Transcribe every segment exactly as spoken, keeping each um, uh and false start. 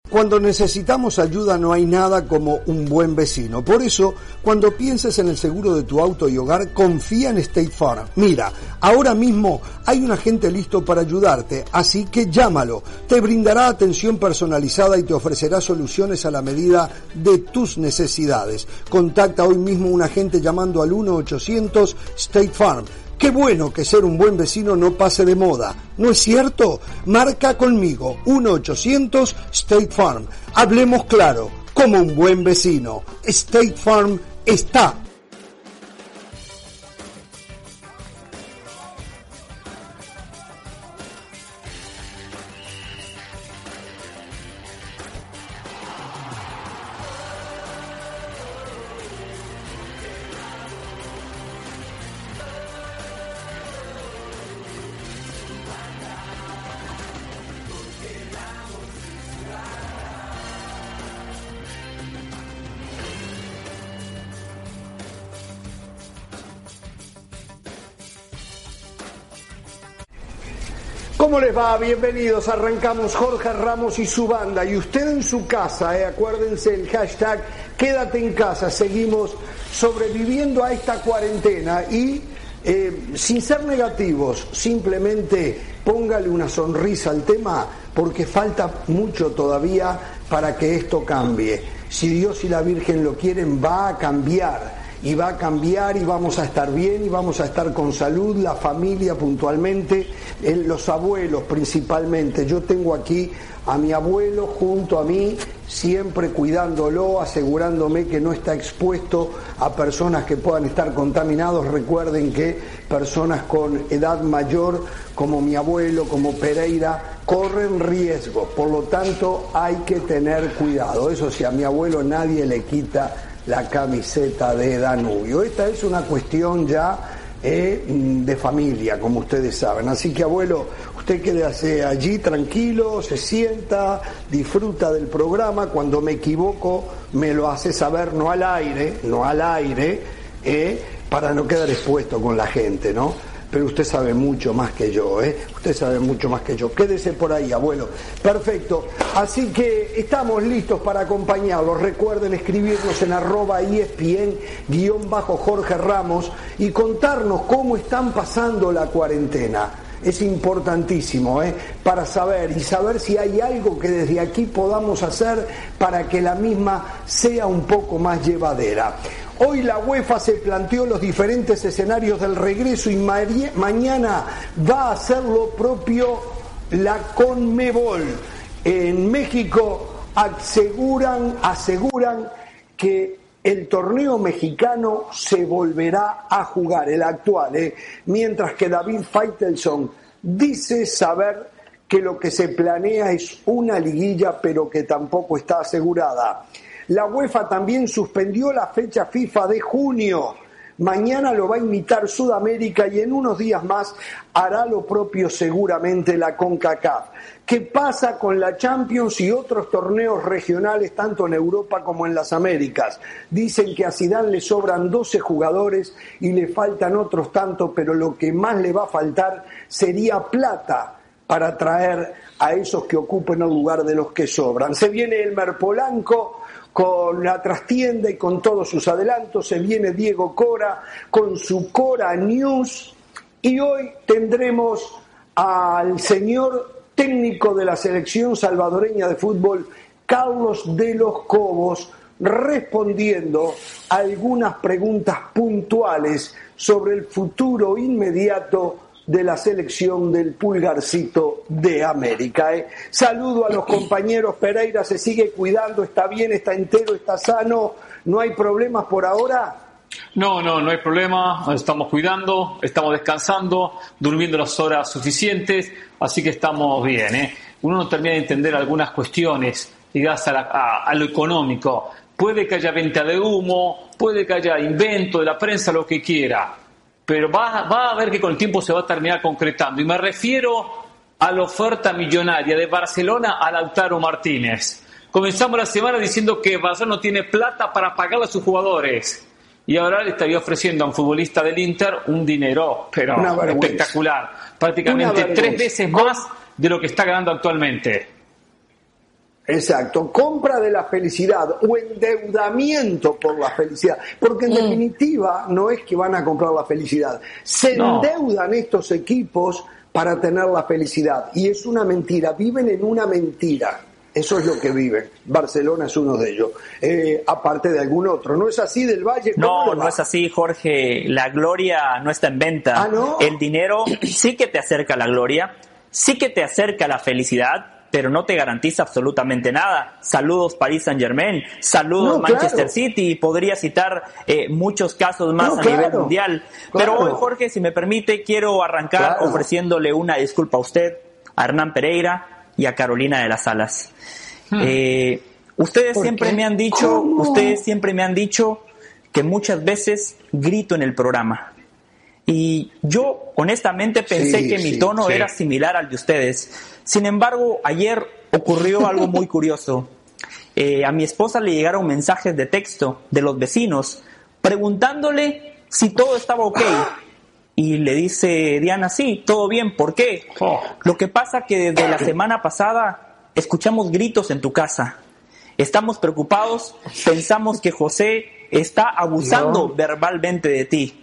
Cuando necesitamos ayuda no hay nada como un buen vecino. Por eso, cuando pienses en el seguro de tu auto y hogar, confía en State Farm. Mira, ahora mismo hay un agente listo para ayudarte, así que llámalo. Te brindará atención personalizada y te ofrecerá soluciones a la medida de tus necesidades. Contacta hoy mismo a un agente llamando al uno ochocientos State Farm. Qué bueno que ser un buen vecino no pase de moda, ¿no es cierto? Marca conmigo, uno ochocientos State Farm. Hablemos claro, como un buen vecino. State Farm está. ¿Cómo les va? Bienvenidos, arrancamos Jorge Ramos y su banda, y usted en su casa, eh, acuérdense el hashtag quédate en casa, seguimos sobreviviendo a esta cuarentena y eh, sin ser negativos, simplemente póngale una sonrisa al tema porque falta mucho todavía para que esto cambie. Si Dios y la Virgen lo quieren, va a cambiar. Y va a cambiar y vamos a estar bien y vamos a estar con salud, la familia puntualmente, el, los abuelos principalmente. Yo tengo aquí a mi abuelo junto a mí, siempre cuidándolo, asegurándome que no está expuesto a personas que puedan estar contaminados. Recuerden que personas con edad mayor, como mi abuelo, como Pereira, corren riesgo. Por lo tanto, hay que tener cuidado. Eso sí, a mi abuelo nadie le quita la camiseta de Danubio. Esta es una cuestión ya eh, de familia, como ustedes saben. Así que, abuelo, usted quédese allí tranquilo, se sienta, disfruta del programa. Cuando me equivoco, me lo hace saber, no al aire, no al aire, eh, para no quedar expuesto con la gente, ¿no? Pero usted sabe mucho más que yo, ¿eh? Usted sabe mucho más que yo. Quédese por ahí, abuelo. Perfecto. Así que estamos listos para acompañarlos. Recuerden escribirnos en arroba E S P N guión bajo Jorge Ramos y contarnos cómo están pasando la cuarentena. Es importantísimo, ¿eh? Para saber y saber si hay algo que desde aquí podamos hacer para que la misma sea un poco más llevadera. Hoy la UEFA se planteó los diferentes escenarios del regreso y ma- mañana va a hacer lo propio la CONMEBOL. En México aseguran, aseguran que el torneo mexicano se volverá a jugar, el actual, ¿eh? Mientras que David Faitelson dice saber que lo que se planea es una liguilla, pero que tampoco está asegurada. La UEFA también suspendió la fecha FIFA de junio. Mañana lo va a imitar Sudamérica y en unos días más hará lo propio seguramente la CONCACAF. ¿Qué pasa con la Champions y otros torneos regionales tanto en Europa como en las Américas? Dicen que a Zidane le sobran doce jugadores y le faltan otros tantos, pero lo que más le va a faltar sería plata para traer a esos que ocupen el lugar de los que sobran. Se viene Elmer Polanco con la trastienda y con todos sus adelantos, se viene Diego Cora con su Cora News y hoy tendremos al señor técnico de la selección salvadoreña de fútbol, Carlos de los Cobos, respondiendo a algunas preguntas puntuales sobre el futuro inmediato de la selección del Pulgarcito de América. ¿eh? Saludo a los compañeros. Pereira se sigue cuidando, está bien, está entero, está sano, no hay problemas por ahora. No, no, no hay problema, nos estamos cuidando, estamos descansando, durmiendo las horas suficientes, así que estamos bien. ¿eh? Uno no termina de entender algunas cuestiones ligadas a, la, a, a lo económico. Puede que haya venta de humo, puede que haya invento de la prensa, lo que quiera, pero va, va a ver que con el tiempo se va a terminar concretando. Y me refiero a la oferta millonaria de Barcelona a Lautaro Martínez. Comenzamos la semana diciendo que Barcelona no tiene plata para pagarle a sus jugadores. Y ahora le estaría ofreciendo a un futbolista del Inter un dinero, pero espectacular. Prácticamente tres veces más de lo que está ganando actualmente. Exacto, compra de la felicidad o endeudamiento por la felicidad, porque en mm. definitiva no es que van a comprar la felicidad, se no. endeudan estos equipos para tener la felicidad y es una mentira, viven en una mentira, eso es lo que viven, Barcelona es uno de ellos, eh, aparte de algún otro, ¿no es así del Valle? No, no es así, Jorge, la gloria no está en venta, ¿Ah, no? El dinero sí que te acerca a la gloria, sí que te acerca a la felicidad, pero no te garantiza absolutamente nada. Saludos Paris Saint-Germain, saludos no, Manchester claro. City, podría citar eh, muchos casos más no, a claro. nivel mundial. Claro. Pero hoy, Jorge, si me permite, quiero arrancar claro. ofreciéndole una disculpa a usted, a Hernán Pereira y a Carolina de las Alas. Hmm. Eh, ustedes siempre qué? me han dicho, ¿Cómo? ustedes siempre me han dicho que muchas veces grito en el programa. Y yo honestamente pensé sí, que mi tono sí, sí. era similar al de ustedes. Sin embargo, ayer ocurrió algo muy curioso. Eh, a mi esposa le llegaron mensajes de texto de los vecinos preguntándole si todo estaba ok. Y le dice Diana, sí, todo bien, ¿por qué? Oh. Lo que pasa que desde la semana pasada escuchamos gritos en tu casa. Estamos preocupados, pensamos que José está abusando no. verbalmente de ti.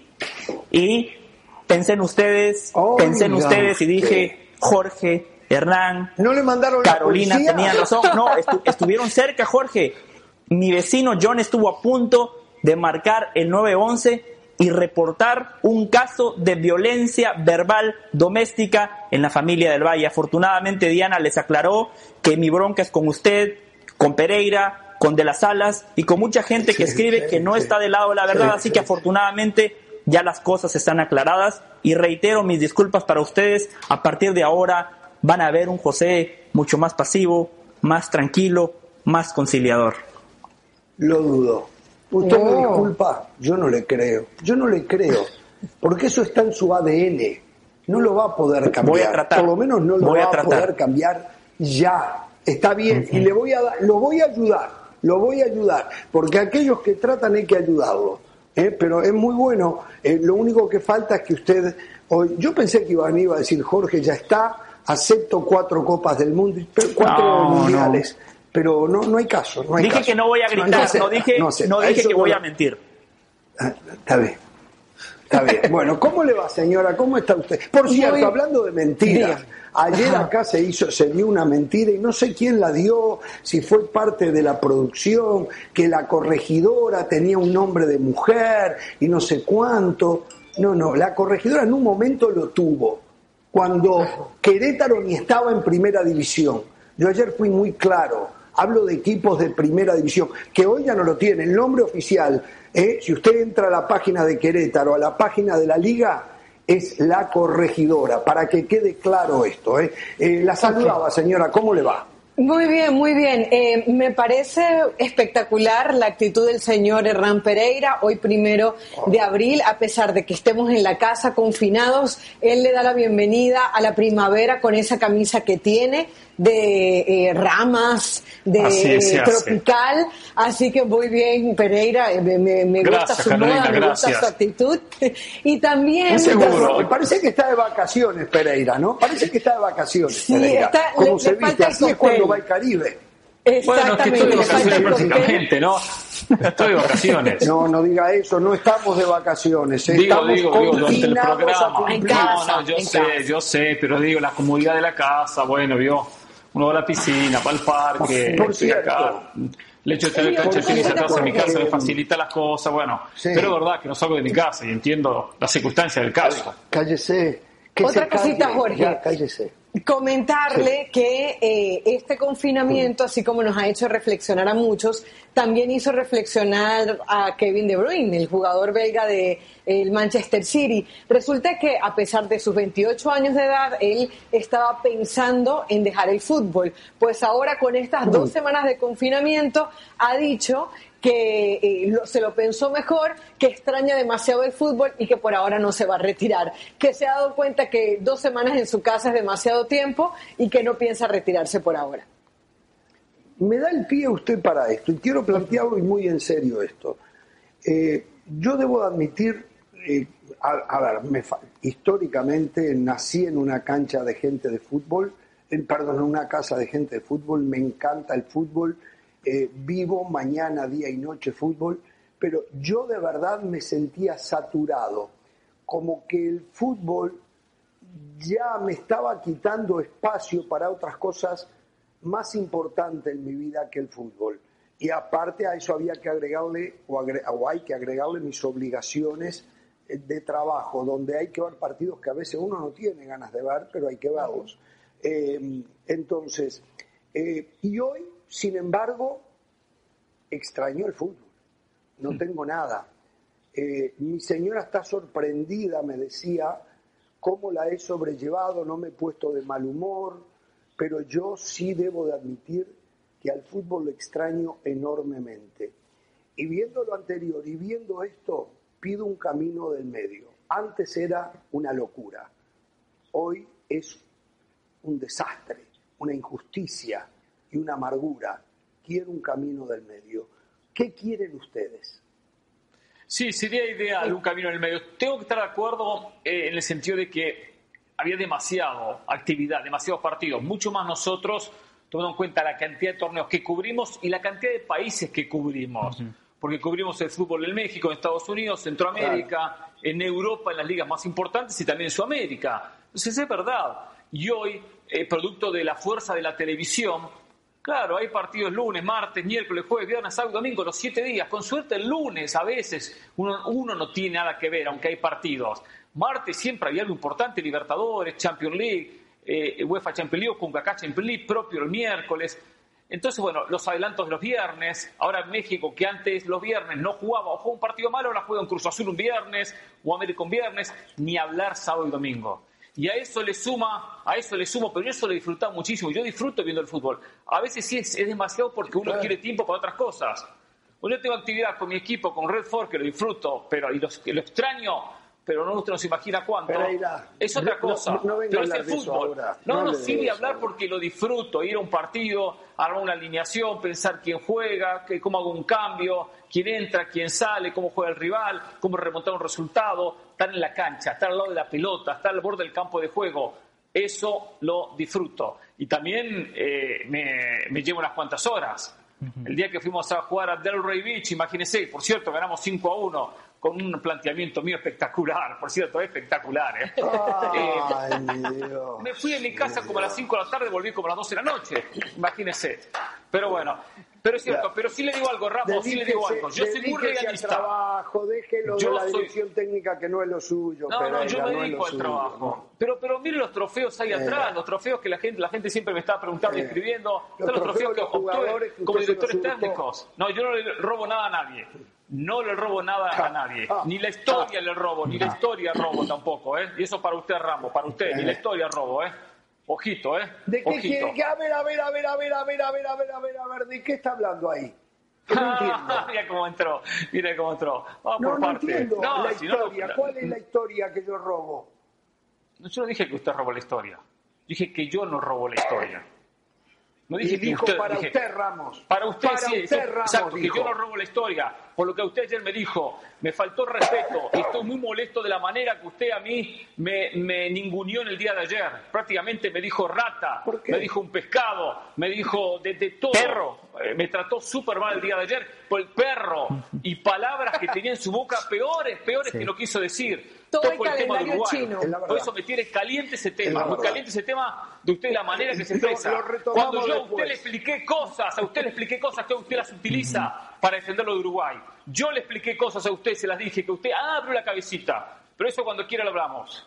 Y pensé en ustedes, oh, pensé en ustedes y dije, Jorge, Hernán, ¿no le mandaron Carolina tenían razón. No, estu- estuvieron cerca, Jorge. Mi vecino John estuvo a punto de marcar el nueve once y reportar un caso de violencia verbal doméstica en la familia del Valle. Afortunadamente Diana les aclaró que mi bronca es con usted, con Pereira, con De las Alas y con mucha gente que escribe sí, que no sí. está del lado de la verdad, sí, así sí. que afortunadamente ya las cosas están aclaradas y reitero mis disculpas para ustedes. A partir de ahora van a ver un José mucho más pasivo, más tranquilo, más conciliador. Lo dudo. Usted me disculpa, yo no le creo. Yo no le creo, porque eso está en su A D N. No lo va a poder cambiar. Voy a tratar. Por lo menos no lo voy va a, a poder cambiar ya. Está bien, uh-huh. y le voy a dar, lo voy a ayudar, lo voy a ayudar, porque aquellos que tratan hay que ayudarlos. ¿eh? Pero es muy bueno. Eh, lo único que falta es que usted hoy. Yo pensé que Iván iba a decir, Jorge, ya está. Acepto cuatro copas del mundo, cuatro no, mundiales, no. pero no, no hay caso. No hay dije caso. que no voy a gritar, no, no dije, no, no dije que voy a mentir. Ah, está bien, está bien. Bueno, ¿cómo le va, señora? ¿Cómo está usted? Por cierto, voy... hablando de mentiras, ayer acá se hizo, se dio una mentira y no sé quién la dio, si fue parte de la producción, que la corregidora tenía un nombre de mujer y no sé cuánto. No, no, la corregidora en un momento lo tuvo. Cuando Querétaro ni estaba en primera división. Yo ayer fui muy claro, hablo de equipos de primera división, que hoy ya no lo tienen. El nombre oficial, ¿eh? Si usted entra a la página de Querétaro, a la página de la Liga, es La Corregidora, para que quede claro esto. ¿eh? Eh, la saludaba, señora, ¿cómo le va? Muy bien, muy bien. Eh, me parece espectacular la actitud del señor Hernán Pereira. Hoy primero de abril, a pesar de que estemos en la casa confinados, él le da la bienvenida a la primavera con esa camisa que tiene de eh, ramas, de eh, tropical. Así que muy bien, Pereira. Me, me, me gracias, gusta su Carolina, moda, me gracias. gusta su actitud. Y también... Seguro. Me parece que está de vacaciones, Pereira, ¿no? Parece que está de vacaciones, sí, Pereira. Está, Como le, se le viste, así es cuando va al Caribe. Bueno, es que estoy de vacaciones prácticamente, ¿no? Estoy de vacaciones. No, no diga eso, no estamos de vacaciones. Digo, estamos digo, digo, durante el programa. En casa, no, no, yo en sé, casa. yo sé, pero digo, la comodidad de la casa, bueno, vio, uno va a la piscina, va al parque, por estoy cierto. acá. El hecho de tener cancha de tenis atrás en mi casa me facilita las cosas, bueno, sí. Pero es verdad que no salgo de mi casa y entiendo las circunstancias del caso. Cállese. Que Otra cosita, calle. Jorge. Ya, cállese. Comentarle sí. que eh, este confinamiento, así como nos ha hecho reflexionar a muchos, también hizo reflexionar a Kevin De Bruyne, el jugador belga de el Manchester City. Resulta que a pesar de sus veintiocho años de edad, él estaba pensando en dejar el fútbol. Pues ahora, con estas dos semanas de confinamiento, ha dicho que eh, lo, se lo pensó mejor, que extraña demasiado el fútbol y que por ahora no se va a retirar, que se ha dado cuenta que dos semanas en su casa es demasiado tiempo y que no piensa retirarse por ahora. Me da el pie usted para esto y quiero plantearlo y muy en serio esto. Eh, yo debo admitir, eh, a, a ver, me fa- históricamente nací en una cancha de gente de fútbol, perdón, una casa de gente de fútbol, me encanta el fútbol, eh, vivo mañana, día y noche fútbol, pero yo de verdad me sentía saturado, como que el fútbol ya me estaba quitando espacio para otras cosas más importantes en mi vida que el fútbol. Y aparte a eso había que agregarle, o, agre, o hay que agregarle mis obligaciones de trabajo, donde hay que ver partidos que a veces uno no tiene ganas de ver, pero hay que verlos. Eh, entonces, eh, y hoy, sin embargo, extraño el fútbol. No mm. tengo nada. Eh, mi señora está sorprendida, me decía, cómo la he sobrellevado, no me he puesto de mal humor, pero yo sí debo de admitir que al fútbol lo extraño enormemente. Y viendo lo anterior y viendo esto, pido un camino del medio. Antes era una locura, hoy es un desastre, una injusticia y una amargura. Quiero un camino del medio. ¿Qué quieren ustedes? Sí, sería ideal un camino en el medio. Tengo que estar de acuerdo eh, en el sentido de que había demasiada actividad, demasiados partidos, mucho más nosotros, tomando en cuenta la cantidad de torneos que cubrimos y la cantidad de países que cubrimos. Uh-huh. Porque cubrimos el fútbol en México, en Estados Unidos, Centroamérica, claro. en Europa, en las ligas más importantes y también en Sudamérica. Entonces es verdad. Y hoy, eh, producto de la fuerza de la televisión, claro, hay partidos lunes, martes, miércoles, jueves, viernes, sábado, domingo, los siete días. Con suerte el lunes a veces uno, uno no tiene nada que ver, aunque hay partidos. Martes siempre había algo importante, Libertadores, Champions League, eh, UEFA Champions League, CONCACAF Champions League, propio el miércoles. Entonces, bueno, los adelantos de los viernes, ahora en México, que antes los viernes no jugaba o jugaba un partido malo, ahora juega un Cruz Azul un viernes o América un viernes, ni hablar sábado y domingo. Y a eso le suma, a eso le sumo, pero yo eso lo he disfrutado muchísimo, yo disfruto viendo el fútbol. A veces sí es, es demasiado porque uno quiere tiempo para otras cosas. Pues yo tengo actividad con mi equipo, con Red Ford, que lo disfruto, pero y los, lo extraño, pero no usted no se imagina cuánto. Pereira, es otra cosa, no, no, no pero es el fútbol. No, no, no sí de hablar porque lo disfruto, ir a un partido, armar una alineación, pensar quién juega, que, cómo hago un cambio, quién entra, quién sale, cómo juega el rival, cómo remontar un resultado, estar en la cancha, estar al lado de la pelota, estar al borde del campo de juego. Eso lo disfruto. Y también eh, me, me llevo unas cuantas horas. Uh-huh. El día que fuimos a jugar a Delray Beach, imagínense, por cierto, ganamos cinco a uno con un planteamiento mío espectacular, por cierto, espectacular. ¿eh? Ay, eh, Dios, me fui a mi casa como a las cinco de la tarde, volví como a las doce de la noche, imagínense. Pero bueno, pero es cierto, pero sí le digo algo, Ramos, sí le digo algo. Yo soy muy realista. Trabajo, déjelo yo de la soy... dirección técnica que no es lo suyo. No, Pereira, no, yo me no dedico es al lo trabajo. No. Pero, pero mire los trofeos ahí eh. atrás, los trofeos que la gente, la gente siempre me está preguntando y eh. escribiendo. Los, los trofeos que obtuve como directores técnicos. No, yo no le robo nada a nadie. No le robo nada ah, a nadie. Ah, ni la historia ah, le robo, ni ah, la historia robo tampoco, ¿eh? Y eso para usted, Ramos, para usted, eh. ni la historia robo, ¿eh? Ojito, ¿eh? ¿De qué Ojito. quiere? A ver, a ver, a ver, a ver, a ver, a ver, a ver, a ver, a ver, ¿de qué está hablando ahí? No entiendo. Mira cómo entró, mira cómo entró. Vamos no, por no parte. entiendo No, la si historia. no, ¿Cuál es la historia que yo robo? Yo no dije que usted robó la historia. Dije que yo no robo la historia. No dije dijo que usted, para dije, usted, Ramos. Para usted, para sí. Usted, eso, Ramos, exacto, dijo. que yo no robo la historia. Por lo que usted ayer me dijo, me faltó respeto. Y estoy muy molesto de la manera que usted a mí me, me ninguneó en el día de ayer. Prácticamente me dijo rata, me dijo un pescado, me dijo de, de todo. Perro. Eh, me trató súper mal el día de ayer por el perro. Y palabras que tenía en su boca peores, peores sí. que lo quiso decir. Todo Toco el, el tema de Uruguay. Chino. Por eso me tiene caliente ese tema. Muy caliente ese tema de usted, la manera que se expresa. Lo, lo Cuando yo a usted después. le expliqué cosas, a usted le expliqué cosas que usted las utiliza uh-huh. para defenderlo de Uruguay. Yo le expliqué cosas a usted, se las dije, que usted abrió la cabecita. Pero eso cuando quiera lo hablamos.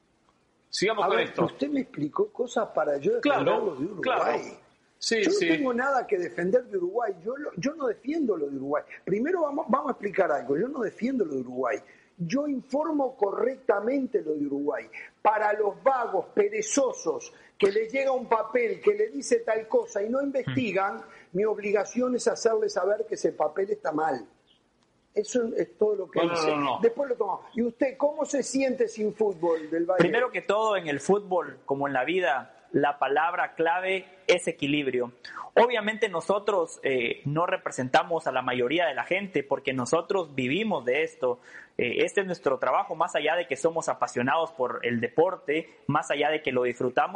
Sigamos a con ver, esto. Usted me explicó cosas para yo defenderlo claro, de Uruguay. Claro. Sí, yo sí. no tengo nada que defender de Uruguay. Yo, lo, yo no defiendo lo de Uruguay. Primero vamos, vamos a explicar algo. Yo no defiendo lo de Uruguay. Yo informo correctamente lo de Uruguay. Para los vagos, perezosos, que les llega un papel que le dice tal cosa y no investigan, mm. mi obligación es hacerles saber que ese papel está mal. Eso es todo lo que no, hice. No, no, no. Después lo tomamos. ¿Y usted cómo se siente sin fútbol del Valle? Primero que todo, en el fútbol, como en la vida, la palabra clave es equilibrio. Obviamente nosotros eh, no representamos a la mayoría de la gente porque nosotros vivimos de esto. Eh, este es nuestro trabajo, más allá de que somos apasionados por el deporte, más allá de que lo disfrutamos,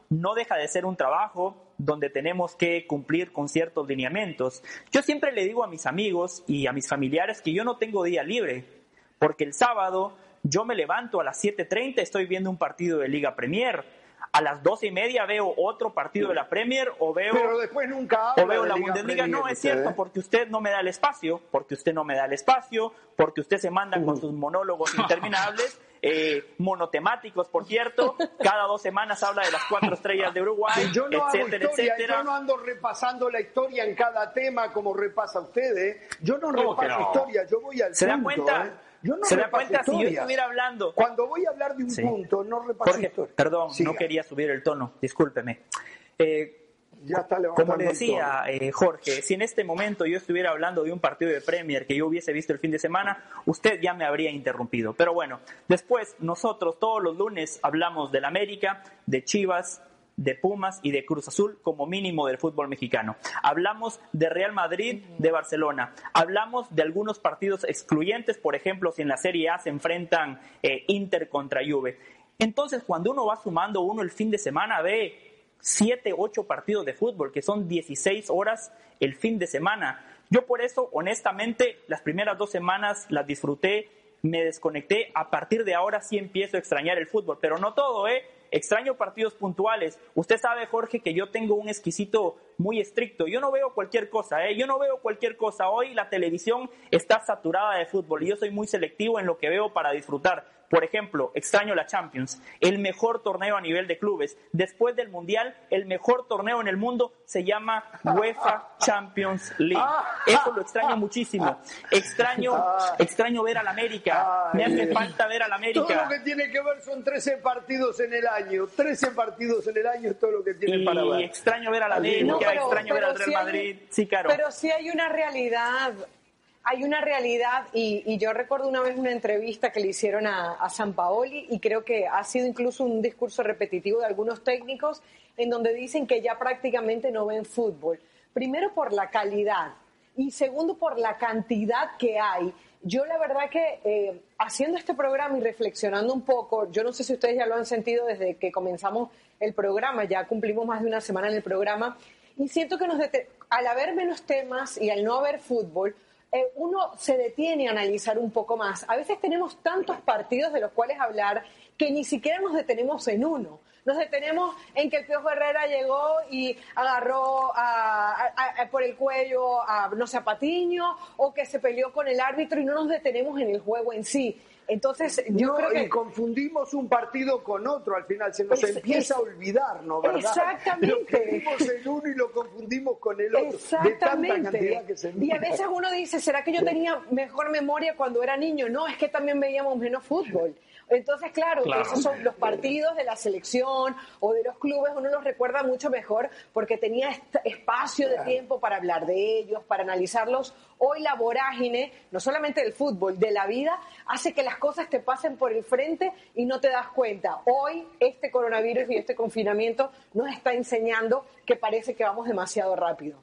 no deja de ser un trabajo donde tenemos que cumplir con ciertos lineamientos. Yo siempre le digo a mis amigos y a mis familiares que yo no tengo día libre, porque el sábado yo me levanto a las siete treinta, estoy viendo un partido de Liga Premier. A las doce y media veo otro partido de la Premier o veo, Pero después nunca habla o veo de la Liga Bundesliga. Premier, No, es usted, cierto, ¿eh? porque usted no me da el espacio, porque usted no me da el espacio, porque usted se manda con sus monólogos interminables, eh, monotemáticos, por cierto. Cada dos semanas habla de las cuatro estrellas de Uruguay, Si yo no etcétera, hago historia, etcétera. yo no ando repasando la historia en cada tema como repasa usted, ¿eh? Yo no ¿Cómo que repaso no? historia, yo voy al ¿Se da punto, cuenta? ¿eh? Yo no ¿Se da repaso cuenta si yo historias. estuviera hablando? Cuando voy a hablar de un Sí. punto, no repaso Jorge, historia. perdón, Siga. no quería subir el tono, discúlpeme. Eh, Ya está levantando Como le el decía tono. eh, Jorge, si en este momento yo estuviera hablando de un partido de Premier que yo hubiese visto el fin de semana, usted ya me habría interrumpido. Pero bueno, después nosotros todos los lunes hablamos del América, de Chivas, de Pumas y de Cruz Azul, como mínimo del fútbol mexicano. Hablamos de Real Madrid, de Barcelona. Hablamos de algunos partidos excluyentes, por ejemplo, si en la Serie A se enfrentan eh, Inter contra Juve. Entonces, cuando uno va sumando, uno el fin de semana ve siete, ocho partidos de fútbol, que son dieciséis horas el fin de semana. Yo por eso, honestamente, las primeras dos semanas las disfruté, me desconecté. A partir de ahora sí empiezo a extrañar el fútbol, pero no todo, ¿eh? Extraño partidos puntuales. Usted sabe, Jorge, que yo tengo un exquisito muy estricto. Yo no veo cualquier cosa, ¿eh? Yo no veo cualquier cosa. Hoy la televisión está saturada de fútbol y yo soy muy selectivo en lo que veo para disfrutar. Por ejemplo, extraño la Champions, el mejor torneo a nivel de clubes. Después del Mundial, el mejor torneo en el mundo se llama UEFA Champions League. Eso lo extraño muchísimo. Extraño, extraño ver al América. Me hace falta ver al América. Todo lo que tiene que ver son trece partidos en el año. trece partidos en el año es todo lo que tiene Y para ver. extraño ver a la América, No, pero- extraño ver pero al Real sí hay- Madrid. Sí, claro. Pero sí hay una realidad, hay una realidad y, y yo recuerdo una vez una entrevista que le hicieron a, a Sampaoli y creo que ha sido incluso un discurso repetitivo de algunos técnicos en donde dicen que ya prácticamente no ven fútbol. Primero por la calidad y segundo por la cantidad que hay. Yo la verdad que eh, haciendo este programa y reflexionando un poco, yo no sé si ustedes ya lo han sentido desde que comenzamos el programa, ya cumplimos más de una semana en el programa, y siento que nos dete- al haber menos temas y al no haber fútbol, eh, uno se detiene a analizar un poco más. A veces tenemos tantos partidos de los cuales hablar que ni siquiera nos detenemos en uno. Nos detenemos en que el Piojo Herrera llegó y agarró a, a, a, por el cuello a, no sé, a Patiño, o que se peleó con el árbitro y no nos detenemos en el juego en sí. Entonces, yo No, creo que... y confundimos un partido con otro, al final se nos Es- empieza es- a olvidar, ¿no? ¿Verdad? Exactamente. Lo que vimos en uno y lo confundimos con el otro. De tanta Exactamente. cantidad que se Y mira. a veces uno dice, ¿será que yo tenía mejor memoria cuando era niño? No, es que también veíamos menos fútbol. Entonces, claro, Claro. esos son los partidos de la selección o de los clubes, uno los recuerda mucho mejor porque tenía est- espacio de tiempo para hablar de ellos, para analizarlos. Hoy la vorágine, no solamente del fútbol, de la vida, hace que las cosas te pasen por el frente y no te das cuenta. Hoy este coronavirus y este confinamiento nos está enseñando que parece que vamos demasiado rápido.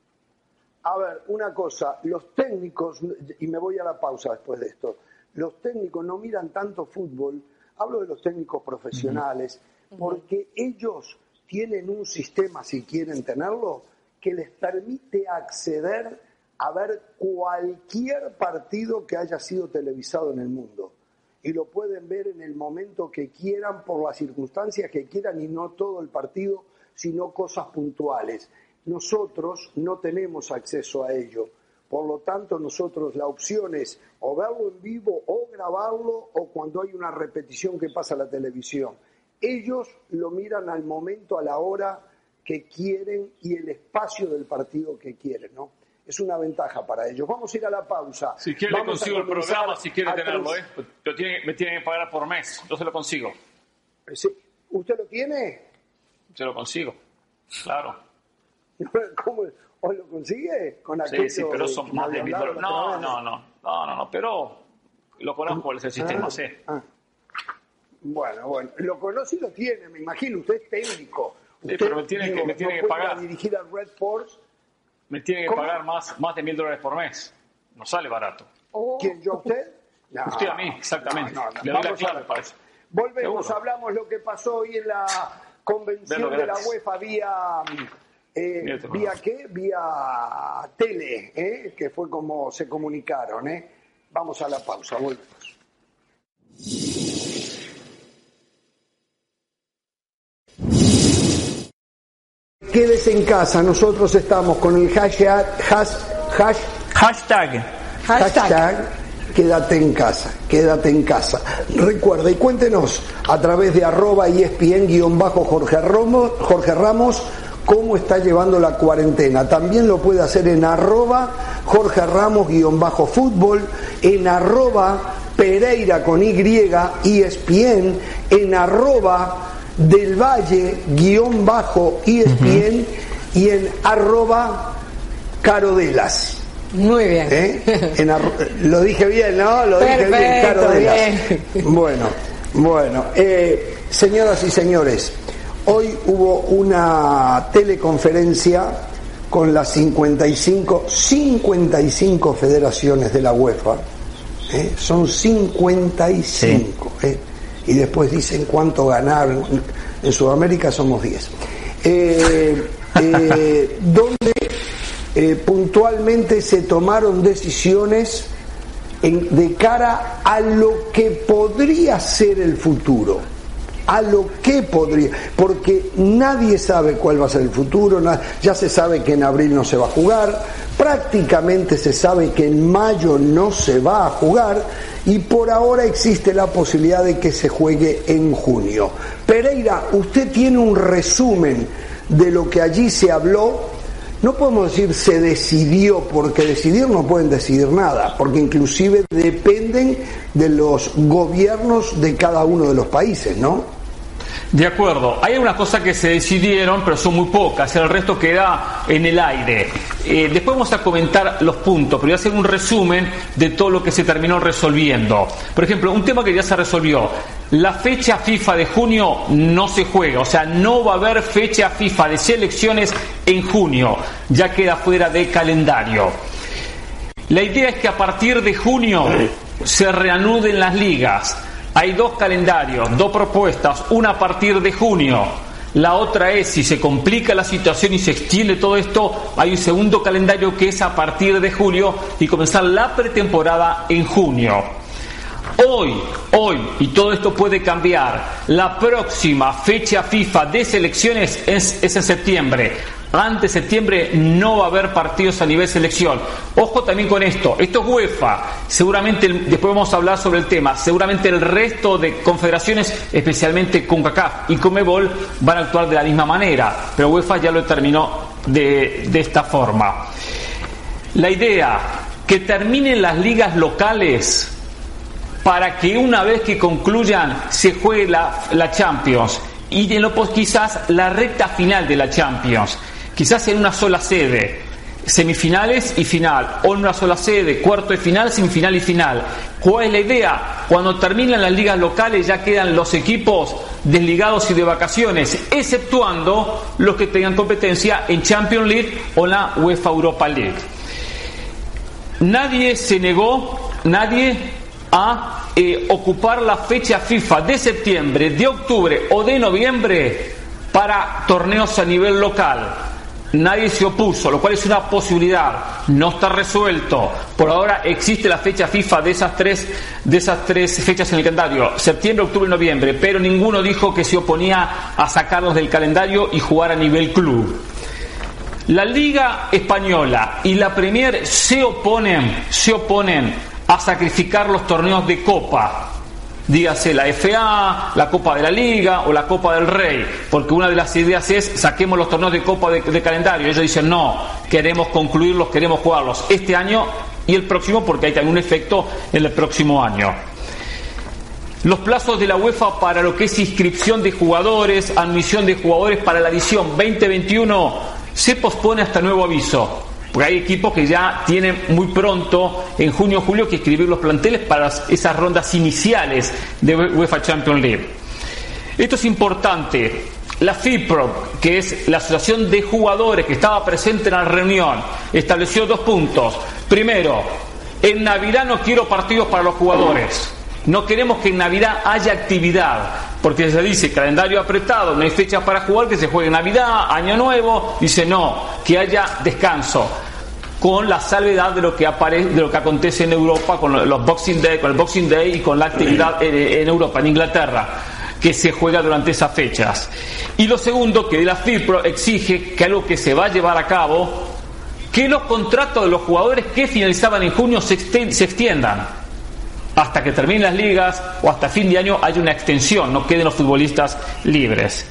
A ver, una cosa, los técnicos, y me voy a la pausa después de esto, los técnicos no miran tanto fútbol, hablo de los técnicos profesionales, porque ellos tienen un sistema, si quieren tenerlo, que les permite acceder a ver cualquier partido que haya sido televisado en el mundo. Y lo pueden ver en el momento que quieran, por las circunstancias que quieran, y no todo el partido, sino cosas puntuales. Nosotros no tenemos acceso a ello. Por lo tanto, nosotros la opción es o verlo en vivo o grabarlo o cuando hay una repetición que pasa a la televisión. Ellos lo miran al momento, a la hora que quieren y el espacio del partido que quieren, ¿no? Es una ventaja para ellos. Vamos a ir a la pausa. Si quiere le Vamos a consigo el comenzar programa, si quiere a tenerlo, trans- ¿eh? Pues lo tiene- me tienen que pagar por mes, yo se lo consigo, Sí. ¿Usted lo tiene? se lo consigo, claro. ¿Cómo? ¿O lo consigue? Con Sí, aquello sí, pero que son me más había de mil hablado dólares. la otra No, vez? no, no, no, no, no, pero lo conozco cuál es el sistema, Ah, sí. ah. Bueno, bueno, lo conoce y lo tiene, me imagino, usted es técnico. Usted, pero me tiene que- me tiene no que puede pagar. dirigir al Red Force. Me tiene que ¿Cómo? pagar más, más de mil dólares por mes, no sale barato. Oh. ¿Quién, yo a usted? No, Usted a mí, exactamente. no, no, no. Le doy la Vamos clave a- para eso. Volvemos, Seguro. hablamos lo que pasó hoy en la convención de la UEFA vía, eh, vía qué, vía tele, ¿eh? Que fue como se comunicaron, ¿eh? Vamos a la pausa, volvemos. Quédese en casa, nosotros estamos con el hashtag, hash, hash, hashtag, hashtag, hashtag quédate en casa, quédate en casa. Recuerda y cuéntenos a través de arroba E S P N guión bajo Jorge Ramos, Jorge Ramos cómo está llevando la cuarentena. También lo puede hacer en arroba Jorge Ramos guión bajo fútbol, en arroba Pereira con Y, E S P N, en arroba del Valle guión bajo E S P N uh-huh. y en arroba Carodelas. Muy bien. ¿Eh? En arro... Lo dije bien, ¿no? Lo Perfecto, dije bien, Carodelas. Bien. Bueno, bueno. Eh, señoras y señores, hoy hubo una teleconferencia con las cincuenta y cinco, cincuenta y cinco federaciones de la UEFA. ¿Eh? Son cincuenta y cinco. Sí. ¿Eh? Y después dicen cuánto ganaron. En Sudamérica somos diez. Eh, eh, donde eh, puntualmente se tomaron decisiones en, de cara a lo que podría ser el futuro. A lo que podría. Porque nadie sabe cuál va a ser el futuro. Ya se sabe que en abril no se va a jugar. Prácticamente se sabe que en mayo no se va a jugar. Y por ahora existe la posibilidad de que se juegue en junio. Pereira, usted tiene un resumen de lo que allí se habló. No podemos decir se decidió, porque decidir no pueden decidir nada, porque inclusive dependen de los gobiernos de cada uno de los países, ¿no? De acuerdo, hay algunas cosas que se decidieron, pero son muy pocas, el resto queda en el aire. Eh, después vamos a comentar los puntos, pero voy a hacer un resumen de todo lo que se terminó resolviendo. Por ejemplo, un tema que ya se resolvió, la fecha FIFA de junio no se juega, o sea, no va a haber fecha FIFA de selecciones en junio, ya queda fuera de calendario. La idea es que a partir de junio se reanuden las ligas. Hay dos calendarios, dos propuestas, una a partir de junio, la otra es, si se complica la situación y se extiende todo esto, hay un segundo calendario que es a partir de julio y comenzar la pretemporada en junio. Hoy, hoy, y todo esto puede cambiar, la próxima fecha FIFA de selecciones es, es en septiembre. Antes de septiembre no va a haber partidos a nivel selección. Ojo también con esto, esto es UEFA, seguramente, después vamos a hablar sobre el tema, seguramente el resto de confederaciones, especialmente CONCACAF y CONMEBOL, van a actuar de la misma manera, pero UEFA ya lo determinó de, de esta forma. La idea, que terminen las ligas locales para que una vez que concluyan se juegue la, la Champions y en lo pues quizás la recta final de la Champions. Quizás en una sola sede, semifinales y final, o en una sola sede, cuarto de final, semifinal y final. ¿Cuál es la idea? Cuando terminan las ligas locales ya quedan los equipos desligados y de vacaciones, exceptuando los que tengan competencia en Champions League o la UEFA Europa League. Nadie se negó, nadie a eh, ocupar la fecha FIFA de septiembre, de octubre o de noviembre para torneos a nivel local. Nadie se opuso, lo cual es una posibilidad. No está resuelto. Por ahora existe la fecha FIFA de esas tres, de esas tres fechas en el calendario, septiembre, octubre y noviembre, pero ninguno dijo que se oponía a sacarlos del calendario y jugar a nivel club. La Liga Española y la Premier se oponen, se oponen a sacrificar los torneos de Copa. Dígase la F A, la Copa de la Liga o la Copa del Rey, porque una de las ideas es saquemos los torneos de Copa de, de calendario. Ellos dicen no, queremos concluirlos, queremos jugarlos este año y el próximo, porque hay también un efecto en el próximo año. Los plazos de la UEFA para lo que es inscripción de jugadores, admisión de jugadores para la edición veinte veintiuno se pospone hasta nuevo aviso. Porque hay equipos que ya tienen muy pronto, en junio o julio, que escribir los planteles para esas rondas iniciales de UEFA Champions League. Esto es importante. La FIPRO, que es la Asociación de Jugadores que estaba presente en la reunión, estableció dos puntos. Primero, en Navidad no quiero partidos para los jugadores. No queremos que en Navidad haya actividad. porque se dice calendario apretado, no hay fechas para jugar, que se juegue Navidad, Año Nuevo. Dice no, que haya descanso, con la salvedad de lo que aparece, de lo que acontece en Europa con los Boxing Day, con el Boxing Day y con la actividad en, en Europa, en Inglaterra, que se juega durante esas fechas. Y lo segundo, que la FIFPro exige que algo que se va a llevar a cabo, que los contratos de los jugadores que finalizaban en junio se extiendan hasta que terminen las ligas, o hasta fin de año haya una extensión, no queden los futbolistas libres.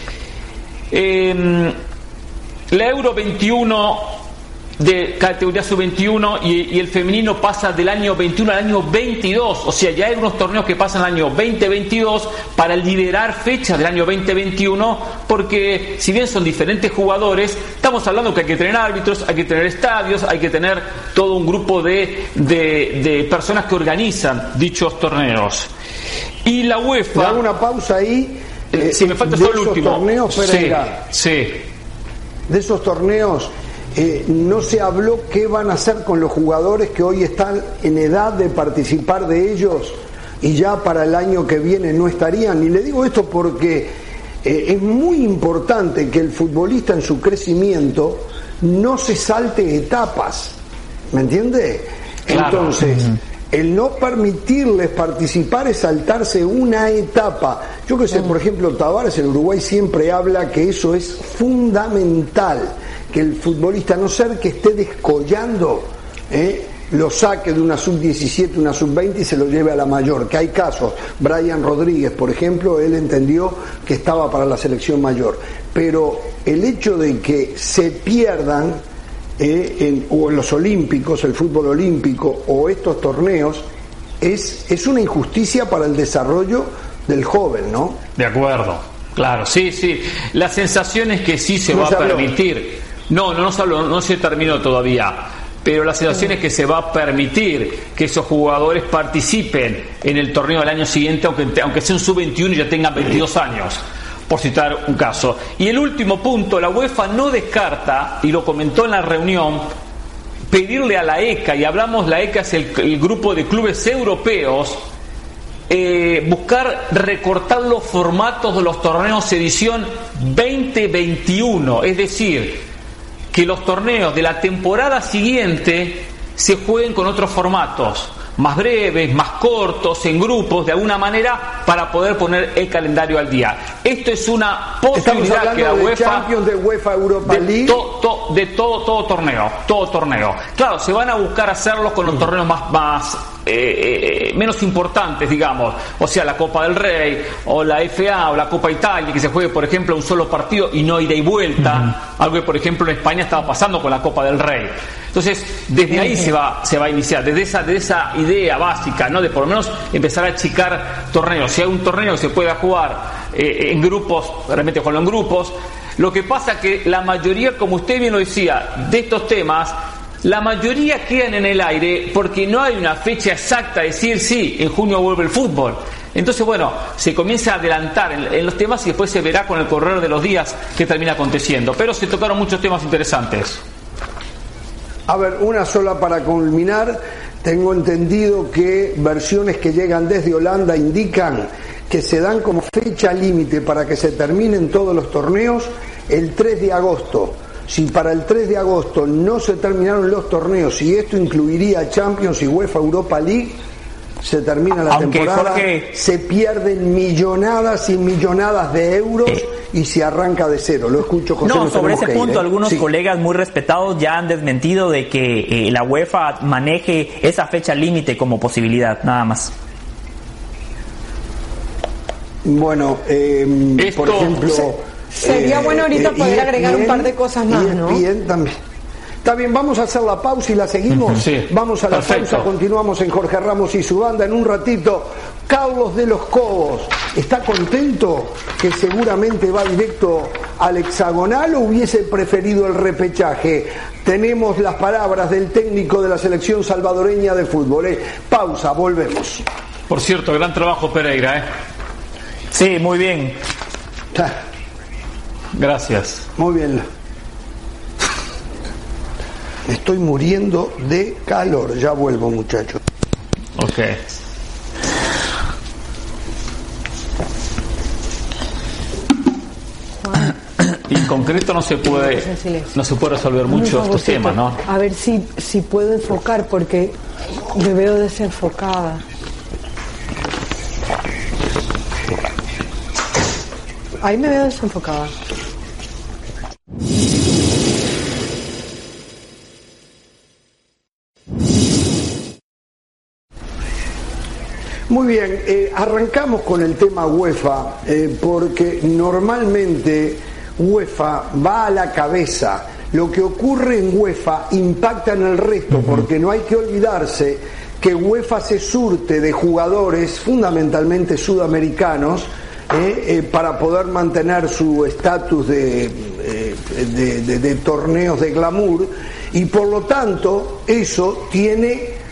Eh, la Euro veintiuno de categoría sub veintiuno y, y el femenino pasa del año veintiuno al año veintidós, o sea, ya hay unos torneos que pasan al año veinte veintidós para liberar fechas del año veinte veintiuno, porque si bien son diferentes jugadores, estamos hablando que hay que tener árbitros, hay que tener estadios, hay que tener todo un grupo de, de, de personas que organizan dichos torneos. Y la UEFA... Hago una pausa ahí. Eh, si me falta solo el último. Torneos, Pereira, sí, sí. De esos torneos... Eh, no se habló qué van a hacer con los jugadores que hoy están en edad de participar de ellos y ya para el año que viene no estarían. Y le digo esto porque eh, es muy importante que el futbolista en su crecimiento no se salte etapas, ¿me entiende? Claro. Entonces, el no permitirles participar es saltarse una etapa. Yo que sé, por ejemplo, Tavares en Uruguay siempre habla que eso es fundamental, que el futbolista, a no ser que esté descollando, ¿eh? lo saque de una sub diecisiete, una sub veinte y se lo lleve a la mayor, que hay casos. Brian Rodríguez, por ejemplo, él entendió que estaba para la selección mayor, pero el hecho de que se pierdan eh, en, o en los olímpicos, el fútbol olímpico o estos torneos, es, es una injusticia para el desarrollo del joven, ¿no? De acuerdo, claro, sí, sí. La sensación es que sí se va a permitir. No, no, no, se habló, no se terminó todavía, pero la sensación es que se va a permitir que esos jugadores participen en el torneo del año siguiente, aunque, aunque sea un sub veintiuno y ya tengan veintidós años, por citar un caso. Y el último punto, la UEFA no descarta, y lo comentó en la reunión, pedirle a la E C A, y hablamos, la E C A es el, el grupo de clubes europeos, Eh, buscar recortar los formatos de los torneos edición veinte veintiuno, es decir, que los torneos de la temporada siguiente se jueguen con otros formatos, más breves, más cortos, en grupos, de alguna manera, para poder poner el calendario al día. Esto es una posibilidad que la de UEFA, Champions, de UEFA Europa de League, to, to, de todo, todo torneo, todo torneo. Claro, se van a buscar hacerlos con los torneos más, más eh, eh, menos importantes, digamos, o sea, la Copa del Rey, o la F A, o la Copa Italia, que se juegue, por ejemplo, un solo partido y no ida y vuelta, uh-huh. algo que, por ejemplo, en España estaba pasando con la Copa del Rey. Entonces, desde ahí se va, se va a iniciar, desde esa, de esa idea básica, ¿no? De por lo menos empezar a achicar torneos. Si hay un torneo que se pueda jugar eh, en grupos, realmente jugarlo en grupos. Lo que pasa que la mayoría, como usted bien lo decía, de estos temas, la mayoría quedan en el aire porque no hay una fecha exacta de decir sí, en junio vuelve el fútbol. Entonces, bueno, se comienza a adelantar en, en los temas y después se verá con el correr de los días qué termina aconteciendo. Pero se tocaron muchos temas interesantes. A ver, una sola para culminar. Tengo entendido que versiones que llegan desde Holanda indican que se dan como fecha límite para que se terminen todos los torneos el tres de agosto. Si para el tres de agosto no se terminaron los torneos, y esto incluiría Champions y UEFA Europa League, se termina la Aunque, temporada, Jorge, se pierden millonadas y millonadas de euros eh, y se arranca de cero. Lo escucho, José. No, sobre ese punto, ir, ¿eh? algunos sí. colegas muy respetados ya han desmentido de que eh, la UEFA maneje esa fecha límite como posibilidad, nada más. Bueno, eh, Esto, por ejemplo... Se, sería eh, bueno ahorita eh, poder eh, agregar bien, un par de cosas más, bien, ¿no? Bien, también. Está bien, vamos a hacer la pausa y la seguimos. Sí, vamos a la perfecto. pausa, continuamos en Jorge Ramos y su banda en un ratito. Carlos de los Cobos, ¿está contento que seguramente va directo al hexagonal o hubiese preferido el repechaje? Tenemos las palabras del técnico de la selección salvadoreña de fútbol. ¿eh? Pausa, volvemos. Por cierto, gran trabajo Pereira, ¿eh? Sí, muy bien. Gracias. Muy bien. Estoy muriendo de calor. Ya vuelvo, muchachos. Ok. Y en concreto no se puede, no se puede resolver mucho estos temas, ¿no? A ver si, si puedo enfocar, porque me veo desenfocada. Ahí me veo desenfocada. Muy bien, eh, arrancamos con el tema UEFA, eh, porque normalmente UEFA va a la cabeza. Lo que ocurre en UEFA impacta en el resto, porque no hay que olvidarse que UEFA se surte de jugadores fundamentalmente sudamericanos eh, eh, para poder mantener su estatus de, eh, de, de, de torneos de glamour, y por lo tanto eso tiene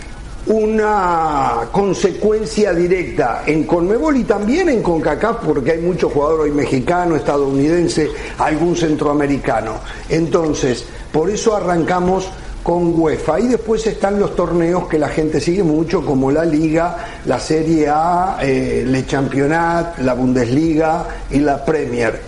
una consecuencia directa en Conmebol y también en CONCACAF, porque hay muchos jugadores hoy mexicanos, estadounidenses, algún centroamericano. Entonces, por eso arrancamos con UEFA, y después están los torneos que la gente sigue mucho, como la Liga, la Serie A, eh, Le Championnat, la Bundesliga y la Premier.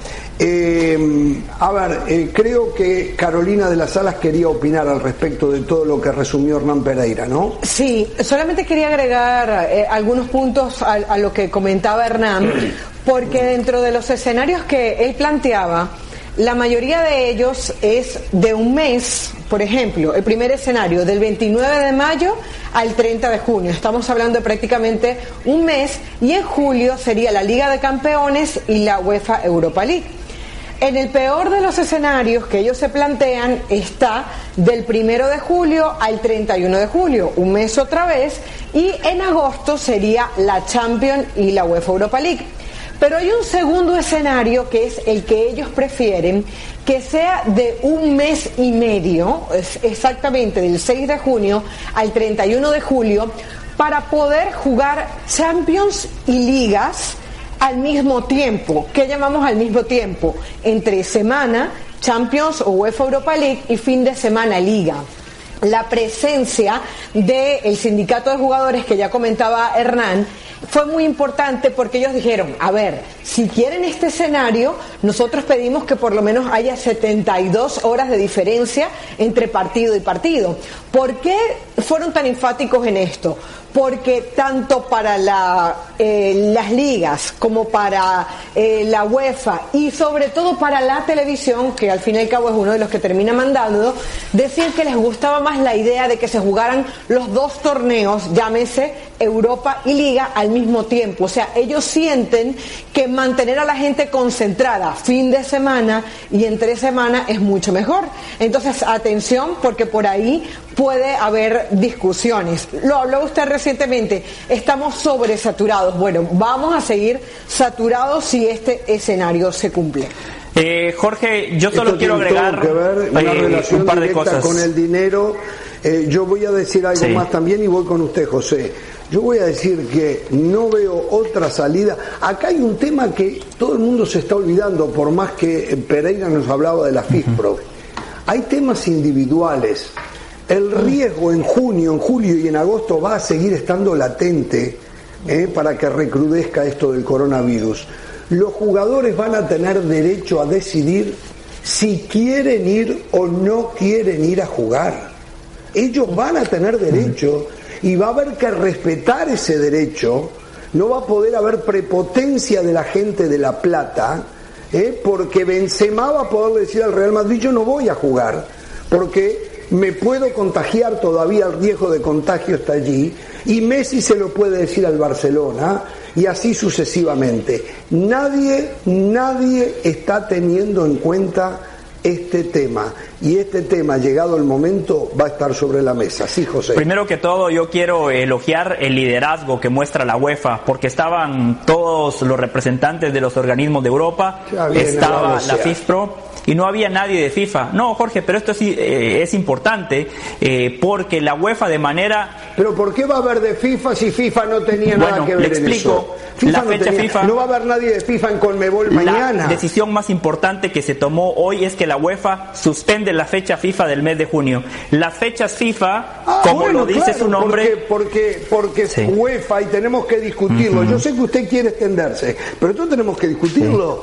Eh, a ver, eh, creo que Carolina de las Alas quería opinar al respecto de todo lo que resumió Hernán Pereira, ¿no? Sí, solamente quería agregar eh, algunos puntos a, a lo que comentaba Hernán, porque dentro de los escenarios que él planteaba, la mayoría de ellos es de un mes. Por ejemplo, el primer escenario del veintinueve de mayo al treinta de junio, estamos hablando de prácticamente un mes, y en julio sería la Liga de Campeones y la UEFA Europa League. En el peor de los escenarios que ellos se plantean está del primero de julio al treinta y uno de julio, un mes otra vez, y en agosto sería la Champions y la UEFA Europa League. Pero hay un segundo escenario que es el que ellos prefieren, que sea de un mes y medio, exactamente del seis de junio al treinta y uno de julio, para poder jugar Champions y ligas al mismo tiempo. ¿Qué llamamos al mismo tiempo? Entre semana, Champions o UEFA Europa League, y fin de semana, Liga. La presencia del sindicato de jugadores que ya comentaba Hernán fue muy importante, porque ellos dijeron, a ver, si quieren este escenario, nosotros pedimos que por lo menos haya setenta y dos horas de diferencia entre partido y partido. ¿Por qué fueron tan enfáticos en esto? Porque tanto para la, eh, las ligas como para eh, la UEFA, y sobre todo para la televisión, que al fin y al cabo es uno de los que termina mandando, decir que les gustaba más la idea de que se jugaran los dos torneos, llámese Europa y Liga, al mismo tiempo. O sea, ellos sienten que mantener a la gente concentrada fin de semana y entre semana es mucho mejor. Entonces, atención, porque por ahí puede haber discusiones. Lo habló usted recientemente, estamos sobresaturados. Bueno, vamos a seguir saturados si este escenario se cumple. Eh, Jorge, yo solo Esto quiero tiene agregar todo que ver, una eh, relación un par de directa cosas con el dinero. Eh, yo voy a decir algo sí. más también, y voy con usted, José. Yo voy a decir que no veo otra salida. Acá hay un tema que todo el mundo se está olvidando, por más que Pereira nos hablaba de la FIFPro. Hay temas individuales. El riesgo en junio, en julio y en agosto va a seguir estando latente eh, para que recrudezca esto del coronavirus. Los jugadores van a tener derecho a decidir si quieren ir o no quieren ir a jugar. Ellos van a tener derecho, y va a haber que respetar ese derecho. No va a poder haber prepotencia de la gente de La Plata, ¿eh? porque Benzema va a poder decir al Real Madrid, yo no voy a jugar, porque me puedo contagiar, todavía el riesgo de contagio está allí, y Messi se lo puede decir al Barcelona, y así sucesivamente. Nadie, nadie está teniendo en cuenta este tema, y este tema, llegado el momento, va a estar sobre la mesa. Sí, José. Primero que todo, yo quiero elogiar el liderazgo que muestra la UEFA, porque estaban todos los representantes de los organismos de Europa, bien, estaba la FIFPro, y no había nadie de FIFA. No, Jorge, pero esto es, eh, es importante, eh, porque la UEFA de manera... ¿Pero por qué va a haber de FIFA si FIFA no tenía bueno, nada que ver le explico, en eso? FIFA la no fecha tenía, FIFA... No va a haber nadie de FIFA en Conmebol mañana. La decisión más importante que se tomó hoy es que la UEFA suspende la fecha FIFA del mes de junio. Las fechas FIFA, ah, como bueno, lo dice claro, su nombre... Porque, porque, porque sí. UEFA, y tenemos que discutirlo. Uh-huh. Yo sé que usted quiere extenderse, pero esto tenemos que discutirlo. Sí.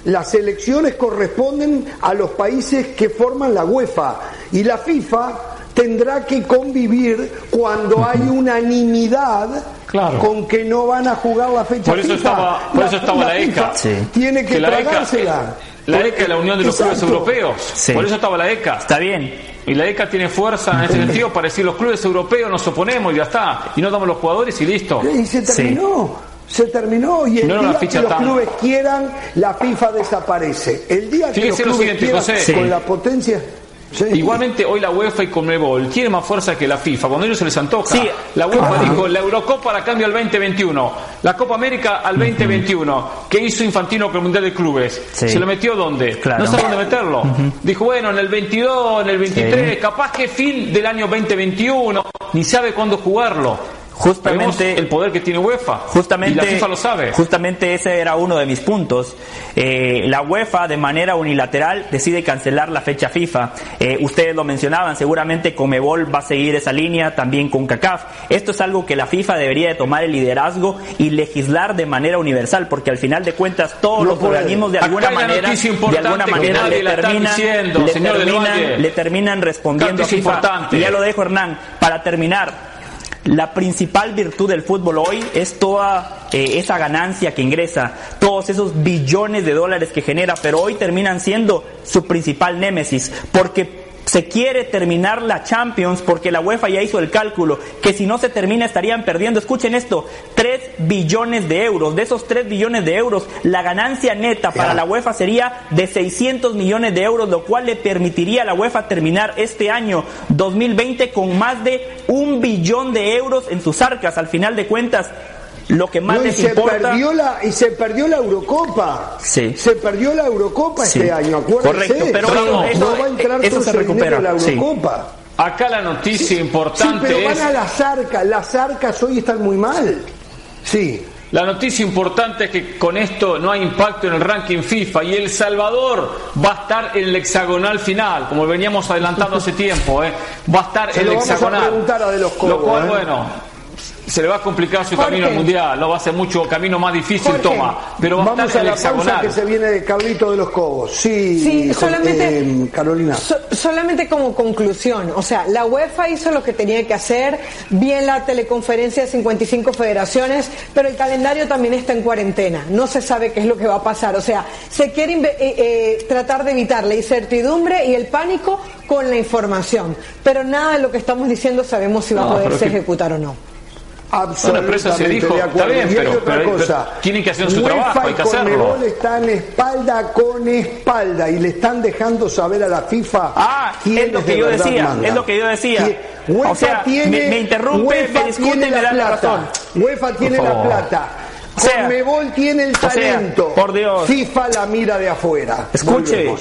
Las selecciones corresponden a los países que forman la UEFA y la FIFA tendrá que convivir cuando hay unanimidad, claro, con que no van a jugar la fecha por eso FIFA. Estaba, por la, eso estaba la, la E C A. Sí. Tiene que, que tragársela. La E C A es la Unión de los Clubes Europeos. Sí. Por eso estaba la E C A. Está bien. Y la E C A tiene fuerza en ese sentido para decir los clubes europeos nos oponemos y ya está. Y no damos los jugadores y listo. Y se terminó. Sí. Se terminó y el no día que los tan... clubes quieran, la FIFA desaparece. El día que Fíjese los clubes siguiente, quieran, José, con sí. la potencia... Sí. Igualmente hoy la UEFA y Conmebol tienen más fuerza que la FIFA, cuando a ellos se les antoja. Sí. La UEFA ah. dijo, la Eurocopa la cambio al veinte veintiuno, la Copa América al veinte veintiuno. Uh-huh. ¿Qué hizo Infantino con el Mundial de Clubes? Sí. ¿Se lo metió dónde? Claro. No sabe dónde meterlo. Uh-huh. Dijo, bueno, en el veintidós, en el veintitrés, sí. capaz que fin del año veinte veintiuno, ni sabe cuándo jugarlo. Justamente Vemos el poder que tiene UEFA justamente, y la FIFA lo sabe. Justamente ese era uno de mis puntos. Eh, la UEFA de manera unilateral decide cancelar la fecha FIFA. Eh, ustedes lo mencionaban, seguramente Conmebol va a seguir esa línea, también con CONCACAF. Esto es algo que la FIFA debería de tomar el liderazgo y legislar de manera universal, porque al final de cuentas todos no los puede. organismos de alguna manera, de alguna manera le terminan, diciendo, le, terminan le terminan respondiendo a FIFA. Importante. Y ya lo dejo, Hernán, para terminar. La principal virtud del fútbol hoy es toda eh, esa ganancia que ingresa, todos esos billones de dólares que genera, pero hoy terminan siendo su principal némesis, porque se quiere terminar la Champions, porque la UEFA ya hizo el cálculo, que si no se termina estarían perdiendo, escuchen esto, tres billones de euros. De esos tres billones de euros, la ganancia neta para la UEFA sería de seiscientos millones de euros, lo cual le permitiría a la UEFA terminar este año dos mil veinte con más de un billón de euros en sus arcas. Al final de cuentas, lo que más no, les y se importa... Perdió la, y se perdió la Eurocopa. Sí. Se perdió la Eurocopa sí. este año, acuérdense. Correcto, pero no, eso, no va a entrar eso todo se recupera. La Eurocopa. Sí. Acá la noticia sí. importante sí, pero es... van a las arcas. Las arcas hoy están muy mal. Sí. La noticia importante es que con esto no hay impacto en el ranking FIFA y El Salvador va a estar en el hexagonal final, como veníamos adelantando hace tiempo, ¿eh? Va a estar se en el lo hexagonal. Vamos a preguntar a de los Cobos, lo cual, ¿eh? bueno... se le va a complicar su Jorge. camino al mundial, no va a ser mucho camino más difícil, Jorge. toma, pero va Vamos a estar en el a la pausa hexagonal. que se viene de Carlito de los Cobos. Sí, sí solamente, eh, Carolina. So, solamente como conclusión, o sea, la UEFA hizo lo que tenía que hacer, bien la teleconferencia de cincuenta y cinco federaciones, pero el calendario también está en cuarentena, no se sabe qué es lo que va a pasar, o sea, se quiere eh, eh, tratar de evitar la incertidumbre y el pánico con la información, pero nada de lo que estamos diciendo sabemos si va no, a poderse que... ejecutar o no. Absolutamente. Una empresa se dijo, está bien, y pero, otra pero, cosa, pero tienen que hacer su UEFA trabajo, hay que y hacerlo. Conmebol están espalda con espalda y le están dejando saber a la FIFA. Ah, es lo que yo decía, mandan. es lo que yo decía. UEFA o sea, tiene, me, me interrumpe, UEFA me discute y me da la razón. UEFA tiene la plata. O sea, Conmebol tiene el talento. O sea, por Dios. FIFA la mira de afuera. Escuche. Volvemos.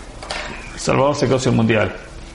Salvador se quedó sin mundial.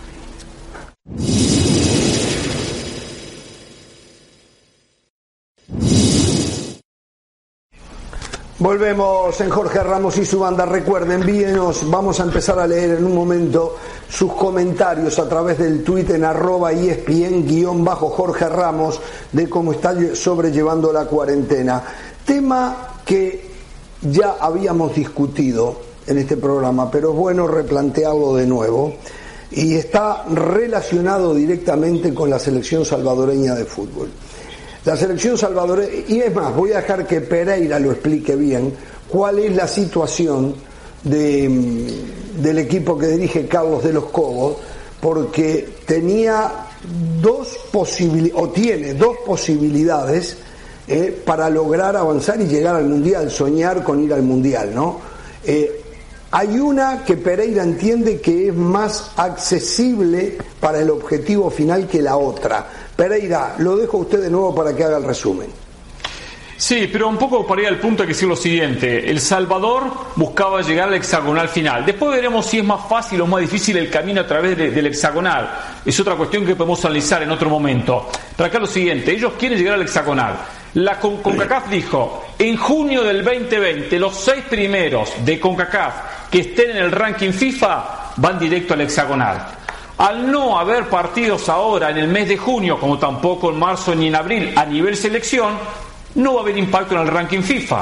Volvemos en Jorge Ramos y su banda. Recuerden, envíenos, vamos a empezar a leer en un momento sus comentarios a través del tuit en arroba y s p n guión bajo Jorge Ramos de cómo está sobrellevando la cuarentena. Tema que ya habíamos discutido en este programa, pero es bueno replantearlo de nuevo y está relacionado directamente con la selección salvadoreña de fútbol. La selección salvadoreña, y es más, voy a dejar que Pereira lo explique bien, cuál es la situación de, del equipo que dirige Carlos de los Cobos, porque tenía dos posibilidades, o tiene dos posibilidades eh, para lograr avanzar y llegar al Mundial, soñar con ir al Mundial, ¿no? Eh, hay una que Pereira entiende que es más accesible para el objetivo final que la otra. Pereira, lo dejo a usted de nuevo para que haga el resumen. Sí, pero un poco para ir al punto hay que decir lo siguiente. El Salvador buscaba llegar al hexagonal final. Después veremos si es más fácil o más difícil el camino a través de, del hexagonal. Es otra cuestión que podemos analizar en otro momento. Pero acá lo siguiente, ellos quieren llegar al hexagonal. La CONCACAF dijo, en junio del veinte veinte, los seis primeros de CONCACAF que estén en el ranking FIFA van directo al hexagonal. Al no haber partidos ahora en el mes de junio, como tampoco en marzo ni en abril, a nivel selección, no va a haber impacto en el ranking FIFA.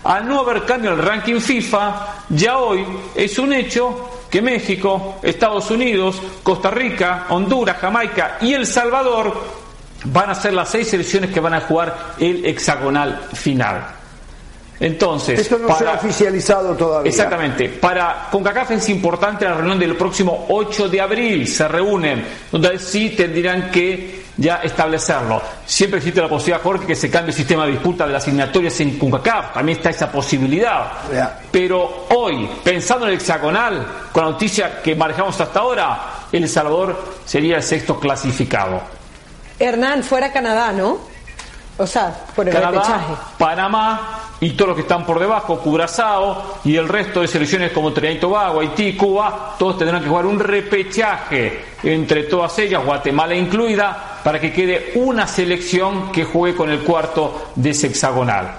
Al no haber cambio en el ranking FIFA, ya hoy es un hecho que México, Estados Unidos, Costa Rica, Honduras, Jamaica y El Salvador van a ser las seis selecciones que van a jugar el hexagonal final. Entonces, esto no para, se ha oficializado todavía. Exactamente. Para CONCACAF es importante la reunión del próximo ocho de abril. Se reúnen, donde sí tendrán que ya establecerlo. Siempre existe la posibilidad, Jorge, que se cambie el sistema de disputa de las eliminatorias en CONCACAF. También está esa posibilidad. Yeah. Pero hoy, pensando en el hexagonal, con la noticia que manejamos hasta ahora, El Salvador sería el sexto clasificado. Hernán, fuera Canadá, ¿no? O sea, por el Canadá, repechaje. Panamá y todos los que están por debajo, Curazao y el resto de selecciones como Trinidad y Tobago, Haití, Cuba, todos tendrán que jugar un repechaje entre todas ellas, Guatemala incluida, para que quede una selección que juegue con el cuarto de ese hexagonal.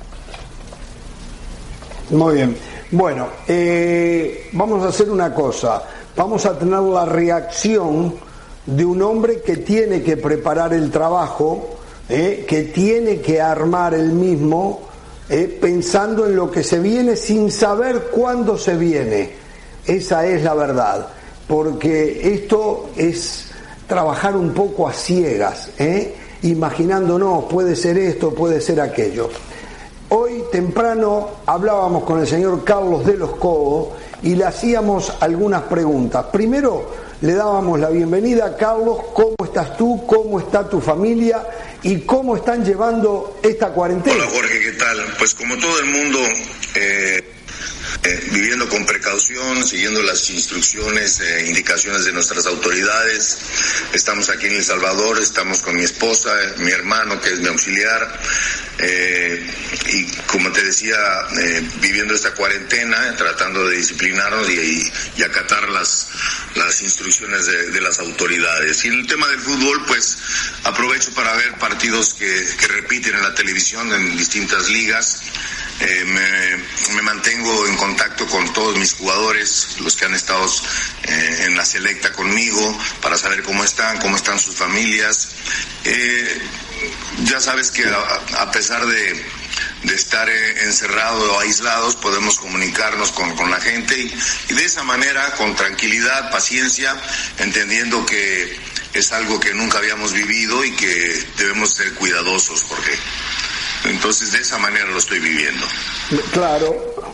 Muy bien. Bueno, eh, vamos a hacer una cosa. Vamos a tener la reacción de un hombre que tiene que preparar el trabajo, eh, que tiene que armar el mismo, eh, pensando en lo que se viene sin saber cuándo se viene. Esa es la verdad, porque esto es trabajar un poco a ciegas, eh, imaginándonos, puede ser esto, puede ser aquello. Hoy temprano hablábamos con el señor Carlos de los Cobos y le hacíamos algunas preguntas. Primero, le dábamos la bienvenida. Carlos, ¿cómo estás tú? ¿Cómo está tu familia? ¿Y cómo están llevando esta cuarentena? Hola Jorge, ¿qué tal? Pues como todo el mundo, eh, eh, viviendo con precaución, siguiendo las instrucciones e eh, indicaciones de nuestras autoridades. Estamos aquí en El Salvador, estamos con mi esposa, mi hermano que es mi auxiliar, eh, y como te decía, eh, viviendo esta cuarentena, tratando de disciplinarnos y, y, y acatar las, las instrucciones de, de las autoridades. Y en el tema del fútbol, pues aprovecho para ver partidos que, que repiten en la televisión en distintas ligas. Eh, me, me mantengo en contacto con todos mis jugadores, los que han estado eh, en la selecta conmigo, para saber cómo están, cómo están sus familias. Eh, ya sabes que a, a pesar de, de estar eh, encerrados o aislados, podemos comunicarnos con, con la gente y, y de esa manera, con tranquilidad, paciencia, entendiendo que es algo que nunca habíamos vivido y que debemos ser cuidadosos, Jorge. Entonces, de esa manera lo estoy viviendo. Claro.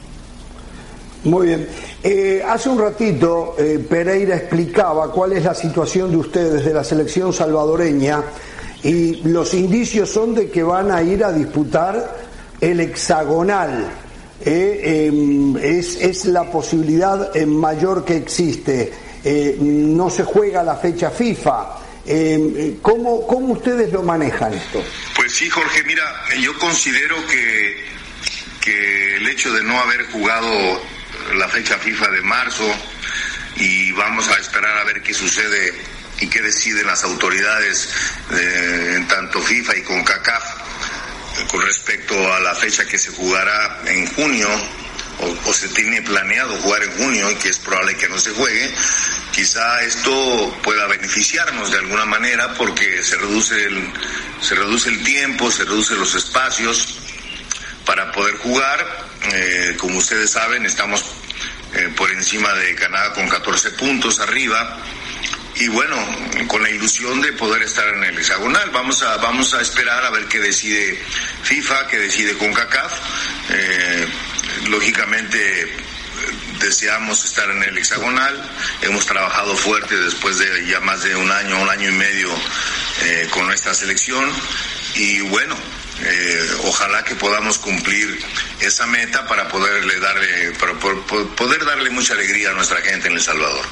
Muy bien. Eh, hace un ratito eh, Pereira explicaba cuál es la situación de ustedes, de la selección salvadoreña, y los indicios son de que van a ir a disputar el hexagonal. Eh, eh, es, es la posibilidad eh, mayor que existe. Eh, no se juega la fecha FIFA. Eh, ¿cómo, ¿Cómo ustedes lo manejan esto? Pues sí, Jorge, mira, yo considero que, que el hecho de no haber jugado la fecha FIFA de marzo, y vamos a esperar a ver qué sucede y qué deciden las autoridades eh, en tanto FIFA y CONCACAF eh, con respecto a la fecha que se jugará en junio, o, o se tiene planeado jugar en junio y que es probable que no se juegue. Quizá esto pueda beneficiarnos de alguna manera porque se reduce el, se reduce el tiempo, se reducen los espacios para poder jugar. Eh, como ustedes saben, estamos eh, por encima de Canadá con catorce puntos arriba. Y bueno, con la ilusión de poder estar en el hexagonal. Vamos a, vamos a esperar a ver qué decide FIFA, qué decide CONCACAF. Eh, lógicamente deseamos estar en el hexagonal. Hemos trabajado fuerte después de ya más de un año, un año y medio eh, con nuestra selección. Y bueno, eh, ojalá que podamos cumplir esa meta para poderle darle, para poder darle mucha alegría a nuestra gente en El Salvador.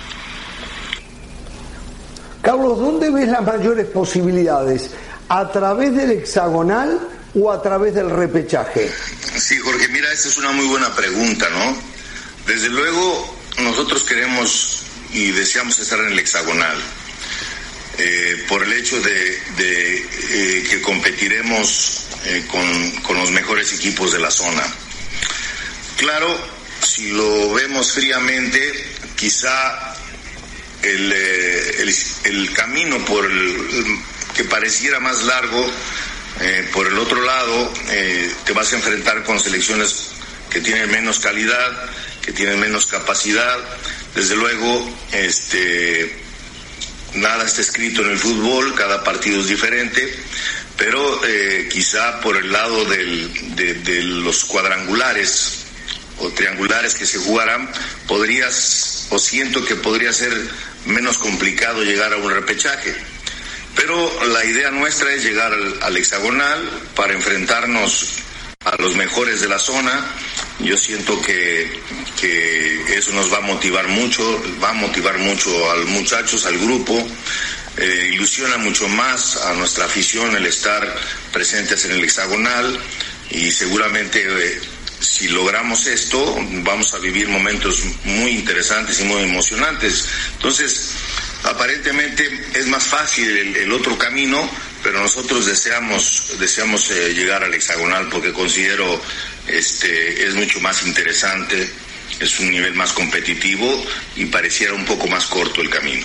Carlos, ¿dónde ves las mayores posibilidades? ¿A través del hexagonal o a través del repechaje? Sí, Jorge, mira, esta es una muy buena pregunta, ¿no? Desde luego, nosotros queremos y deseamos estar en el hexagonal, eh, por el hecho de, de eh, que competiremos eh, con, con los mejores equipos de la zona. Claro, si lo vemos fríamente, quizá el, eh, el, el camino por el, que pareciera más largo Eh, por el otro lado, eh, te vas a enfrentar con selecciones que tienen menos calidad, que tienen menos capacidad. Desde luego, este, nada está escrito en el fútbol, cada partido es diferente, pero eh, quizá por el lado del, de, de los cuadrangulares o triangulares que se jugarán, podrías, o siento que podría ser menos complicado llegar a un repechaje. Pero la idea nuestra es llegar al, al hexagonal para enfrentarnos a los mejores de la zona. Yo siento que, que eso nos va a motivar mucho, va a motivar mucho a los muchachos, al grupo. Eh, ilusiona mucho más a nuestra afición el estar presentes en el hexagonal y seguramente eh, si logramos esto vamos a vivir momentos muy interesantes y muy emocionantes. Entonces, aparentemente es más fácil el, el otro camino, pero nosotros deseamos deseamos eh, llegar al hexagonal porque considero este es mucho más interesante, es un nivel más competitivo y pareciera un poco más corto el camino.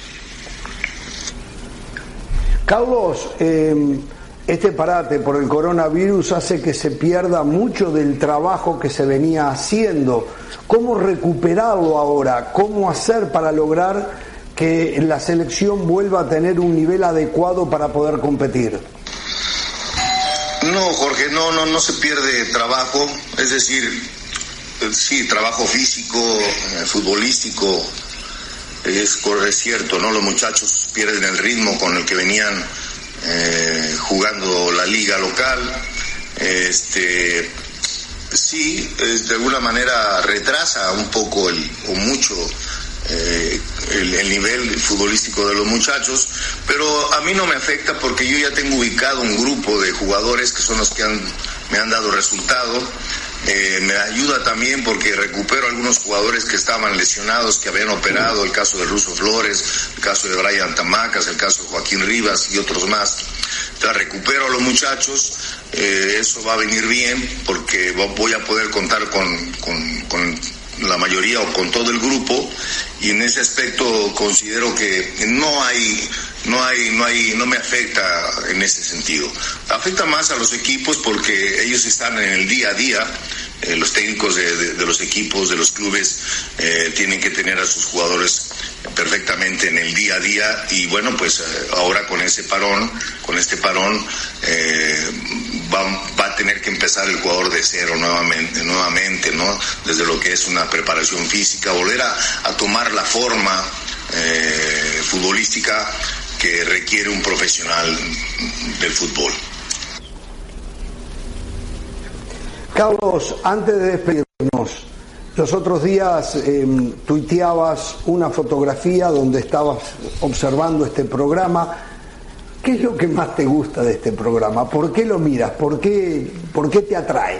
Carlos, eh, este parate por el coronavirus hace que se pierda mucho del trabajo que se venía haciendo. ¿Cómo recuperarlo ahora? ¿Cómo hacer para lograr que la selección vuelva a tener un nivel adecuado para poder competir? No, Jorge, no, no, no se pierde trabajo, es decir, sí, trabajo físico, eh, futbolístico, es, es cierto, ¿no? Los muchachos pierden el ritmo con el que venían eh, jugando la liga local, este, sí, es, de alguna manera retrasa un poco el, o mucho Eh, el, el nivel futbolístico de los muchachos, pero a mí no me afecta porque yo ya tengo ubicado un grupo de jugadores que son los que han, me han dado resultado. Eh, me ayuda también porque recupero algunos jugadores que estaban lesionados, que habían operado, el caso de Russo Flores, el caso de Brian Tamacas, el caso de Joaquín Rivas y otros más. Entonces recupero a los muchachos, eh, eso va a venir bien porque voy a poder contar con, con, con la mayoría o con todo el grupo, y en ese aspecto considero que no hay no hay no hay no me afecta en ese sentido. Afecta más a los equipos porque ellos están en el día a día. Eh, los técnicos de, de, de los equipos, de los clubes, eh, tienen que tener a sus jugadores perfectamente en el día a día, y bueno, pues eh, ahora con ese parón, con este parón, eh, va, va a tener que empezar el jugador de cero nuevamente, nuevamente, ¿no? Desde lo que es una preparación física, volver a, a tomar la forma eh, futbolística que requiere un profesional del fútbol. Carlos, antes de despedirnos, los otros días eh, tuiteabas una fotografía donde estabas observando este programa. ¿Qué es lo que más te gusta de este programa? ¿Por qué lo miras? ¿Por qué, por qué te atrae?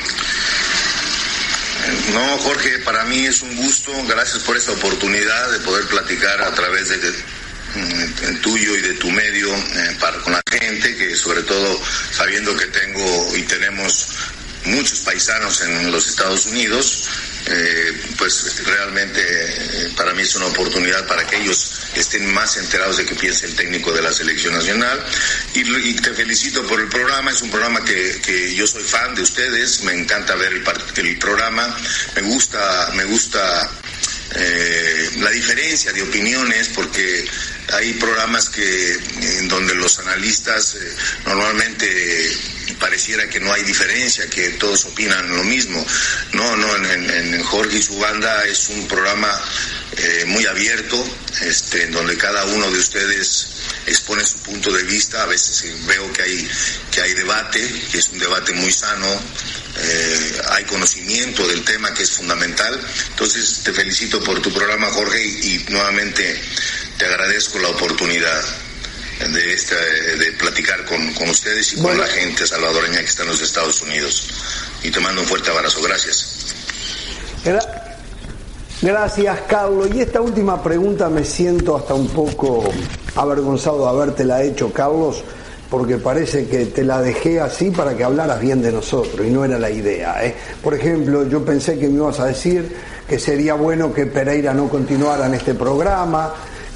No, Jorge, para mí es un gusto. Gracias por esta oportunidad de poder platicar a través de, de, de tuyo y de tu medio eh, para, con la gente, que sobre todo sabiendo que tengo y tenemos muchos paisanos en los Estados Unidos, eh, pues realmente eh, para mí es una oportunidad para que ellos estén más enterados de qué piensa el técnico de la selección nacional, y, y te felicito por el programa. Es un programa que, que yo soy fan de ustedes, me encanta ver el, el programa, me gusta, me gusta eh, la diferencia de opiniones, porque hay programas que en donde los analistas eh, normalmente pareciera que no hay diferencia, que todos opinan lo mismo. No, no, en, en Jorge y su banda es un programa eh, muy abierto, este, en donde cada uno de ustedes expone su punto de vista. A veces veo que hay que hay debate, que es un debate muy sano, eh, hay conocimiento del tema, que es fundamental. Entonces te felicito por tu programa, Jorge, y, y nuevamente te agradezco la oportunidad de esta, de platicar con, con ustedes y con bueno. la gente salvadoreña que está en los Estados Unidos. Y te mando un fuerte abrazo. Gracias. Gra- Gracias, Carlos. Y esta última pregunta me siento hasta un poco avergonzado de habértela hecho, Carlos, porque parece que te la dejé así para que hablaras bien de nosotros, y no era la idea, ¿eh? Por ejemplo, yo pensé que me ibas a decir que sería bueno que Pereira no continuara en este programa,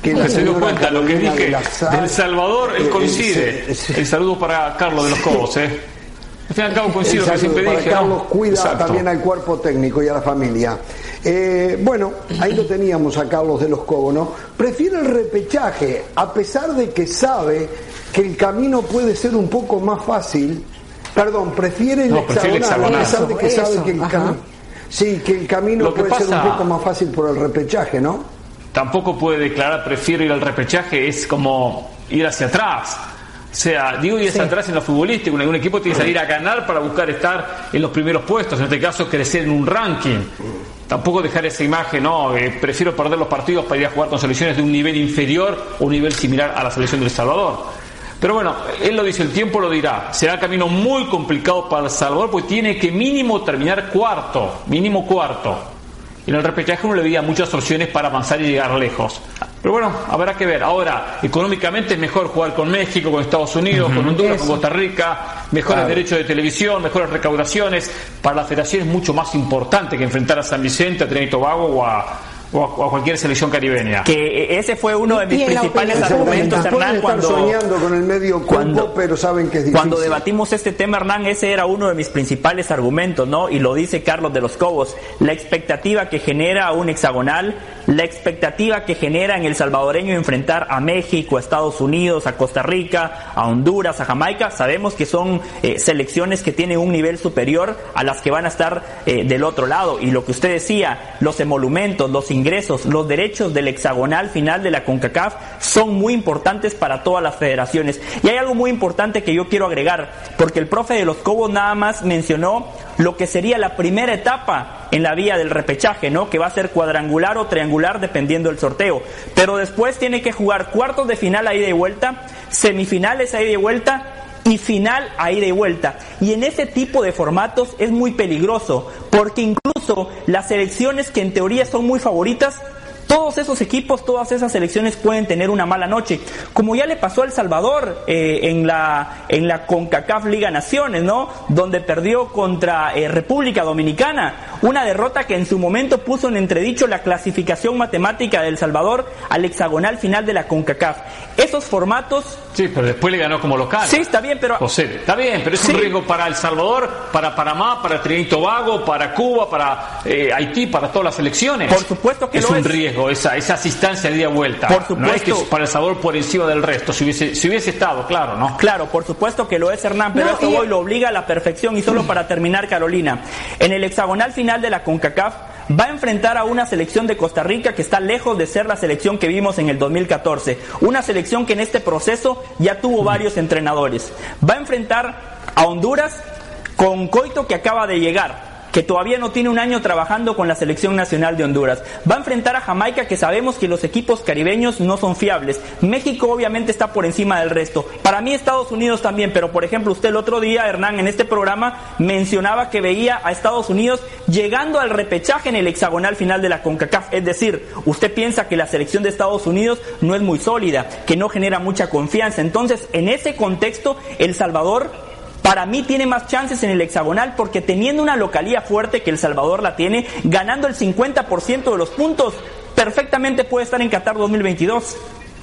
que la se dio cuenta lo que dije de El Salvador, él coincide. Eh, sí, sí. El saludo para Carlos de los Cobos, ¿eh? Al fin y al cabo coincido que siempre para dije. Carlos, ¿no? cuida Exacto. también al cuerpo técnico y a la familia. Eh, bueno, ahí lo teníamos a Carlos de los Cobos, ¿no? Prefiere el repechaje, a pesar de que sabe que el camino puede ser un poco más fácil. Perdón, prefiere el no, prefiere hexagonal, a pesar de que eso, sabe que el camino, sí, que el camino puede pasa, ser un poco más fácil por el repechaje, ¿no? Tampoco puede declarar prefiero ir al repechaje, es como ir hacia atrás. O sea, digo ir hacia sí. atrás en lo futbolístico, un equipo tiene que salir a ganar para buscar estar en los primeros puestos, en este caso crecer en un ranking. Tampoco dejar esa imagen, no, eh, prefiero perder los partidos para ir a jugar con selecciones de un nivel inferior o un nivel similar a la selección de El Salvador. Pero bueno, él lo dice, el tiempo lo dirá. Será un camino muy complicado para El Salvador porque tiene que mínimo terminar cuarto, mínimo cuarto. Y en el repechaje uno le veía muchas opciones para avanzar y llegar lejos. Pero bueno, habrá que ver. Ahora, económicamente es mejor jugar con México, con Estados Unidos, uh-huh. con Honduras, Eso. con Costa Rica, mejores claro. derechos de televisión, mejores recaudaciones. Para la federación es mucho más importante que enfrentar a San Vicente, a Trinidad y Tobago o a... o a cualquier selección caribeña. Que ese fue uno de mis principales argumentos, Hernán, cuando soñando con el medio campo, cuando, pero saben que es difícil. Cuando debatimos este tema, Hernán, ese era uno de mis principales argumentos, ¿no? Y lo dice Carlos de los Cobos, la expectativa que genera un hexagonal, la expectativa que genera en el salvadoreño enfrentar a México, a Estados Unidos, a Costa Rica, a Honduras, a Jamaica. Sabemos que son eh, selecciones que tienen un nivel superior a las que van a estar eh, del otro lado. Y lo que usted decía, los emolumentos, los ingresos, los derechos del hexagonal final de la CONCACAF son muy importantes para todas las federaciones. Y hay algo muy importante que yo quiero agregar, porque el profe de los Cobos nada más mencionó lo que sería la primera etapa en la vía del repechaje, ¿no? Que va a ser cuadrangular o triangular dependiendo del sorteo. Pero después tiene que jugar cuartos de final a ida y vuelta, semifinales a ida y vuelta y final a ida y vuelta. Y en ese tipo de formatos es muy peligroso, porque incluso las selecciones que en teoría son muy favoritas, todos esos equipos, todas esas selecciones pueden tener una mala noche, como ya le pasó a El Salvador eh, en la en la CONCACAF Liga Naciones, ¿no? Donde perdió contra eh, República Dominicana, una derrota que en su momento puso en entredicho la clasificación matemática de El Salvador al hexagonal final de la CONCACAF. Esos formatos... Sí, pero después le ganó como local. Sí, está bien, pero... José, está bien, pero es sí. un riesgo para El Salvador, para Panamá, para Trinidad y Tobago, para Cuba, para eh, Haití, para todas las selecciones. Por supuesto que es lo un es. riesgo, esa, esa asistencia de ida y vuelta. Por supuesto. No es que para El Salvador por encima del resto, si hubiese, si hubiese estado, claro, ¿no? Claro, por supuesto que lo es, Hernán, pero no, esto y... hoy lo obliga a la perfección. Y solo para terminar, Carolina, en el hexagonal final de la CONCACAF va a enfrentar a una selección de Costa Rica que está lejos de ser la selección que vimos en el dos mil catorce. Una selección que en este proceso ya tuvo varios entrenadores. Va a enfrentar a Honduras con Coito, que acaba de llegar, que todavía no tiene un año trabajando con la selección nacional de Honduras. Va a enfrentar a Jamaica, que sabemos que los equipos caribeños no son fiables. México obviamente está por encima del resto. Para mí Estados Unidos también, pero por ejemplo usted el otro día, Hernán, en este programa mencionaba que veía a Estados Unidos llegando al repechaje en el hexagonal final de la CONCACAF. Es decir, usted piensa que la selección de Estados Unidos no es muy sólida, que no genera mucha confianza. Entonces, en ese contexto, El Salvador para mí tiene más chances en el hexagonal, porque teniendo una localía fuerte, que El Salvador la tiene, ganando el cincuenta por ciento de los puntos, perfectamente puede estar en Qatar dos mil veintidós.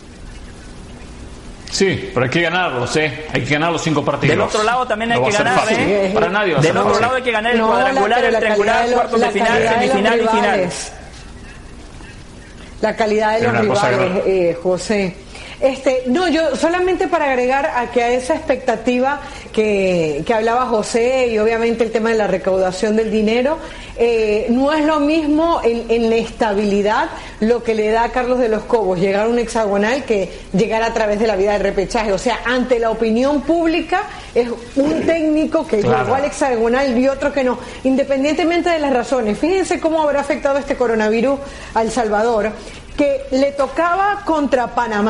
Sí, pero hay que ganarlos, ¿eh? Hay que ganar los cinco partidos. Del otro lado también hay no que ganar, ¿eh? Para nadie va a Del ser otro fácil. lado hay que ganar el no, cuadrangular, la, el triangular, de cuartos de final, semifinal y final. La calidad de los rivales, eh, José. Este, no, yo solamente para agregar a que a esa expectativa que, que hablaba José, y obviamente el tema de la recaudación del dinero, eh, no es lo mismo en, en la estabilidad lo que le da a Carlos de los Cobos llegar a un hexagonal que llegar a través de la vida del repechaje. O sea, ante la opinión pública es un técnico que claro. llegó al hexagonal y otro que no, independientemente de las razones. Fíjense cómo habrá afectado este coronavirus a El Salvador, que le tocaba contra Panamá.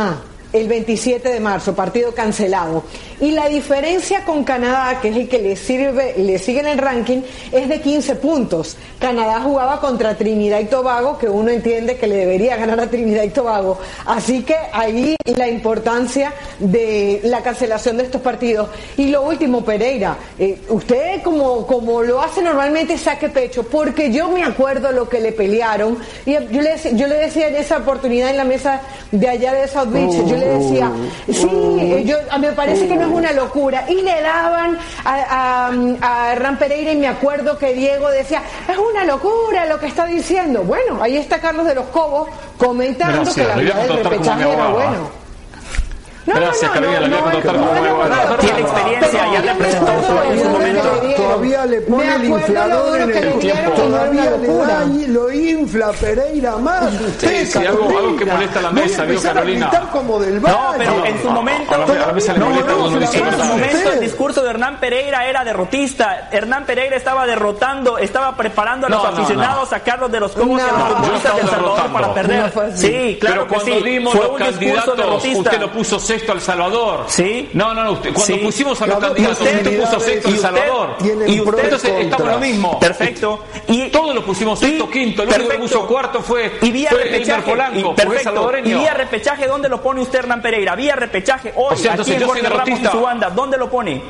el veintisiete de marzo, partido cancelado. Y la diferencia con Canadá, que es el que le sirve, le sigue en el ranking, es de quince puntos. Canadá jugaba contra Trinidad y Tobago, que uno entiende que le debería ganar a Trinidad y Tobago. Así que ahí la importancia de la cancelación de estos partidos. Y lo último, Pereira, eh, usted como, como lo hace normalmente, saque pecho, porque yo me acuerdo lo que le pelearon, y yo le, yo le decía en esa oportunidad en la mesa de allá de South Beach, yo le decía, sí, yo, me parece que no es una locura, y le daban a, a, a Hernán Pereira, y me acuerdo que Diego decía, es una locura lo que está diciendo. Bueno, ahí está Carlos de los Cobos comentando Gracias, que la verdad del repechaje era bueno. No, Gracias, Carolina, no, le voy a contar no, cómo no, me no, tiene experiencia, ya representó en su momento. Todavía le pone el inflador en el tiempo. Todavía le da y lo infla Pereira más. Usted, sí, sí, algo, algo que molesta a la mesa, vio Carolina. Como del no, pero en su momento, a la mesa le molesta no, no, en su momento el discurso de Hernán Pereira era derrotista. Hernán Pereira estaba derrotando, estaba preparando a los no, aficionados no, no. a Carlos de los Cobos y a los futbolistas del Salvador para perder. Sí, claro que sí. Pero cuando dimos los candidatos, usted lo puso sexto al Salvador. Sí. No, no, no. Usted, cuando sí. pusimos a los claro, candidatos, usted, usted puso sexto El Salvador. Y usted, entonces estamos lo mismo. Perfecto. Y todos lo pusimos sexto, y, quinto. El único que puso cuarto fue, y vía fue repechaje, Polanco, y, fue salvadoreño. Y vía repechaje, ¿dónde lo pone usted, Hernán Pereira? Vía repechaje hoy, o sea, aquí en Jorge Ramos y su banda, ¿dónde lo pone?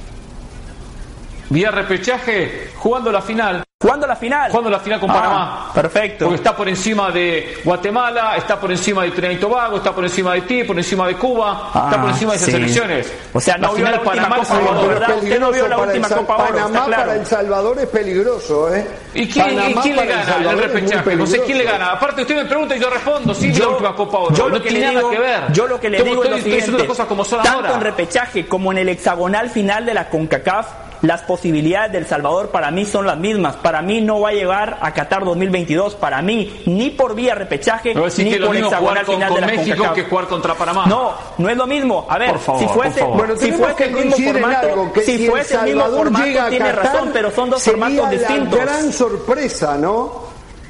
Vía repechaje, jugando la final. ¿Jugando la final? Jugando la final con ah, Panamá. Perfecto. Porque está por encima de Guatemala, está por encima de Trinidad y Tobago, está por encima de ti, por encima de Cuba, ah, está por encima de esas sí. elecciones. O sea, no la vio la última Panamá, Copa Oro, ¿verdad? Usted no vio la última Copa Oro. Panamá claro. Para El Salvador es peligroso, ¿eh? ¿Y quién, ¿y quién le gana el, el repechaje? No sé quién le gana. Aparte usted me pregunta y yo respondo, sí, yo, la última Copa Oro. Yo lo no que tiene le nada digo, que ver. Yo lo que le digo es lo siguiente, cosas como son tanto ahora. en repechaje como en el hexagonal final de la CONCACAF, las posibilidades del Salvador para mí son las mismas. Para mí no va a llegar a Qatar dos mil veintidós. Para mí, ni por vía repechaje, no ni por hexagonal con, final con de la México CONCACAF. Que jugar contra Panamá. No, no es lo mismo. A ver, favor, si fuese, bueno, si fuese el mismo formato, algo, que si si fuese el, el mismo formato, tiene Qatar, razón, pero son dos formatos distintos. La gran sorpresa, ¿no?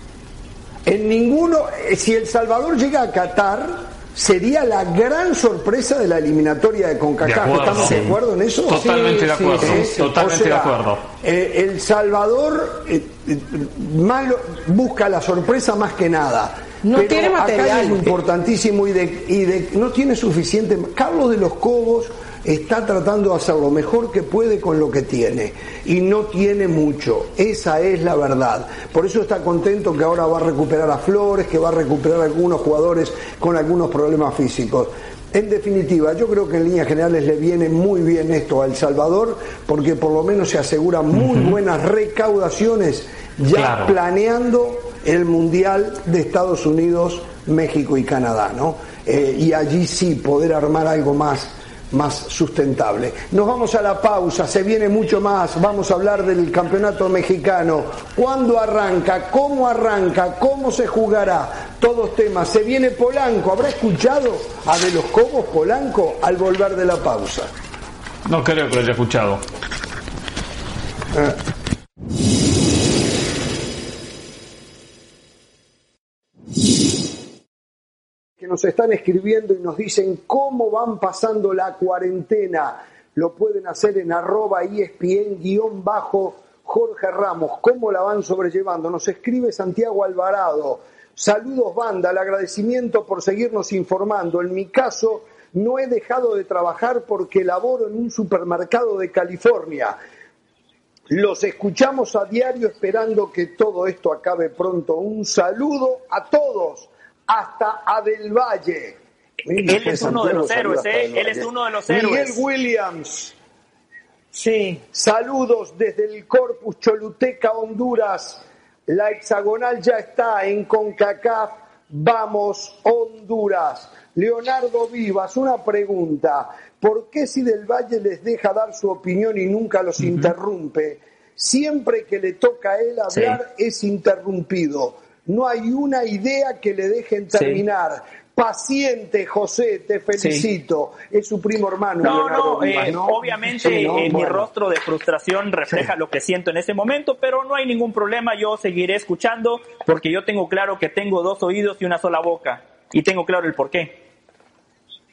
En ninguno, si El Salvador llega a Qatar, sería la gran sorpresa de la eliminatoria de CONCACAF. De ¿Estamos sí. de acuerdo en eso? Totalmente sí, de acuerdo. Sí, sí. Totalmente o sea, de acuerdo. Eh, El Salvador eh, eh, malo, busca la sorpresa más que nada. No pero tiene material. Acá es importantísimo y de, y de no tiene suficiente. Carlos de los Cobos está tratando de hacer lo mejor que puede con lo que tiene y no tiene mucho, esa es la verdad. Por eso está contento que ahora va a recuperar a Flores, que va a recuperar a algunos jugadores con algunos problemas físicos. En definitiva, yo creo que en líneas generales le viene muy bien esto a El Salvador, porque por lo menos se asegura muy uh-huh. buenas recaudaciones ya claro. planeando el Mundial de Estados Unidos, México y Canadá, ¿no? Eh, y allí sí poder armar algo más más sustentable. Nos vamos a la pausa, se viene mucho más, vamos a hablar del campeonato mexicano, cuándo arranca, cómo arranca, cómo se jugará, todos temas, se viene Polanco, ¿habrá escuchado a De los Cobos Polanco al volver de la pausa? No creo que lo haya escuchado. Eh. Que nos están escribiendo y nos dicen cómo van pasando la cuarentena. Lo pueden hacer en arroba E S P N guión bajo Jorge Ramos. ¿Cómo la van sobrellevando? Nos escribe Santiago Alvarado. Saludos, banda. El agradecimiento por seguirnos informando. En mi caso, no he dejado de trabajar porque laboro en un supermercado de California. Los escuchamos a diario esperando que todo esto acabe pronto. Un saludo a todos. Hasta Abel Valle. Él es uno de los héroes, ¿eh? Él es uno de los héroes. Miguel Williams. Sí. Saludos desde el Corpus Choluteca, Honduras. La hexagonal ya está en CONCACAF. Vamos, Honduras. Leonardo Vivas, una pregunta. ¿Por qué si Del Valle les deja dar su opinión y nunca los uh-huh. interrumpe? Siempre que le toca a él hablar sí. es interrumpido. No hay una idea que le dejen terminar. Sí. Paciente, José, te felicito. Sí. Es su primo hermano. No, no, Vivas, eh, ¿no? Obviamente sí, ¿no? Eh, bueno. Mi rostro de frustración refleja sí. lo que siento en ese momento, pero no hay ningún problema. Yo seguiré escuchando porque yo tengo claro que tengo dos oídos y una sola boca. Y tengo claro el porqué.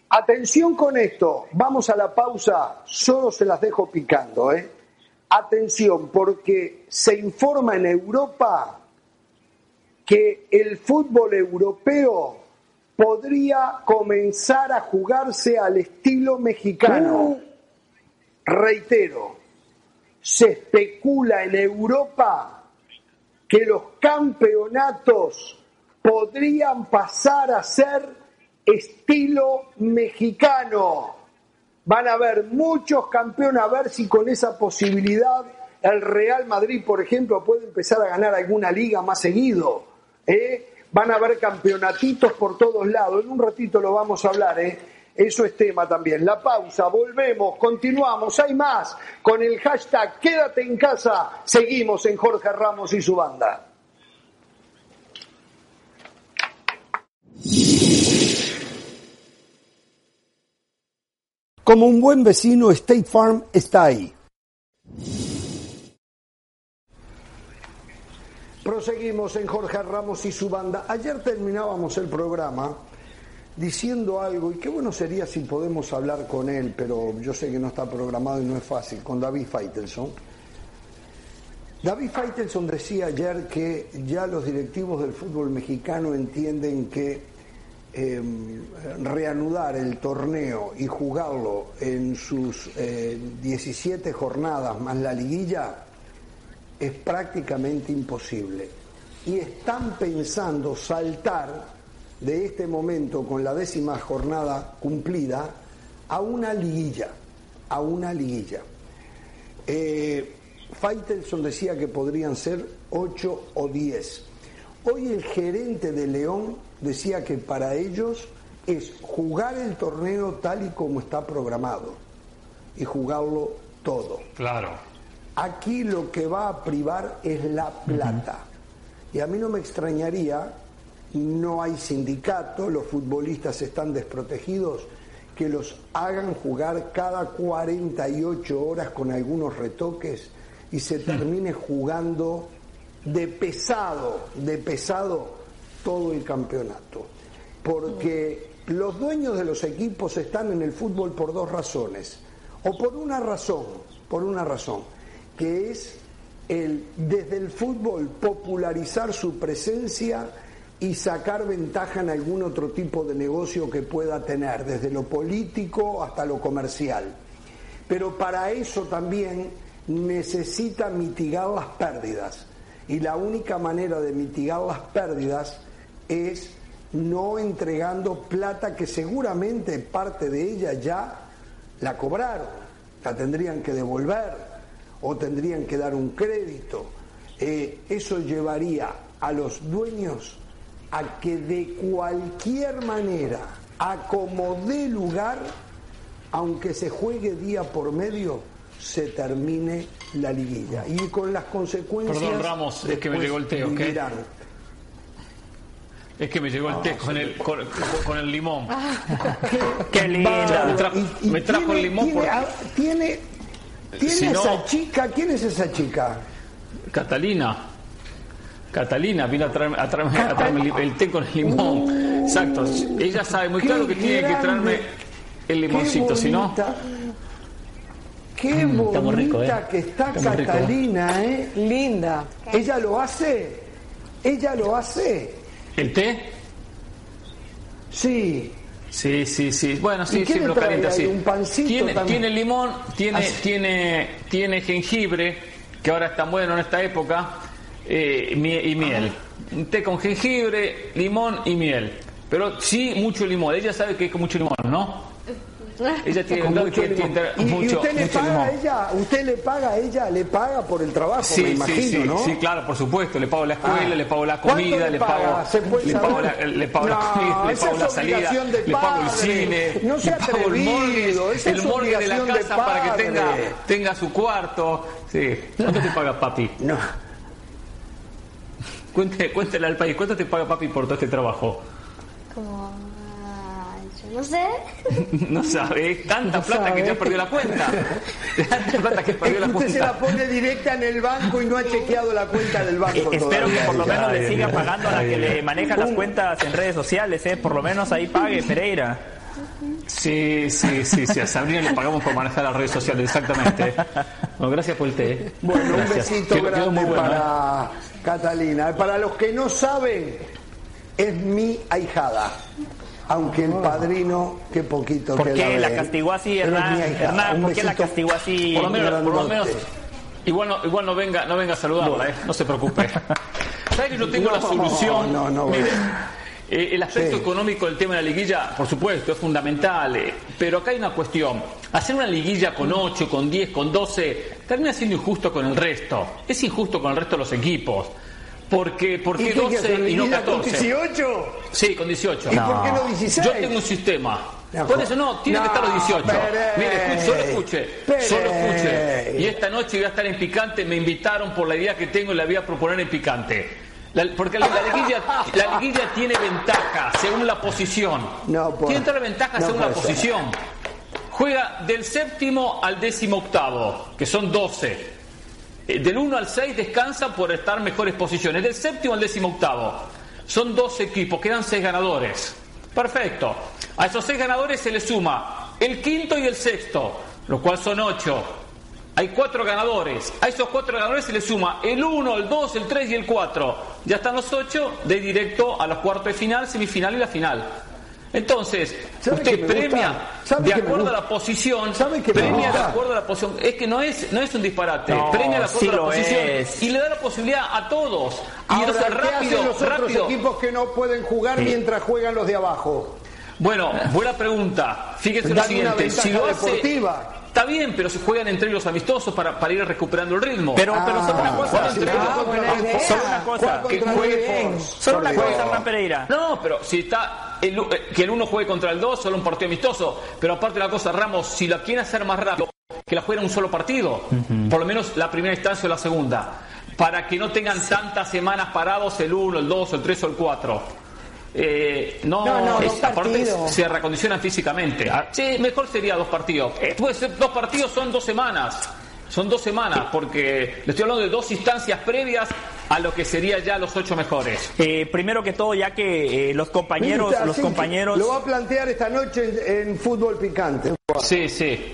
Atención con esto, vamos a la pausa, solo se las dejo picando, ¿eh? Atención, porque se informa en Europa que el fútbol europeo podría comenzar a jugarse al estilo mexicano. Uh. Reitero, se especula en Europa que los campeonatos podrían pasar a ser estilo mexicano. Van a haber muchos campeones, a ver si con esa posibilidad el Real Madrid, por ejemplo, puede empezar a ganar alguna liga más seguido. ¿eh? Van a haber campeonatitos por todos lados. En un ratito lo vamos a hablar, ¿eh? Eso es tema también. La pausa, volvemos, continuamos, hay más. Con el hashtag Quédate en casa, seguimos en Jorge Ramos y su banda. Como un buen vecino, State Farm está ahí. Proseguimos en Jorge Ramos y su banda. Ayer terminábamos el programa diciendo algo, y qué bueno sería si podemos hablar con él, pero yo sé que no está programado y no es fácil, con David Faitelson. David Faitelson decía ayer que ya los directivos del fútbol mexicano entienden que Eh, reanudar el torneo y jugarlo en sus eh, diecisiete jornadas más la liguilla es prácticamente imposible. Y están pensando saltar de este momento con la décima jornada cumplida a una liguilla, a una liguilla. Eh, Faitelson decía que podrían ser ocho o diez. Hoy el gerente de León decía que para ellos es jugar el torneo tal y como está programado y jugarlo todo. Claro. Aquí lo que va a privar es la plata. Uh-huh. Y a mí no me extrañaría, no hay sindicato, los futbolistas están desprotegidos, que los hagan jugar cada cuarenta y ocho horas con algunos retoques y se termine jugando de pesado, de pesado todo el campeonato. Porque los dueños de los equipos están en el fútbol por dos razones. O por una razón, por una razón, que es el desde el fútbol popularizar su presencia y sacar ventaja en algún otro tipo de negocio que pueda tener, desde lo político hasta lo comercial. Pero para eso también necesita mitigar las pérdidas. Y la única manera de mitigar las pérdidas es no entregando plata que seguramente parte de ella ya la cobraron, la tendrían que devolver o tendrían que dar un crédito. Eh, eso llevaría a los dueños a que de cualquier manera, a como dé lugar, aunque se juegue día por medio, se termine la liguilla y con las consecuencias. Perdón, Ramos, es que me llegó el té, ¿ok? Es que me llegó el té ah, con, sí. el, con, con el limón. Qué, qué linda. Me trajo, y, y me trajo tiene, el limón. Tiene, porque... tiene, tiene si esa no, chica. ¿Quién es esa chica? Catalina. Catalina vino a traerme, a traerme, a traerme el, el té con el limón. Uh, Exacto. Ella sabe muy claro que tiene grande, que traerme el limoncito, si no. Qué bonita mm, rico, ¿eh? que está Estamos Catalina, rico. ¿eh? Linda. ¿Ella lo hace? ¿Ella lo hace? ¿El té? Sí. Sí, sí, sí. Bueno, sí, sí, me lo calienta así. Un pancito tiene, también. tiene limón, tiene, tiene, tiene jengibre, que ahora es tan bueno en esta época, eh, y miel. Un té con jengibre, limón y miel. Pero sí, mucho limón. Ella sabe que es con mucho limón, ¿no? Ella tiene, mucho que tiene ¿Y, mucho, ¿Y usted le mucho paga limón. a ella? ¿Usted le paga a ella? ¿Le paga por el trabajo? Sí, me imagino, sí, sí, ¿no? sí, claro, por supuesto. Le pago la escuela, ah. le pago la comida, le, le pago, le pago la, le pago no, la comida, le pago la salida, le pago el cine, no le pago el morgue, el morgue de la casa para que tenga, tenga su cuarto. Sí. ¿Cuánto te paga papi? No. Cuéntele, cuéntele al país, ¿cuánto te paga papi por todo este trabajo? Como... No sé. No sabe, tanta no plata sabe. que ya perdió la cuenta. Tanta plata que perdió la usted cuenta. Se la pone directa en el banco y no ha chequeado la cuenta del banco. Eh, espero que por lo menos Ay, le siga ay, pagando a la ay, que ay. le maneja las cuentas en redes sociales, eh. Por lo menos ahí pague, Pereira. Sí, sí, sí, sí, a Sabrina le pagamos por manejar las redes sociales, exactamente. Bueno, gracias por el té. Bueno, gracias. Un besito Quedó, grande quedó muy bueno, para ¿eh? Catalina. Para los que no saben, es mi ahijada. Aunque el padrino, qué poquito ¿Por queda qué de la él. castigó así, Pero es Hernán? mi ahijada. Hernán, Un ¿por qué la besito castigó así? Por lo menos, por lo grandote. menos igual, no, igual no venga no venga a saludarla, ¿eh? No se preocupe. ¿Sabes que yo tengo No, la solución? no, no, Mire, bueno. eh, el aspecto Sí. económico del tema de la liguilla, por supuesto, es fundamental, eh, pero acá hay una cuestión. Hacer una liguilla con ocho, con diez, con doce, termina siendo injusto con el resto. Es injusto con el resto de los equipos. Porque, ¿por ¿Y qué qué hay que hacer, doce y no liguilla con catorce? dieciocho? Sí, con dieciocho. ¿Y por qué no dieciséis? Yo tengo un sistema. No, Por eso no, tiene no, que estar los dieciocho. Pérez, Mire, escuche, solo escuche, Pérez. solo escuche. Y esta noche voy a estar en picante, me invitaron por la idea que tengo y la voy a proponer en picante. La- porque la, la liguilla, la liguilla tiene ventaja según la posición. No puede- tiene otra ventaja no según la puede ser. posición. Juega del séptimo al décimo octavo, que son doce. Eh, Del uno al seis descansa por estar en mejores posiciones. Del séptimo al décimo octavo. Son doce equipos, quedan seis ganadores. Perfecto. A esos seis ganadores se le suma el quinto y el sexto, lo cual son ocho. Hay cuatro ganadores. A esos cuatro ganadores se le suma el uno, el dos, el tres y el cuatro. Ya están los ocho de directo a los cuartos de final, semifinal y la final. Entonces, ¿Sabe usted que me premia gusta? ¿Sabe de que me acuerdo a gusta? la posición, ¿Sabe que me premia de gusta? acuerdo a la posición. Es que no es, no es un disparate, No, premia de acuerdo sí a la lo posición es. y le da la posibilidad a todos. Y Ahora, entonces ¿qué rápido, hacen los otros rápido. equipos que no pueden jugar mientras juegan los de abajo? Bueno, buena pregunta. Fíjese lo Dan una siguiente, ventaja si lo hace, deportiva. está bien, pero se juegan entre ellos amistosos para, para ir recuperando el ritmo. Pero, pero solo una Ah, cosa, sí, entre ah, ellos. buena idea. solo una cosa, Juega que contra juegue el por- Benz. solo una Por cosa, Dios. Hernán Pereira. No, pero si está el, eh, que el uno juegue contra el dos, solo un partido amistoso. Pero aparte de la cosa, Ramos, si la quiere hacer más rápido, que la juegue en un solo partido. Por lo menos la primera instancia o la segunda. Para que no tengan tantas semanas parados el uno, el dos, el tres o el cuatro. Eh, no, No, no, es- dos aparte partidos. se recondicionan físicamente. Ah, sí, mejor sería dos partidos. Eh, puede ser dos partidos, son dos semanas. Son dos semanas, porque le estoy hablando de dos instancias previas a lo que sería ya los ocho mejores. Eh, primero que todo, ya que eh, los compañeros, Mire, los así, compañeros, Lo va a plantear esta noche en, en Fútbol Picante. Sí, sí.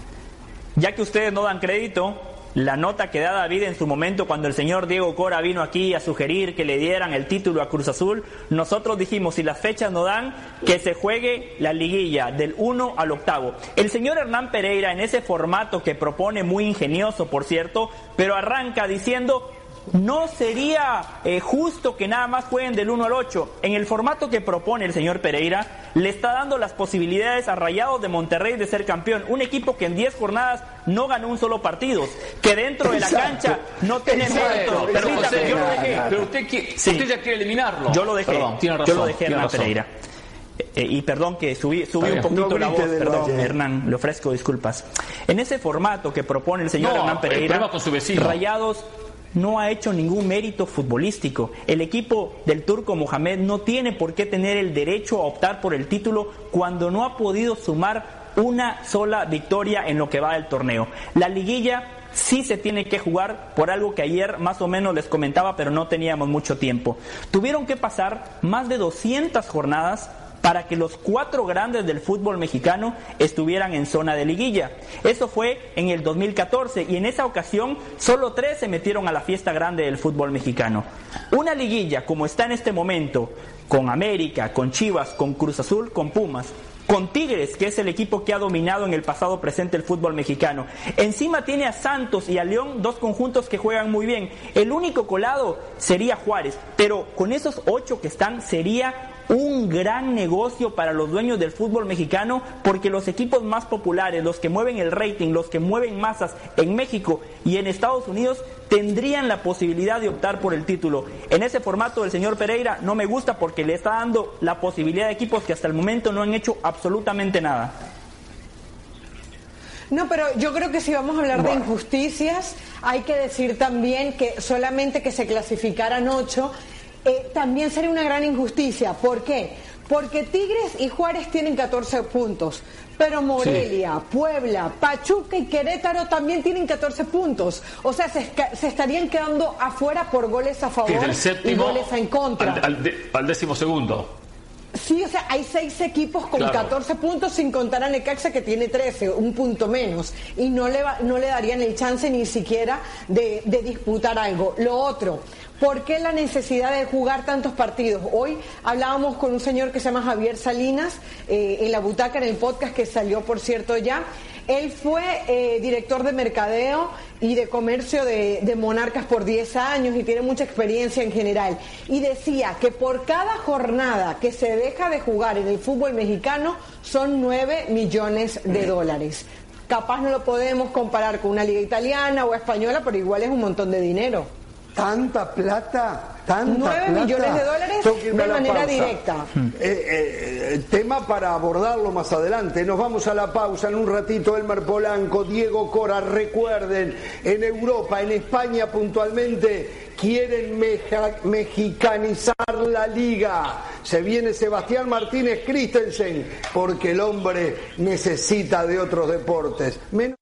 ya que ustedes no dan crédito, la nota que da David en su momento cuando el señor Diego Cora vino aquí a sugerir que le dieran el título a Cruz Azul, nosotros dijimos, si las fechas no dan, que se juegue la liguilla del uno al octavo. El señor Hernán Pereira, en ese formato que propone, muy ingenioso por cierto, pero arranca diciendo: no sería eh, justo que nada más jueguen del uno al ocho. En el formato que propone el señor Pereira, le está dando las posibilidades a Rayados de Monterrey de ser campeón. Un equipo que en diez jornadas no ganó un solo partido, que dentro de la Exacto. cancha no tiene Exacto. mérito. Pero Permítame, José, yo lo dejé. pero usted, qui- Sí. usted ya quiere eliminarlo. Yo lo dejé, Perdón, tiene yo razón, lo dejé, tiene Hernán razón. Pereira. Eh, y perdón que subí, subí Está un bien. poquito No la grite voz, del perdón, Valle. Hernán, le ofrezco disculpas. En ese formato que propone el señor No, Hernán el Pereira, problema con su vecino. Rayados no ha hecho ningún mérito futbolístico. El equipo del Turco Mohamed no tiene por qué tener el derecho a optar por el título cuando no ha podido sumar una sola victoria en lo que va del torneo. La liguilla sí se tiene que jugar, por algo que ayer más o menos les comentaba, pero no teníamos mucho tiempo. Tuvieron que pasar más de doscientas jornadas para que los cuatro grandes del fútbol mexicano estuvieran en zona de liguilla. Eso fue en el dos mil catorce y en esa ocasión solo tres se metieron a la fiesta grande del fútbol mexicano. Una liguilla como está en este momento, con América, con Chivas, con Cruz Azul, con Pumas, con Tigres, que es el equipo que ha dominado en el pasado presente el fútbol mexicano. Encima tiene a Santos y a León, dos conjuntos que juegan muy bien. El único colado sería Juárez, pero con esos ocho que están sería un gran negocio para los dueños del fútbol mexicano, porque los equipos más populares, los que mueven el rating, los que mueven masas en México y en Estados Unidos, tendrían la posibilidad de optar por el título. En ese formato del señor Pereira no me gusta porque le está dando la posibilidad a equipos que hasta el momento no han hecho absolutamente nada. No, pero yo creo que si vamos a hablar de injusticias, hay que decir también que solamente que se clasificaran ocho, eh, también sería una gran injusticia. ¿Por qué? Porque Tigres y Juárez tienen catorce puntos, pero Morelia, sí, Puebla, Pachuca y Querétaro también tienen catorce puntos. O sea, se, se estarían quedando afuera por goles a favor y goles en contra. Al, al, de, al décimo segundo. Sí, o sea, hay seis equipos con claro. catorce puntos sin contar a Necaxa que tiene trece, un punto menos, y no le va, no le darían el chance ni siquiera de, de disputar algo. Lo otro, ¿por qué la necesidad de jugar tantos partidos? Hoy hablábamos con un señor que se llama Javier Salinas, eh, en la butaca, en el podcast que salió, por cierto, ya. Él fue eh, director de mercadeo y de comercio de, de Monarcas por diez años y tiene mucha experiencia en general. Y decía que por cada jornada que se deja de jugar en el fútbol mexicano son nueve millones de dólares. Capaz no lo podemos comparar con una liga italiana o española, pero igual es un montón de dinero. ¿Tanta plata? ¿Tanta nueve plata? millones de dólares de manera pausa. directa. Eh, eh, tema para abordarlo más adelante. Nos vamos a la pausa en un ratito. Elmer Polanco, Diego Cora, recuerden, en Europa, en España puntualmente, quieren meja, mexicanizar la liga. Se viene Sebastián Martínez Christensen, porque el hombre necesita de otros deportes. Menos...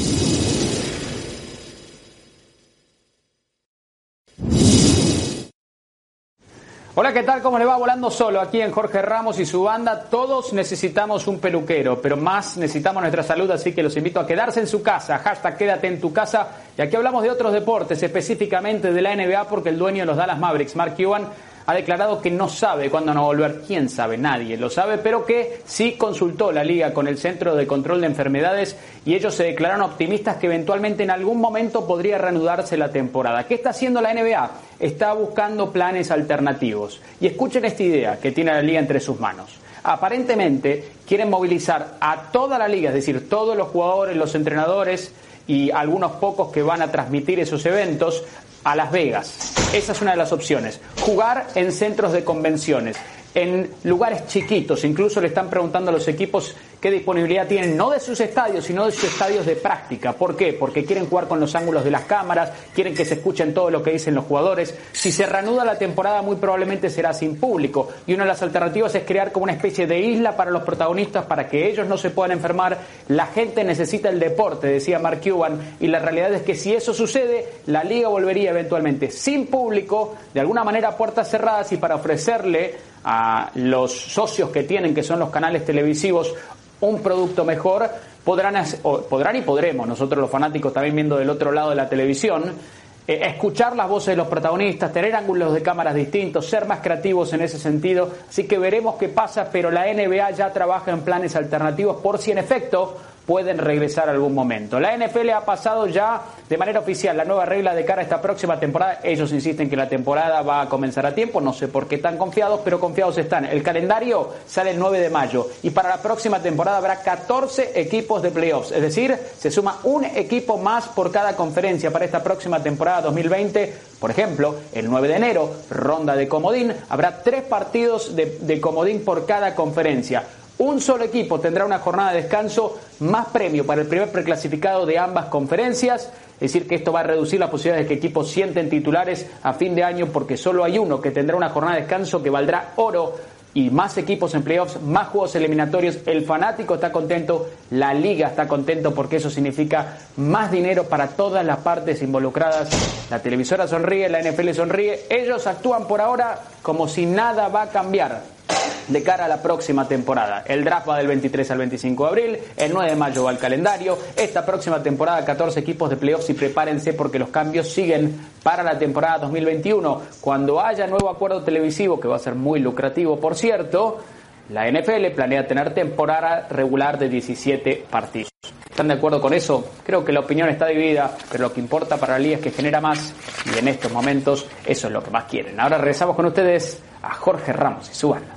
Hola, ¿qué tal? ¿Cómo le va? Volando Solo aquí en Jorge Ramos y su banda. Todos necesitamos un peluquero, pero más necesitamos nuestra salud, así que los invito a quedarse en su casa. Hashtag quédate en tu casa. Y aquí hablamos de otros deportes, específicamente de la N B A, porque el dueño de los Dallas Mavericks, Mark Cuban, ha declarado que no sabe cuándo no va a volver. ¿Quién sabe? Nadie lo sabe, pero que sí consultó la liga con el Centro de Control de Enfermedades y ellos se declararon optimistas que eventualmente en algún momento podría reanudarse la temporada. ¿Qué está haciendo la N B A? Está buscando planes alternativos. Y escuchen esta idea que tiene la liga entre sus manos. Aparentemente quieren movilizar a toda la liga, es decir, todos los jugadores, los entrenadores y algunos pocos que van a transmitir esos eventos a Las Vegas. Esa es una de las opciones. Jugar en centros de convenciones, en lugares chiquitos. Incluso le están preguntando a los equipos qué disponibilidad tienen, no de sus estadios, sino de sus estadios de práctica. ¿Por qué? Porque quieren jugar con los ángulos de las cámaras, quieren que se escuchen todo lo que dicen los jugadores. Si se reanuda la temporada, muy probablemente será sin público. Y una de las alternativas es crear como una especie de isla para los protagonistas, para que ellos no se puedan enfermar. La gente necesita el deporte, decía Mark Cuban, y la realidad es que si eso sucede, la liga volvería eventualmente sin público, de alguna manera a puertas cerradas, y para ofrecerle a los socios que tienen, que son los canales televisivos, un producto mejor, podrán, o podrán y podremos, nosotros los fanáticos también viendo del otro lado de la televisión, eh, escuchar las voces de los protagonistas, tener ángulos de cámaras distintos, ser más creativos en ese sentido. Así que veremos qué pasa, pero la N B A ya trabaja en planes alternativos por si en efecto pueden regresar algún momento. La N F L ha pasado ya de manera oficial la nueva regla de cara a esta próxima temporada. Ellos insisten que la temporada va a comenzar a tiempo, no sé por qué tan confiados, pero confiados están. El calendario sale el nueve de mayo y para la próxima temporada habrá catorce equipos de playoffs, es decir, se suma un equipo más por cada conferencia para esta próxima temporada dos mil veinte. Por ejemplo, el nueve de enero, ronda de comodín, habrá tres partidos de, de comodín por cada conferencia. Un solo equipo tendrá una jornada de descanso, más premio para el primer preclasificado de ambas conferencias. Es decir, que esto va a reducir las posibilidades de que equipos sienten titulares a fin de año, porque solo hay uno que tendrá una jornada de descanso que valdrá oro, y más equipos en playoffs, más juegos eliminatorios. El fanático está contento, la liga está contento, porque eso significa más dinero para todas las partes involucradas. La televisora sonríe, la N F L sonríe. Ellos actúan por ahora como si nada va a cambiar de cara a la próxima temporada. El draft va del veintitrés al veinticinco de abril, el nueve de mayo va el calendario. Esta próxima temporada, catorce equipos de playoffs, y prepárense porque los cambios siguen para la temporada dos mil veintiuno. Cuando haya nuevo acuerdo televisivo, que va a ser muy lucrativo, por cierto, la N F L planea tener temporada regular de diecisiete partidos. ¿Están de acuerdo con eso? Creo que la opinión está dividida, pero lo que importa para la liga es que genera más, y en estos momentos eso es lo que más quieren. Ahora regresamos con ustedes a Jorge Ramos y su banda.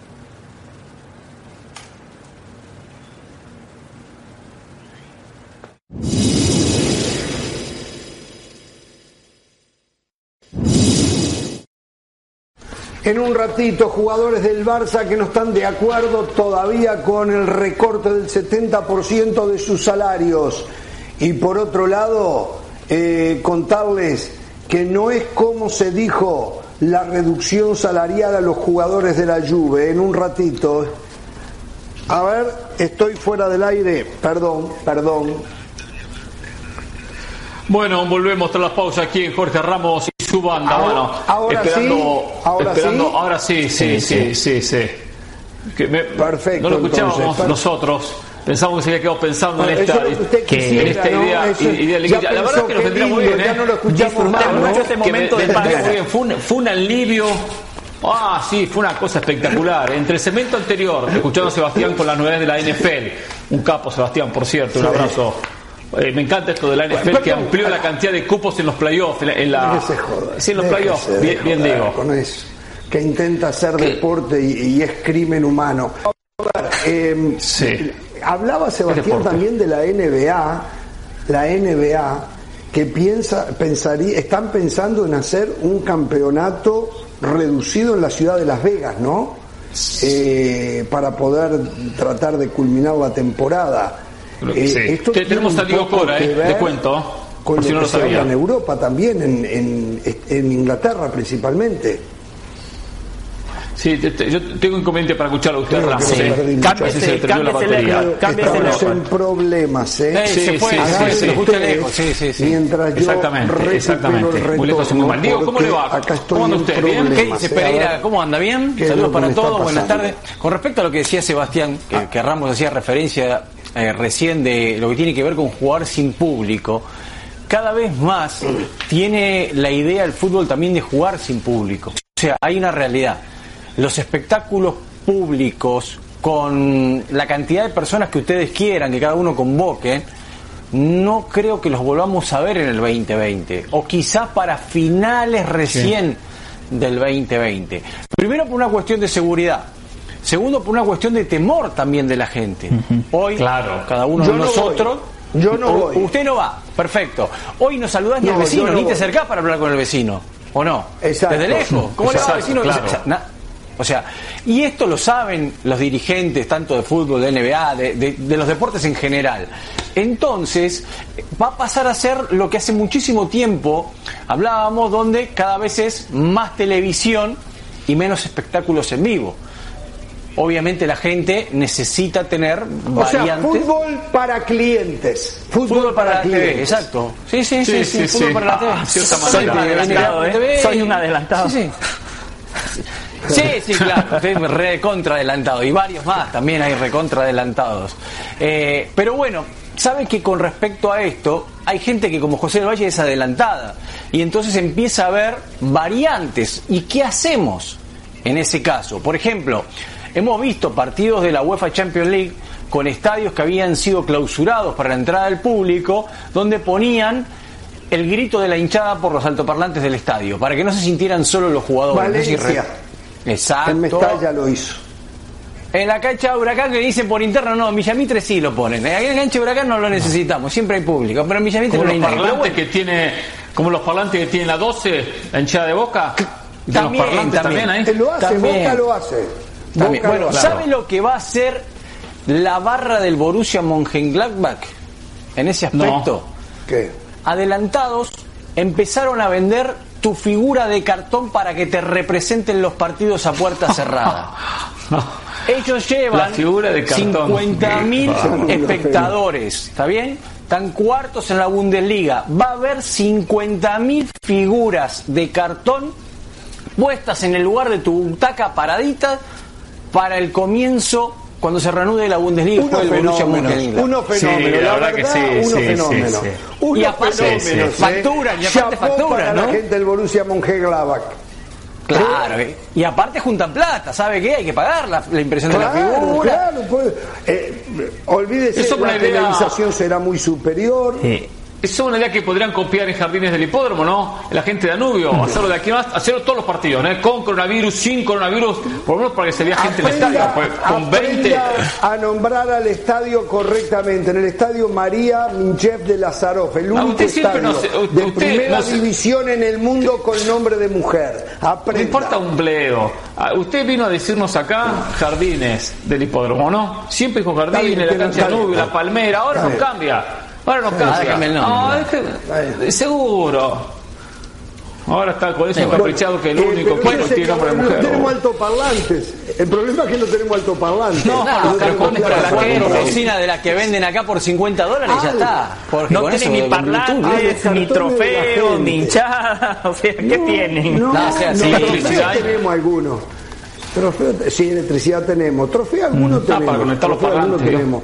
En un ratito, jugadores del Barça que no están de acuerdo todavía con el recorte del setenta por ciento de sus salarios. Y por otro lado, eh, contarles que no es como se dijo la reducción salarial a los jugadores de la Juve. En un ratito. A ver, estoy fuera del aire. Perdón, perdón. Bueno, volvemos tras la pausa aquí en Jorge Ramos y su banda. Ahora, bueno, ahora esperando, sí, ahora esperando, sí. Ahora sí, sí, sí, sí, sí. Que me, Perfecto. No lo escuchábamos entonces, nosotros. Pensamos que se había quedado pensando bueno, en esta, que quisiera, en esta ¿no? idea, Eso, idea liguilla. La verdad que nos vendría muy bien, ¿eh? Ya no lo escuchamos más, ¿no? mucho ese momento de paz. Fue un, fue un alivio. Ah, sí, fue una cosa espectacular. Entre el segmento anterior, escuchando a Sebastián con las novedades de la N F L, un capo Sebastián, por cierto, un sí. abrazo. Eh, me encanta esto de la N F L, bueno, que amplió la cantidad de cupos en los playoffs. En la, en la, sí, en los playoffs, bien, bien digo. Con eso, que intenta hacer deporte y, y es crimen humano. A ver, eh, sí. Hablaba Sebastián también de la N B A, la N B A, que piensa, pensaría, están pensando en hacer un campeonato reducido en la ciudad de Las Vegas, ¿no? Eh, para poder tratar de culminar la temporada. Eh, sí. Esto tenemos a Diego Cora, eh, te cuento, con si lo no lo que se habla sabía. en Europa también, en, en, en Inglaterra principalmente. Sí, te, te, yo tengo inconveniente para escucharlo a usted, Ramos. Sí. ¿eh? Cámbiese, se terminó la batería. Estamos en problemas, ¿eh? Sí, se fue, sí, sí, sí, sí, ustedes, lejos, sí, sí, sí. Mientras yo exactamente, exactamente. Muy lejos y muy mal. Diego, ¿cómo le va? ¿Cómo anda usted? ¿Bien? ¿Qué dice Pereira? ¿Cómo anda? ¿Bien? Saludos para todos, buenas tardes. Con respecto a lo que decía Sebastián, que, que Ramos hacía referencia eh, recién de lo que tiene que ver con jugar sin público, cada vez más tiene la idea el fútbol también de jugar sin público. O sea, hay una realidad. Los espectáculos públicos, con la cantidad de personas que ustedes quieran, que cada uno convoque, no creo que los volvamos a ver en el veinte veinte, o quizás para finales recién sí. del veinte veinte. Primero por una cuestión de seguridad, segundo por una cuestión de temor también de la gente. Uh-huh. Hoy, claro, cada uno yo de no nosotros... Voy. Yo no voy. Usted no va, perfecto. Hoy no saludás ni no, al vecino, no ni voy. te acercás para hablar con el vecino, ¿o no? Exacto. Desde lejos. ¿Cómo Exacto, le va al vecino? claro. O sea, na- O sea, y esto lo saben los dirigentes, tanto de fútbol, de N B A, de, de, de los deportes en general. Entonces, va a pasar a ser lo que hace muchísimo tiempo hablábamos, donde cada vez es más televisión y menos espectáculos en vivo. Obviamente la gente necesita tener variantes. O sea, fútbol para clientes. Fútbol, Fútbol para, para la clientes. T V, exacto. Sí, sí, sí, sí, sí, sí fútbol sí. para la T V. Ah, cierta Soy un adelantado, ¿eh? Soy un adelantado. Sí, sí. Sí, sí, claro, estoy recontra adelantado y varios más también hay recontra adelantados. Eh, pero bueno, sabe que con respecto a esto hay gente que como José del Valle es adelantada y entonces empieza a haber variantes. ¿Y qué hacemos en ese caso? Por ejemplo, hemos visto partidos de la UEFA Champions League con estadios que habían sido clausurados para la entrada del público, donde ponían el grito de la hinchada por los altoparlantes del estadio, para que no se sintieran solo los jugadores. Valencia. Exacto. En Mestalla lo hizo. En la cancha de Huracán le dicen por interno, no, en Villamitre sí lo ponen. En la cancha de Huracán no lo necesitamos, siempre hay público, pero en Villamitre como no hay los nadie. parlantes que tiene, como los parlantes que tiene la doce, la hinchada de Boca. También, los parlantes también, también ahí. Él lo hace, También. Boca lo hace. También. Boca Bueno, lo hace. ¿sabe lo que va a hacer la barra del Borussia Mönchengladbach en ese aspecto? No. ¿Qué? Adelantados empezaron a vender tu figura de cartón para que te representen los partidos a puerta cerrada. Ellos llevan cincuenta mil espectadores, ¿está bien? Están cuartos en la Bundesliga. Va a haber cincuenta mil figuras de cartón puestas en el lugar de tu butaca paradita para el comienzo, cuando se reanude la Bundesliga. Uno fenómeno, uno fenómeno, sí, la, la verdad, que sí, uno sí, fenómeno. sí, sí. Uno Y aparte, fenómeno, sí, sí. Facturan, y aparte Chapó facturan, para ¿no? la gente del Borussia Mönchengladbach. Claro, ¿eh? Y aparte juntan plata, ¿sabe qué? Hay que pagar la, la impresión Claro, de la figura. claro, pues, eh, olvídese, Eso la una idea- televisación será muy superior. Sí. Es una idea que podrían copiar en jardines del hipódromo, ¿no? La gente de Danubio, hacerlo de aquí más, hacerlo todos los partidos, ¿no? Con coronavirus, sin coronavirus, por lo menos para que se vea gente en el estadio. Pues, con veinte. aprenda a nombrar al estadio correctamente. En el estadio María Minchev de Lazarov, el único usted siempre estadio no se- de usted primera no se- división en el mundo con nombre de mujer. No Aprenda. importa un bledo. Ah, usted vino a decirnos acá jardines del hipódromo, ¿no? Siempre dijo Está bien, jardines, la pero cancha está de Danubio, bien. la palmera, ahora Está nos bien. cambia. Ahora nos Ah, cambia. déjame el nombre. No, es que- bien. seguro. Ahora está con eso Sí, bueno. caprichado que el Eh, único pero pueblo ese tiene que nombre de no mujer. tenemos altoparlantes. El problema es que no tenemos altoparlantes. No, Claro, pero pero ¿cómo compra para la qué? cuatro bocina de las que venden acá por cincuenta dólares y ya está. Porque No con tienen eso ni de Bluetooth, Ah, parlantes, los ni cartones de la trofeos, gente. ni hinchada. O sea, ¿qué tienen? No, No, o sea, no, sí, nosotros publicidad. tenemos algunos. Trofeo, sí, electricidad tenemos. Trofeo alguno mm, tenemos. Para conectar los parlantes, tenemos.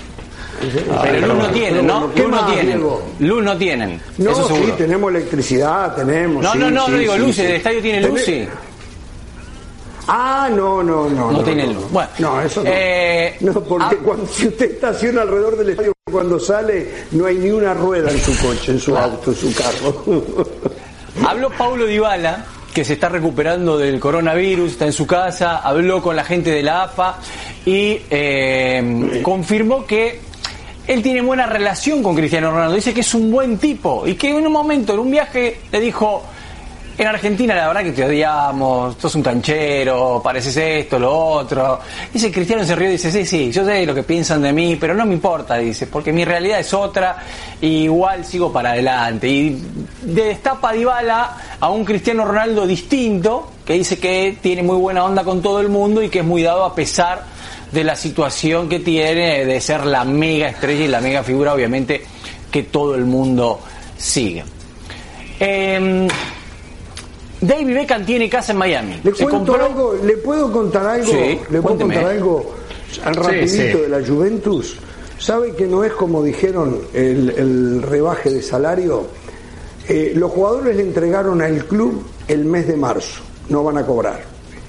Pero luz no tienen, ¿no? Luz no tienen. Luz no tienen. No, eso sí, tenemos electricidad, tenemos. No, sí, no, no, sí, no digo sí, luces, sí. el estadio tiene Tenés... luces. Ah, no, no, no. No, no tiene no, luz. No. Bueno, no, eso no. Eh, no, porque ah, cuando, si usted estaciona alrededor del estadio, cuando sale, no hay ni una rueda en su coche, en su ah. auto, en su carro. Habló Paulo Dybala, que se está recuperando del coronavirus, está en su casa, habló con la gente de la A F A y eh, confirmó que él tiene buena relación con Cristiano Ronaldo. Dice que es un buen tipo y que en un momento, en un viaje, le dijo: en Argentina la verdad que te odiamos, sos un canchero, pareces esto, lo otro. Dice, Cristiano se rió y dice, sí, sí, yo sé lo que piensan de mí, pero no me importa, dice, porque mi realidad es otra, y igual sigo para adelante. Y destapa Dybala a un Cristiano Ronaldo distinto, que dice que tiene muy buena onda con todo el mundo y que es muy dado a pesar de la situación que tiene de ser la mega estrella y la mega figura, obviamente, que todo el mundo sigue. Eh... David Beckham tiene casa en Miami. ¿Le Se cuento compró... algo? ¿Le puedo contar algo? Sí, ¿Le puedo contar algo al rapidito sí, sí. de la Juventus? ¿Sabe que no es como dijeron el, el rebaje de salario? Eh, los jugadores le entregaron al club el mes de marzo, no van a cobrar.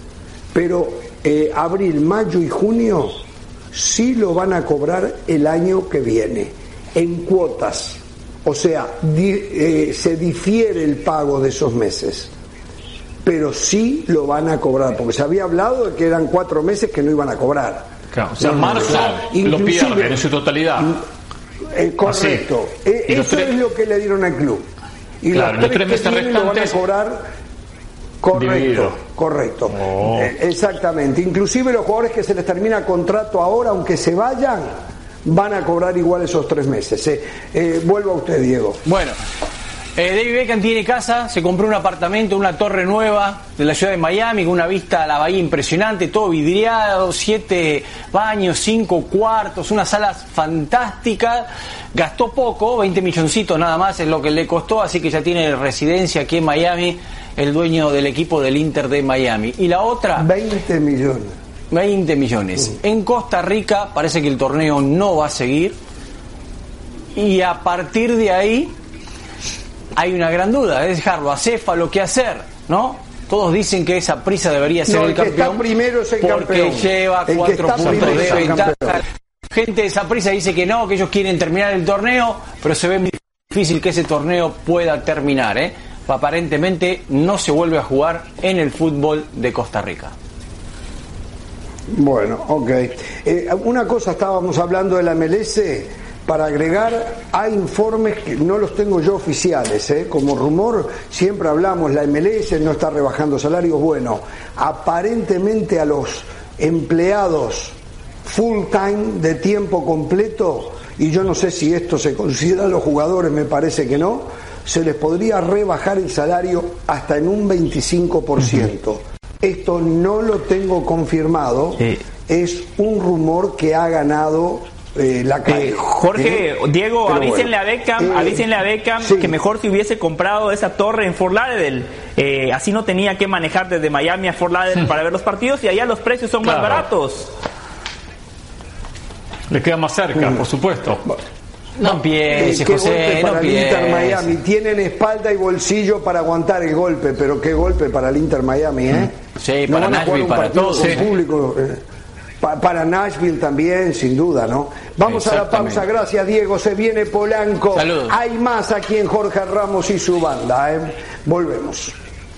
Pero eh, abril, mayo y junio sí lo van a cobrar el año que viene, en cuotas. O sea, di, eh, se difiere el pago de esos meses. Pero sí lo van a cobrar, porque se había hablado de que eran cuatro meses que no iban a cobrar. Claro, o sea, no, marzo claro. lo pierden en su totalidad. Eh, correcto. Eh, eso tres... es lo que le dieron al club. Y claro, los tres, los tres meses restantes lo van a restantes cobrar. Correcto, dividido. correcto. Oh. Eh, exactamente. Inclusive los jugadores que se les termina contrato ahora, aunque se vayan, van a cobrar igual esos tres meses. Eh, eh, vuelvo a usted, Diego. Bueno. Eh, David Beckham tiene casa, se compró un apartamento, una torre nueva de la ciudad de Miami con una vista a la bahía impresionante, todo vidriado, siete baños, cinco cuartos, unas salas fantásticas. Gastó poco, veinte milloncitos nada más es lo que le costó, así que ya tiene residencia aquí en Miami, el dueño del equipo del Inter de Miami. Y la otra... veinte millones. veinte millones. Uh. En Costa Rica parece que el torneo no va a seguir y a partir de ahí... hay una gran duda, es dejarlo a Céfalo, ¿qué hacer? ¿No? Todos dicen que esa prisa debería ser no, el, el que campeón. Está primero es el porque campeón. lleva el cuatro puntos de ventaja. Gente de esa prisa dice que no, que ellos quieren terminar el torneo, pero se ve muy difícil que ese torneo pueda terminar, ¿eh? Aparentemente no se vuelve a jugar en el fútbol de Costa Rica. Bueno, ok. Eh, una cosa, estábamos hablando de la M L S. Para agregar, hay informes que no los tengo yo oficiales, ¿eh? Como rumor siempre hablamos, la M L S no está rebajando salarios. Bueno, aparentemente a los empleados full time de tiempo completo, y yo no sé si esto se considera a los jugadores, me parece que no, se les podría rebajar el salario hasta en un veinticinco por ciento. Uh-huh. Esto no lo tengo confirmado, sí. Es un rumor que ha ganado Eh, la calle. Eh, Jorge, eh, Diego, avísenle bueno. a Beckham, eh, avísenle a Beckham sí. que mejor si hubiese comprado esa torre en Fort Lauderdale, eh, así no tenía que manejar desde Miami a Fort Lauderdale para ver los partidos y allá los precios son claro. más baratos. Le queda más cerca, mm. por supuesto. No empieces, José, no empieces. Miami tienen espalda y bolsillo para aguantar el golpe, pero qué golpe para el Inter Miami, ¿eh? Sí, no para Nashville, para todos. Sí. Público, eh. Para Nashville también, sin duda, ¿no? Vamos a la pausa, gracias Diego, se viene Polanco. Saludos. Hay más aquí en Jorge Ramos y su banda, ¿eh? Volvemos.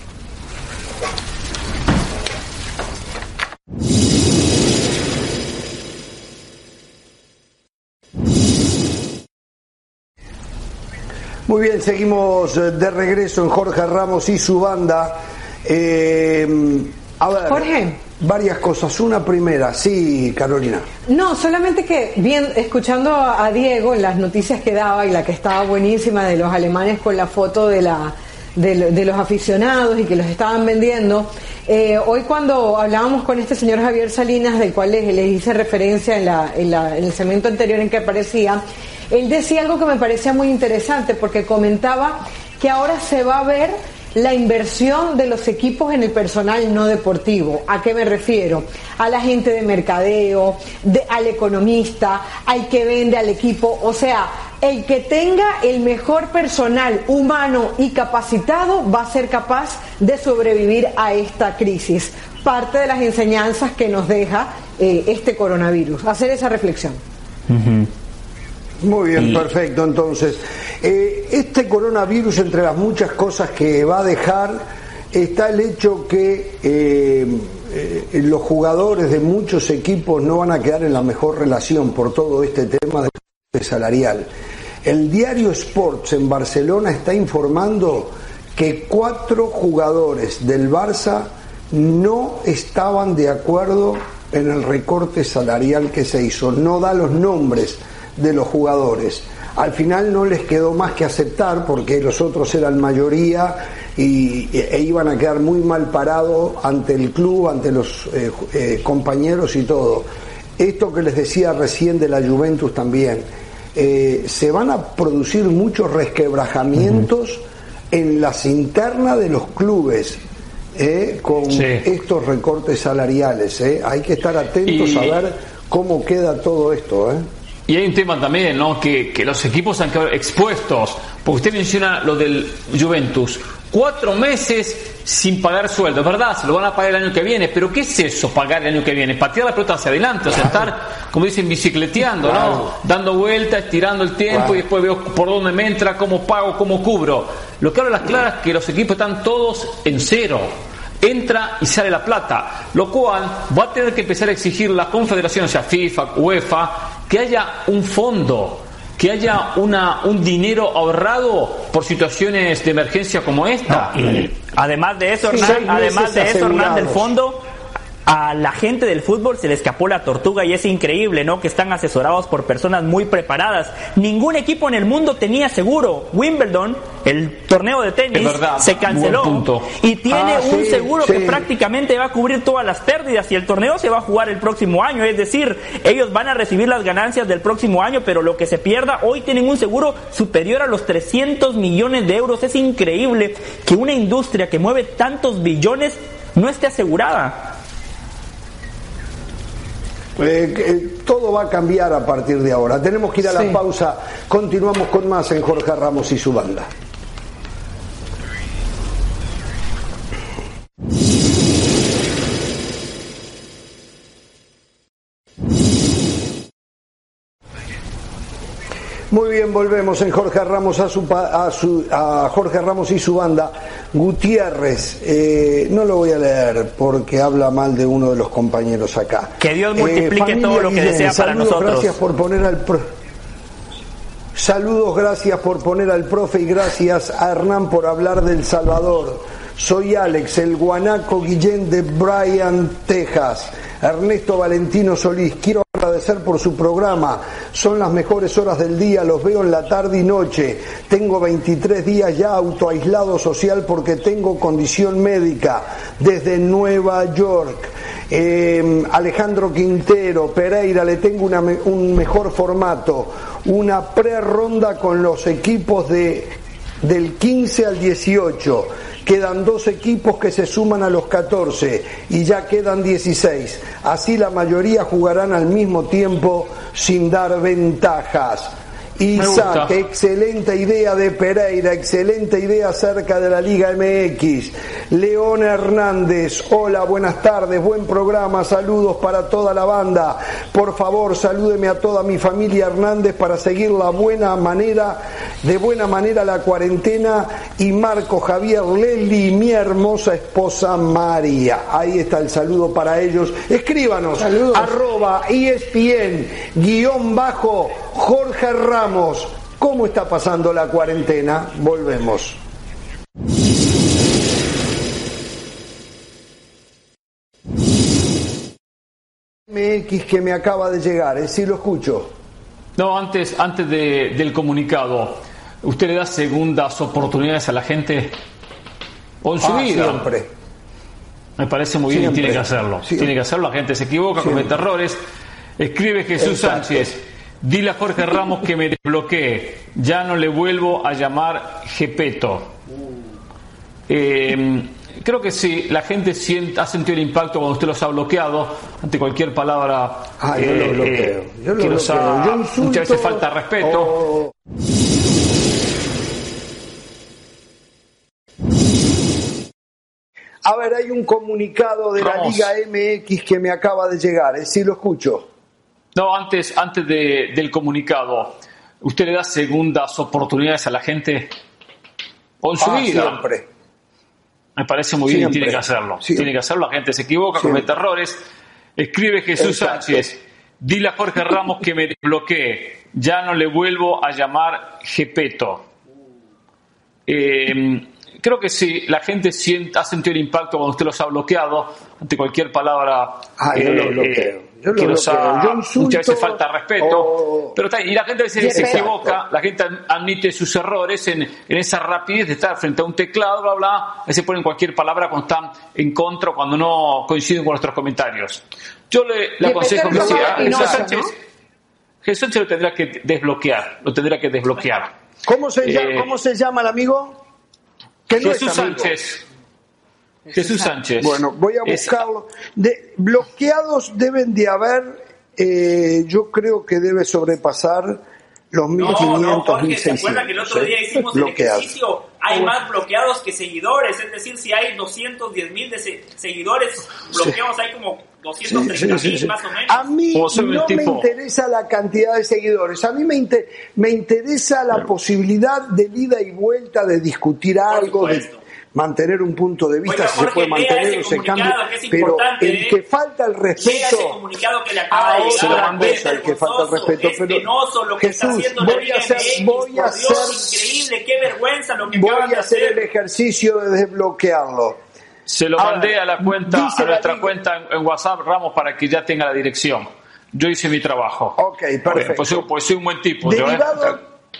Muy bien, seguimos de regreso en Jorge Ramos y su banda. Eh, a ver. Jorge. Varias cosas. Una primera, sí, Carolina. No, solamente que bien, escuchando a Diego en las noticias que daba y la que estaba buenísima de los alemanes con la foto de la de, de los aficionados y que los estaban vendiendo, eh, hoy cuando hablábamos con este señor Javier Salinas, del cual les, les hice referencia en, la, en, la, en el segmento anterior en que aparecía, él decía algo que me parecía muy interesante porque comentaba que ahora se va a ver la inversión de los equipos en el personal no deportivo. ¿A qué me refiero? A la gente de mercadeo, de, al economista, al que vende al equipo, o sea, el que tenga el mejor personal humano y capacitado va a ser capaz de sobrevivir a esta crisis. Parte de las enseñanzas que nos deja eh, este coronavirus. Hacer esa reflexión. Uh-huh. Muy bien, y... perfecto. Entonces, eh, este coronavirus, entre las muchas cosas que va a dejar, está el hecho que eh, eh, los jugadores de muchos equipos no van a quedar en la mejor relación por todo este tema de salarial. El diario Sports en Barcelona está informando que cuatro jugadores del Barça no estaban de acuerdo en el recorte salarial que se hizo. No da los nombres de los jugadores. Al final no les quedó más que aceptar, porque los otros eran mayoría y, e iban a quedar muy mal parados ante el club, ante los eh, eh, compañeros y todo. Esto que les decía recién de la Juventus también. Eh, se van a producir muchos resquebrajamientos uh-huh. en las internas de los clubes eh, con sí. estos recortes salariales. Eh. Hay que estar atentos y... a ver cómo queda todo esto. Eh. Y hay un tema también, ¿no? Que, que los equipos han quedado expuestos, porque usted menciona lo del Juventus. Cuatro meses sin pagar sueldo, ¿verdad? Se lo van a pagar el año que viene, pero ¿qué es eso, pagar el año que viene? Patear la pelota hacia adelante, o sea, estar, como dicen, bicicleteando, ¿no? Claro. Dando vueltas, estirando el tiempo, claro. Y después veo por dónde me entra, cómo pago, cómo cubro. Lo que habla las claras es que los equipos están todos en cero. Entra y sale la plata, lo cual va a tener que empezar a exigir la confederación, o sea, FIFA, UEFA, que haya un fondo, que haya una un dinero ahorrado por situaciones de emergencia como esta. No, y además de eso, Hernán, sí, además de eso, Hernán, del fondo, a la gente del fútbol se le escapó la tortuga y es increíble, ¿no? Que están asesorados por personas muy preparadas. Ningún equipo en el mundo tenía seguro. Wimbledon, el torneo de tenis, verdad, se canceló y tiene ah, un sí, seguro sí. que prácticamente va a cubrir todas las pérdidas y el torneo se va a jugar el próximo año. Es decir, ellos van a recibir las ganancias del próximo año, pero lo que se pierda, hoy tienen un seguro superior a los trescientos millones de euros. Es increíble que una industria que mueve tantos billones no esté asegurada. Eh, eh, todo va a cambiar a partir de ahora. Tenemos que ir a la sí. pausa. Continuamos con más en Jorge Ramos y su banda. Muy bien, volvemos en Jorge Ramos a su, a su a Jorge Ramos y su banda. Gutiérrez, eh, no lo voy a leer porque habla mal de uno de los compañeros acá. Que Dios multiplique eh, todo lo que Guillén, desea para saludos, nosotros. Gracias por poner al pro... Saludos, gracias por poner al profe y gracias a Hernán por hablar del Salvador. Soy Alex, el guanaco Guillén de Bryan, Texas. Ernesto Valentino Solís, quiero agradecer por su programa. Son las mejores horas del día, los veo en la tarde y noche. Tengo veintitrés días ya autoaislado social porque tengo condición médica desde Nueva York. Eh, Alejandro Quintero, Pereira, le tengo una, un mejor formato, una pre-ronda con los equipos de, del quince al dieciocho. Quedan dos equipos que se suman a los catorce y ya quedan dieciséis. Así la mayoría jugarán al mismo tiempo sin dar ventajas. Isaac, excelente idea de Pereira, excelente idea acerca de la Liga M X. León Hernández, hola, buenas tardes, buen programa, saludos para toda la banda. Por favor, salúdeme a toda mi familia Hernández para seguir la buena manera, de buena manera la cuarentena. Y Marco, Javier, Leslie y mi hermosa esposa María. Ahí está el saludo para ellos. Escríbanos, saludos. Arroba E S P N, guión bajo, Jorge Ramos. ¿Cómo está pasando la cuarentena? Volvemos. M X que me acaba de llegar, ¿eh? Sí lo escucho. No, antes, antes de, del comunicado, ¿usted le da segundas oportunidades a la gente? ¿O en su ah, vida? Siempre. Me parece muy bien, siempre. Y tiene que hacerlo. Siempre. Tiene que hacerlo, la gente se equivoca, siempre. Comete errores. Escribe Jesús Exacto. Sánchez. Dile a Jorge Ramos que me desbloquee. Ya no le vuelvo a llamar Gepeto. Eh, creo que sí, la gente siente, ha sentido el impacto cuando usted los ha bloqueado ante cualquier palabra ah, yo eh, lo bloqueo. Eh, yo lo que bloqueo. nos ha, yo insulto, muchas veces falta respeto. O... A ver, hay un comunicado de Vamos. la Liga M X que me acaba de llegar, ¿eh? Sí, lo escucho. No, antes, antes de, del comunicado, ¿usted le da segundas oportunidades a la gente? ¿O en su ah, vida? Siempre. Me parece muy bien, Siempre. tiene que hacerlo. Siempre. Tiene que hacerlo, la gente se equivoca, Siempre. comete errores. Escribe Jesús Exacto. Sánchez, dile a Jorge Ramos que me desbloquee, ya no le vuelvo a llamar Gepeto. Eh, creo que sí, la gente siente, ha sentido el impacto cuando usted los ha bloqueado ante cualquier palabra ah, yo eh, lo bloqueo. Yo que lo nos bloqueo. ha, Yo insulto, muchas veces falta respeto. o... Pero está, y la gente a veces se Exacto. equivoca, la gente admite sus errores en, en esa rapidez de estar frente a un teclado, bla, bla, a veces ponen cualquier palabra cuando están en contra o cuando no coinciden con nuestros comentarios. Yo le, le aconsejo que Peter sea, Pinocho, Jesús Sánchez, ¿no? Jesús Sánchez lo tendrá que desbloquear, lo tendrá que desbloquear. ¿Cómo se, Eh, llama, ¿Cómo se llama el amigo? Que no Jesús es amigo. Sánchez. Jesús Sánchez. Bueno, voy a Es- buscarlo. De, bloqueados deben de haber, eh, yo creo que debe sobrepasar los mil No, quinientos, no, Jorge, mil ¿se seiscientos. acuerda que el otro día ¿eh? hicimos el Bloqueados. ejercicio? Hay más bloqueados que seguidores, es decir, si hay doscientos diez mil de se- seguidores bloqueados, hay como doscientos treinta mil Sí, sí, sí, sí. más o menos. A mí Como soy un no me tipo- interesa la cantidad de seguidores, a mí me, inter- me interesa la posibilidad de ida y vuelta, de discutir algo, de supuesto. mantener un punto de vista, Oiga, si se Jorge, puede lea mantener ese o se cambia, comunicado, que es pero importante, el ¿eh? que falta el Lea ese respeto... comunicado que le acaba de Ah, se lo llegar, mandé. es El que falta el vergonzoso, respeto, es pero- penoso lo que está Jesús, haciendo la voy Liga a hacer- M X, voy a por Dios, hacer- increíble, qué vergüenza lo que acaban Voy de a hacer el hacer. ejercicio de desbloquearlo. Se lo Ahora, mandé a la cuenta, dice a nuestra la Liga- cuenta en, en WhatsApp, Ramos, para que ya tenga la dirección. Yo hice mi trabajo. Ok, perfecto. Pues, soy- pues soy un buen tipo. yo, ¿eh? Derivado,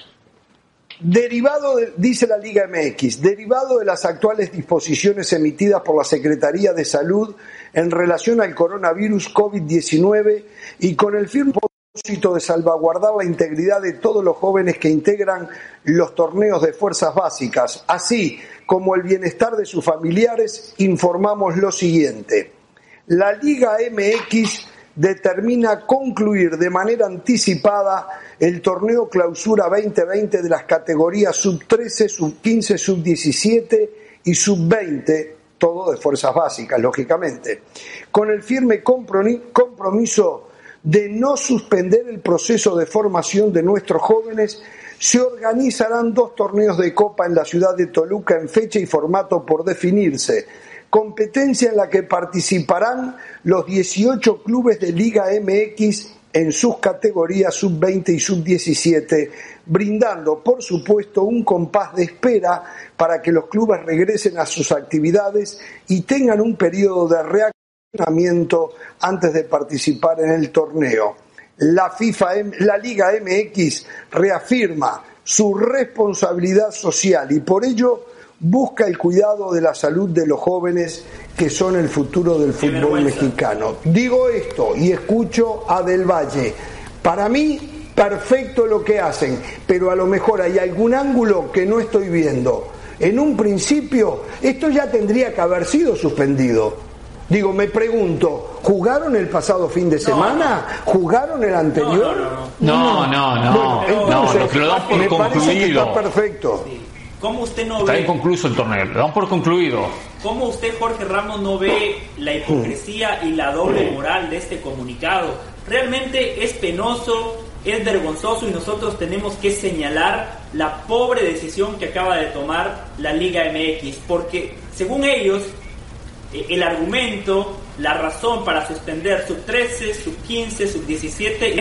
derivado de- dice la Liga M X, derivado de las actuales disposiciones emitidas por la Secretaría de Salud en relación al coronavirus COVID diecinueve y con el firme propósito de salvaguardar la integridad de todos los jóvenes que integran los torneos de fuerzas básicas, así como el bienestar de sus familiares, informamos lo siguiente. La Liga M X determina concluir de manera anticipada el torneo Clausura veinte veinte de las categorías sub trece, sub quince, sub diecisiete y sub veinte, todo de fuerzas básicas, lógicamente, con el firme compromiso de no suspender el proceso de formación de nuestros jóvenes. Se organizarán dos torneos de Copa en la ciudad de Toluca en fecha y formato por definirse, competencia en la que participarán los dieciocho clubes de Liga M X en sus categorías sub veinte y sub diecisiete, brindando, por supuesto, un compás de espera para que los clubes regresen a sus actividades y tengan un periodo de reaccionamiento antes de participar en el torneo. La FIFA, la Liga M X reafirma su responsabilidad social y por ello busca el cuidado de la salud de los jóvenes que son el futuro del fútbol mexicano. Digo esto y escucho a Del Valle. Para mí, perfecto lo que hacen, pero a lo mejor hay algún ángulo que no estoy viendo. En un principio, esto ya tendría que haber sido suspendido. Digo, me pregunto, ¿jugaron el pasado fin de semana? ¿Jugaron el anterior? No, no, no. Bueno, entonces, no, lo que lo dan por me parece que concluido. está perfecto. Sí. ¿Cómo usted no Está ve? inconcluso el torneo, lo dan por concluido. ¿Cómo usted, Jorge Ramos, no ve la hipocresía y la doble moral de este comunicado? Realmente es penoso, es vergonzoso y nosotros tenemos que señalar la pobre decisión que acaba de tomar la Liga M X, porque según ellos, el argumento, la razón para suspender sub trece, sub quince, sub diecisiete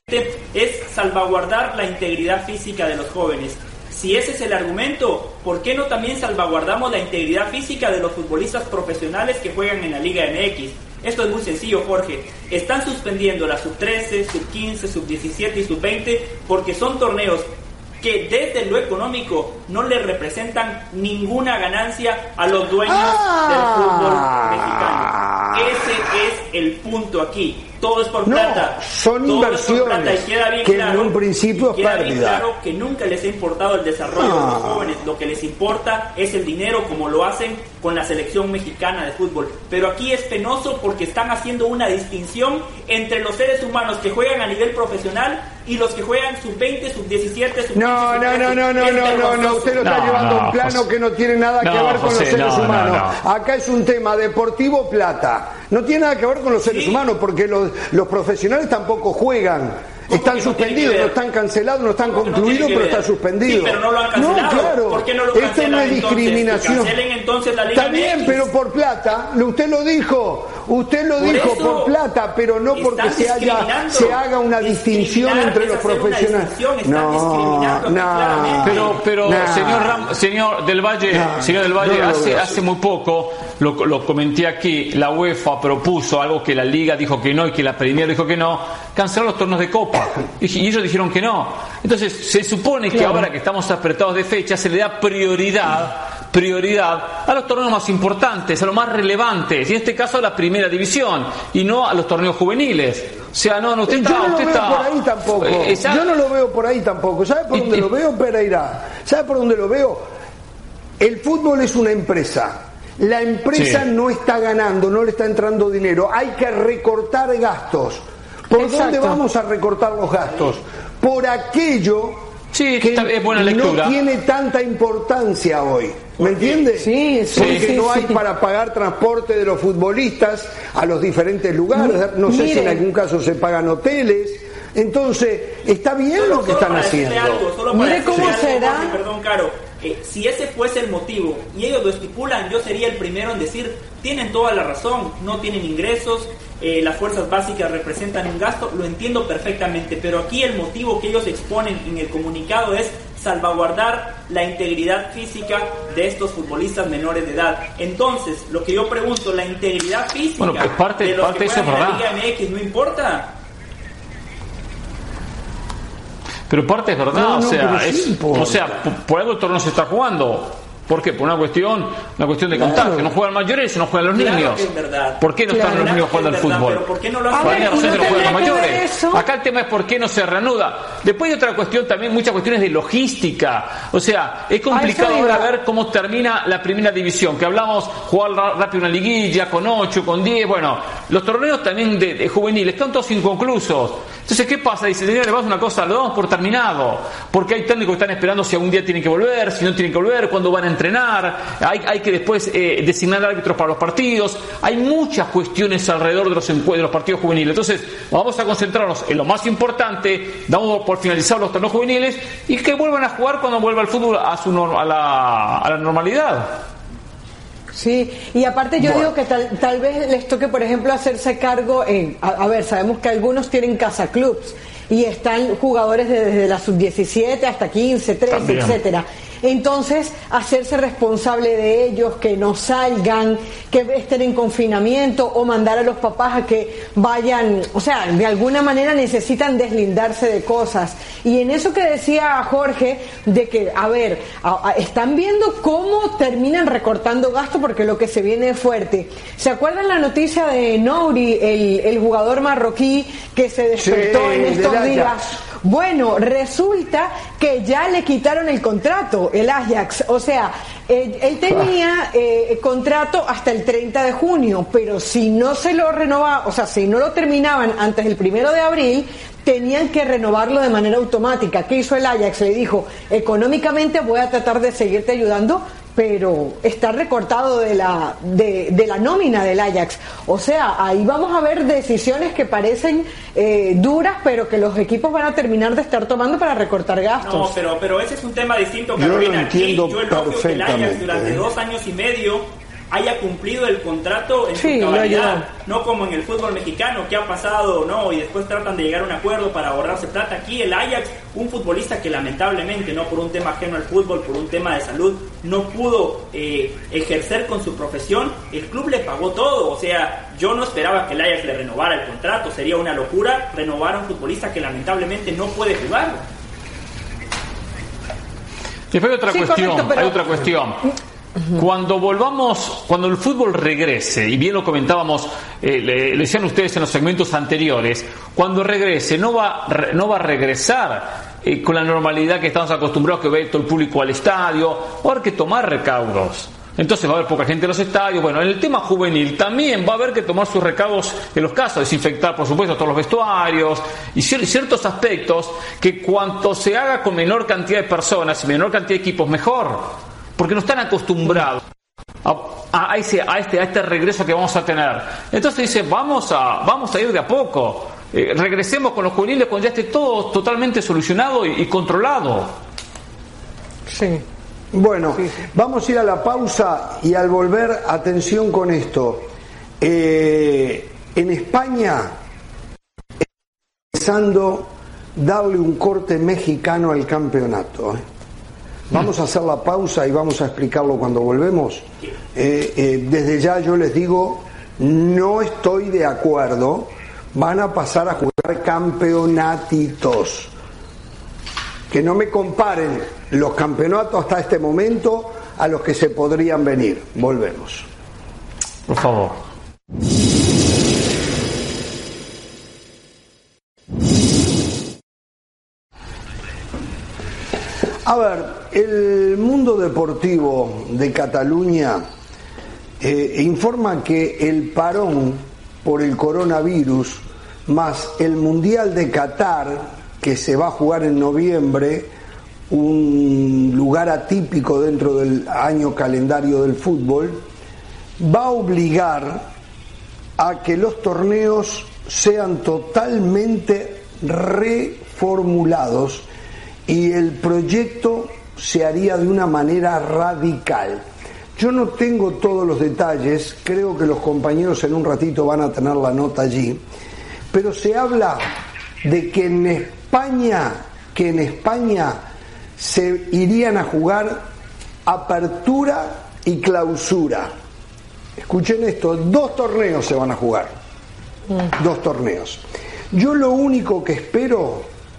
es salvaguardar la integridad física de los jóvenes. Si ese es el argumento, ¿por qué no también salvaguardamos la integridad física de los futbolistas profesionales que juegan en la Liga M X? Esto es muy sencillo, Jorge. Están suspendiendo la sub trece, sub quince, sub diecisiete y sub veinte porque son torneos que desde lo económico no le representan ninguna ganancia a los dueños ah. del fútbol mexicano. Ese es el punto aquí. todo es por no, plata. son todo inversiones es por plata, y queda bien que claro, en un principio es queda pérdida. bien claro que nunca les ha importado el desarrollo no. de los jóvenes. Lo que les importa es el dinero, como lo hacen con la selección mexicana de fútbol. Pero aquí es penoso porque están haciendo una distinción entre los seres humanos que juegan a nivel profesional y los que juegan sub veinte, sub diecisiete, sub No, no, no, no, no, no, no, no, usted lo está no, llevando no, a un plano José. que no tiene nada que No, ver con José, los seres no, humanos. no, no. Acá es un tema deportivo plata. No tiene nada que ver con los seres Sí. humanos porque los, los profesionales tampoco juegan. Están que no suspendidos, tiene que no ver? están cancelados, no están ¿Cómo que no concluidos, tiene que pero ver? están suspendidos. Sí, pero no lo han cancelado. No, claro. ¿Por qué no lo Esto no cancelan es entonces? discriminación. Que cancelen entonces la Liga Está bien, M X. pero por plata. Usted lo dijo. Usted lo Por dijo eso por plata, pero no porque están se haya discriminando. se haga una distinción Discriminar entre es los hacer una profesionales. distinción, están discriminando no, claramente. Pero, pero Nah. señor Ram- señor del Valle, Nah. señor del Valle, No, no lo hace, veo hace así. muy poco, lo, lo comenté aquí, la UEFA propuso algo que la Liga dijo que no y que la Premier dijo que no, cancelar los torneos de Copa. Y, y ellos dijeron que no. Entonces, se supone que ahora que estamos apretados de fecha, se le da prioridad prioridad a los torneos más importantes, a los más relevantes, y en este caso a la primera división, y no a los torneos juveniles. O sea, no, no usted Yo está... no lo usted veo está, por ahí tampoco. eh, esa- Yo no lo veo por ahí tampoco. ¿Sabe por Y- dónde y- lo veo, Pereira? ¿Sabe por dónde lo veo? El fútbol es una empresa. La empresa Sí. no está ganando, no le está entrando dinero. Hay que recortar gastos. ¿Por Exacto. dónde vamos a recortar los gastos? Por aquello Sí, que está- es buena no lectura. tiene tanta importancia hoy. ¿Me entiende? Sí, sí, Porque sí, no hay sí. para pagar transporte de los futbolistas a los diferentes lugares. No sé si en Mire. algún caso se pagan hoteles. Entonces, está bien Solo- lo que solo están para decirle haciendo. algo, solo para Mire decirle cómo algo, será. Jorge, perdón, Caro. Eh, si ese fuese el motivo y ellos lo estipulan, yo sería el primero en decir, tienen toda la razón, no tienen ingresos, eh, las fuerzas básicas representan un gasto, lo entiendo perfectamente, pero aquí el motivo que ellos exponen en el comunicado es salvaguardar la integridad física de estos futbolistas menores de edad. Entonces, lo que yo pregunto, la integridad física Bueno, pues parte- de los parte que eso es juegan en la verdad. Liga M X no importa. Pero parte es verdad, No, o no, sea, pero sí es, importa. o sea, por, por algo el torneo se está jugando. ¿Por qué? Por una cuestión, una cuestión de Claro. contagio. No juegan mayores, no juegan los Claro niños. que es verdad. ¿Por qué no Claro, están los claro niños que jugando al es verdad, fútbol? pero ¿por qué no lo A hacen? ver, ¿Por qué no se ¿no juegan los tendrá que ver mayores? eso? Acá el tema es por qué no se reanuda. Después hay otra cuestión también, muchas cuestiones de logística. O sea, es complicado A eso ahora iba. ver cómo termina la primera división. Que hablamos, jugar ra- rápido una liguilla con ocho, con diez. Bueno, los torneos también de, de juveniles están todos inconclusos. Entonces, ¿qué pasa? Dice, señores, vamos a una cosa, lo damos por terminado. Porque hay técnicos que están esperando si algún día tienen que volver, si no tienen que volver, cuándo van a entrenar. Hay, hay que después eh, designar árbitros para los partidos. Hay muchas cuestiones alrededor de los, encue- de los partidos juveniles. Entonces, vamos a concentrarnos en lo más importante, damos por finalizados los torneos juveniles y que vuelvan a jugar cuando vuelva el fútbol a, su, nor- a, la, a la normalidad. Sí, y aparte yo Bueno. digo que tal, tal vez les toque, por ejemplo, hacerse cargo en, a, a ver, sabemos que algunos tienen casa clubs y están jugadores de- desde la sub diecisiete hasta quince, trece, También. etcétera. Entonces, hacerse responsable de ellos, que no salgan, que estén en confinamiento o mandar a los papás a que vayan, o sea, de alguna manera necesitan deslindarse de cosas. Y en eso que decía Jorge, de que, a ver, a- a- están viendo cómo terminan recortando gasto porque lo que se viene es fuerte. ¿Se acuerdan la noticia de Nouri, el, el jugador marroquí que se despertó Sí, en del estos Ajax. días? Bueno, resulta que ya le quitaron el contrato, el Ajax. O sea, él, él tenía eh, contrato hasta el treinta de junio, pero si no se lo renovaba, o sea, si no lo terminaban antes del primero de abril, tenían que renovarlo de manera automática. ¿Qué hizo el Ajax? Le dijo, económicamente voy a tratar de seguirte ayudando, pero está recortado de la de, de la nómina del Ajax. O sea, ahí vamos a ver decisiones que parecen eh, duras, pero que los equipos van a terminar de estar tomando para recortar gastos. No, pero, pero ese es un tema distinto, Yo lo Carolina. Aquí entiendo yo elogio que el Ajax perfectamente, durante ¿eh? dos años y medio haya cumplido el contrato en Sí, su lo cabalidad, ayudó. no como en el fútbol mexicano que ha pasado, no, y después tratan de llegar a un acuerdo para ahorrarse plata. Aquí el Ajax, un futbolista que lamentablemente, no por un tema ajeno al fútbol, por un tema de salud, no pudo eh, ejercer con su profesión, el club le pagó todo. O sea, yo no esperaba que el Ajax le renovara el contrato, sería una locura renovar a un futbolista que lamentablemente no puede jugar. Después hay otra Sí, cuestión, correcto, pero- hay otra cuestión. Cuando volvamos, cuando el fútbol regrese, y bien lo comentábamos, eh, le, le decían ustedes en los segmentos anteriores, cuando regrese no va, no va a regresar eh, con la normalidad que estamos acostumbrados, que ve todo el público al estadio, va a haber que tomar recaudos. Entonces va a haber poca gente en los estadios. Bueno, en el tema juvenil también va a haber que tomar sus recaudos en los casos, desinfectar por supuesto todos los vestuarios y ciertos aspectos que cuanto se haga con menor cantidad de personas y menor cantidad de equipos mejor, porque no están acostumbrados a, a, ese, a, este, a este regreso que vamos a tener. Entonces dice, vamos a, vamos a ir de a poco, eh, regresemos con los juveniles cuando ya esté todo totalmente solucionado y, y controlado. Sí. Bueno, sí, sí. Vamos a ir a la pausa y al volver, atención con esto. Eh, en España, empezando darle un corte mexicano al campeonato. ¿eh? Vamos a hacer la pausa y vamos a explicarlo cuando volvemos. Eh, eh, desde ya yo les digo, no estoy de acuerdo. Van a pasar a jugar campeonatitos. Que no me comparen los campeonatos hasta este momento a los que se podrían venir. Volvemos. Por favor. A ver, el mundo deportivo de Cataluña eh, informa que el parón por el coronavirus más el Mundial de Qatar, que se va a jugar en noviembre, un lugar atípico dentro del año calendario del fútbol, va a obligar a que los torneos sean totalmente reformulados y el proyecto se haría de una manera radical. Yo no tengo todos los detalles, creo que los compañeros en un ratito van a tener la nota allí, pero se habla de que en España, que en España se irían a jugar apertura y clausura. Escuchen esto, dos torneos se van a jugar. Mm. Dos torneos. Yo lo único que espero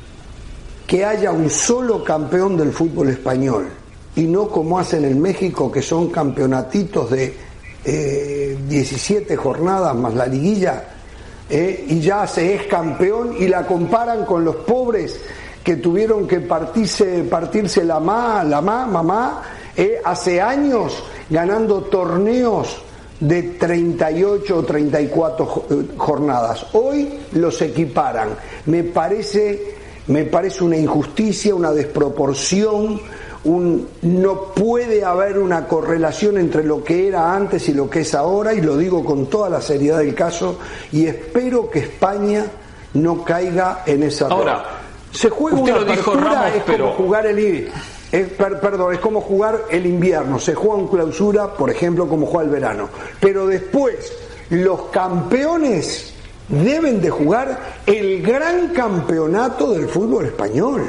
que haya un solo campeón del fútbol español y no como hacen en México, que son campeonatitos de eh, diecisiete jornadas más la liguilla. Eh, y ya se es campeón y la comparan con los pobres que tuvieron que partirse, partirse la ma, la ma, mamá, eh, hace años ganando torneos de treinta y ocho o treinta y cuatro jornadas. Hoy los equiparan. Me parece, me parece una injusticia, una desproporción. Un, no puede haber una correlación entre lo que era antes y lo que es ahora, y lo digo con toda la seriedad del caso, y espero que España no caiga en esa error. Ahora, se juega una apertura, es pero... como jugar el es, per, perdón, es como jugar el invierno, se juega en clausura, por ejemplo, como juega el verano, pero después los campeones deben de jugar el gran campeonato del fútbol español.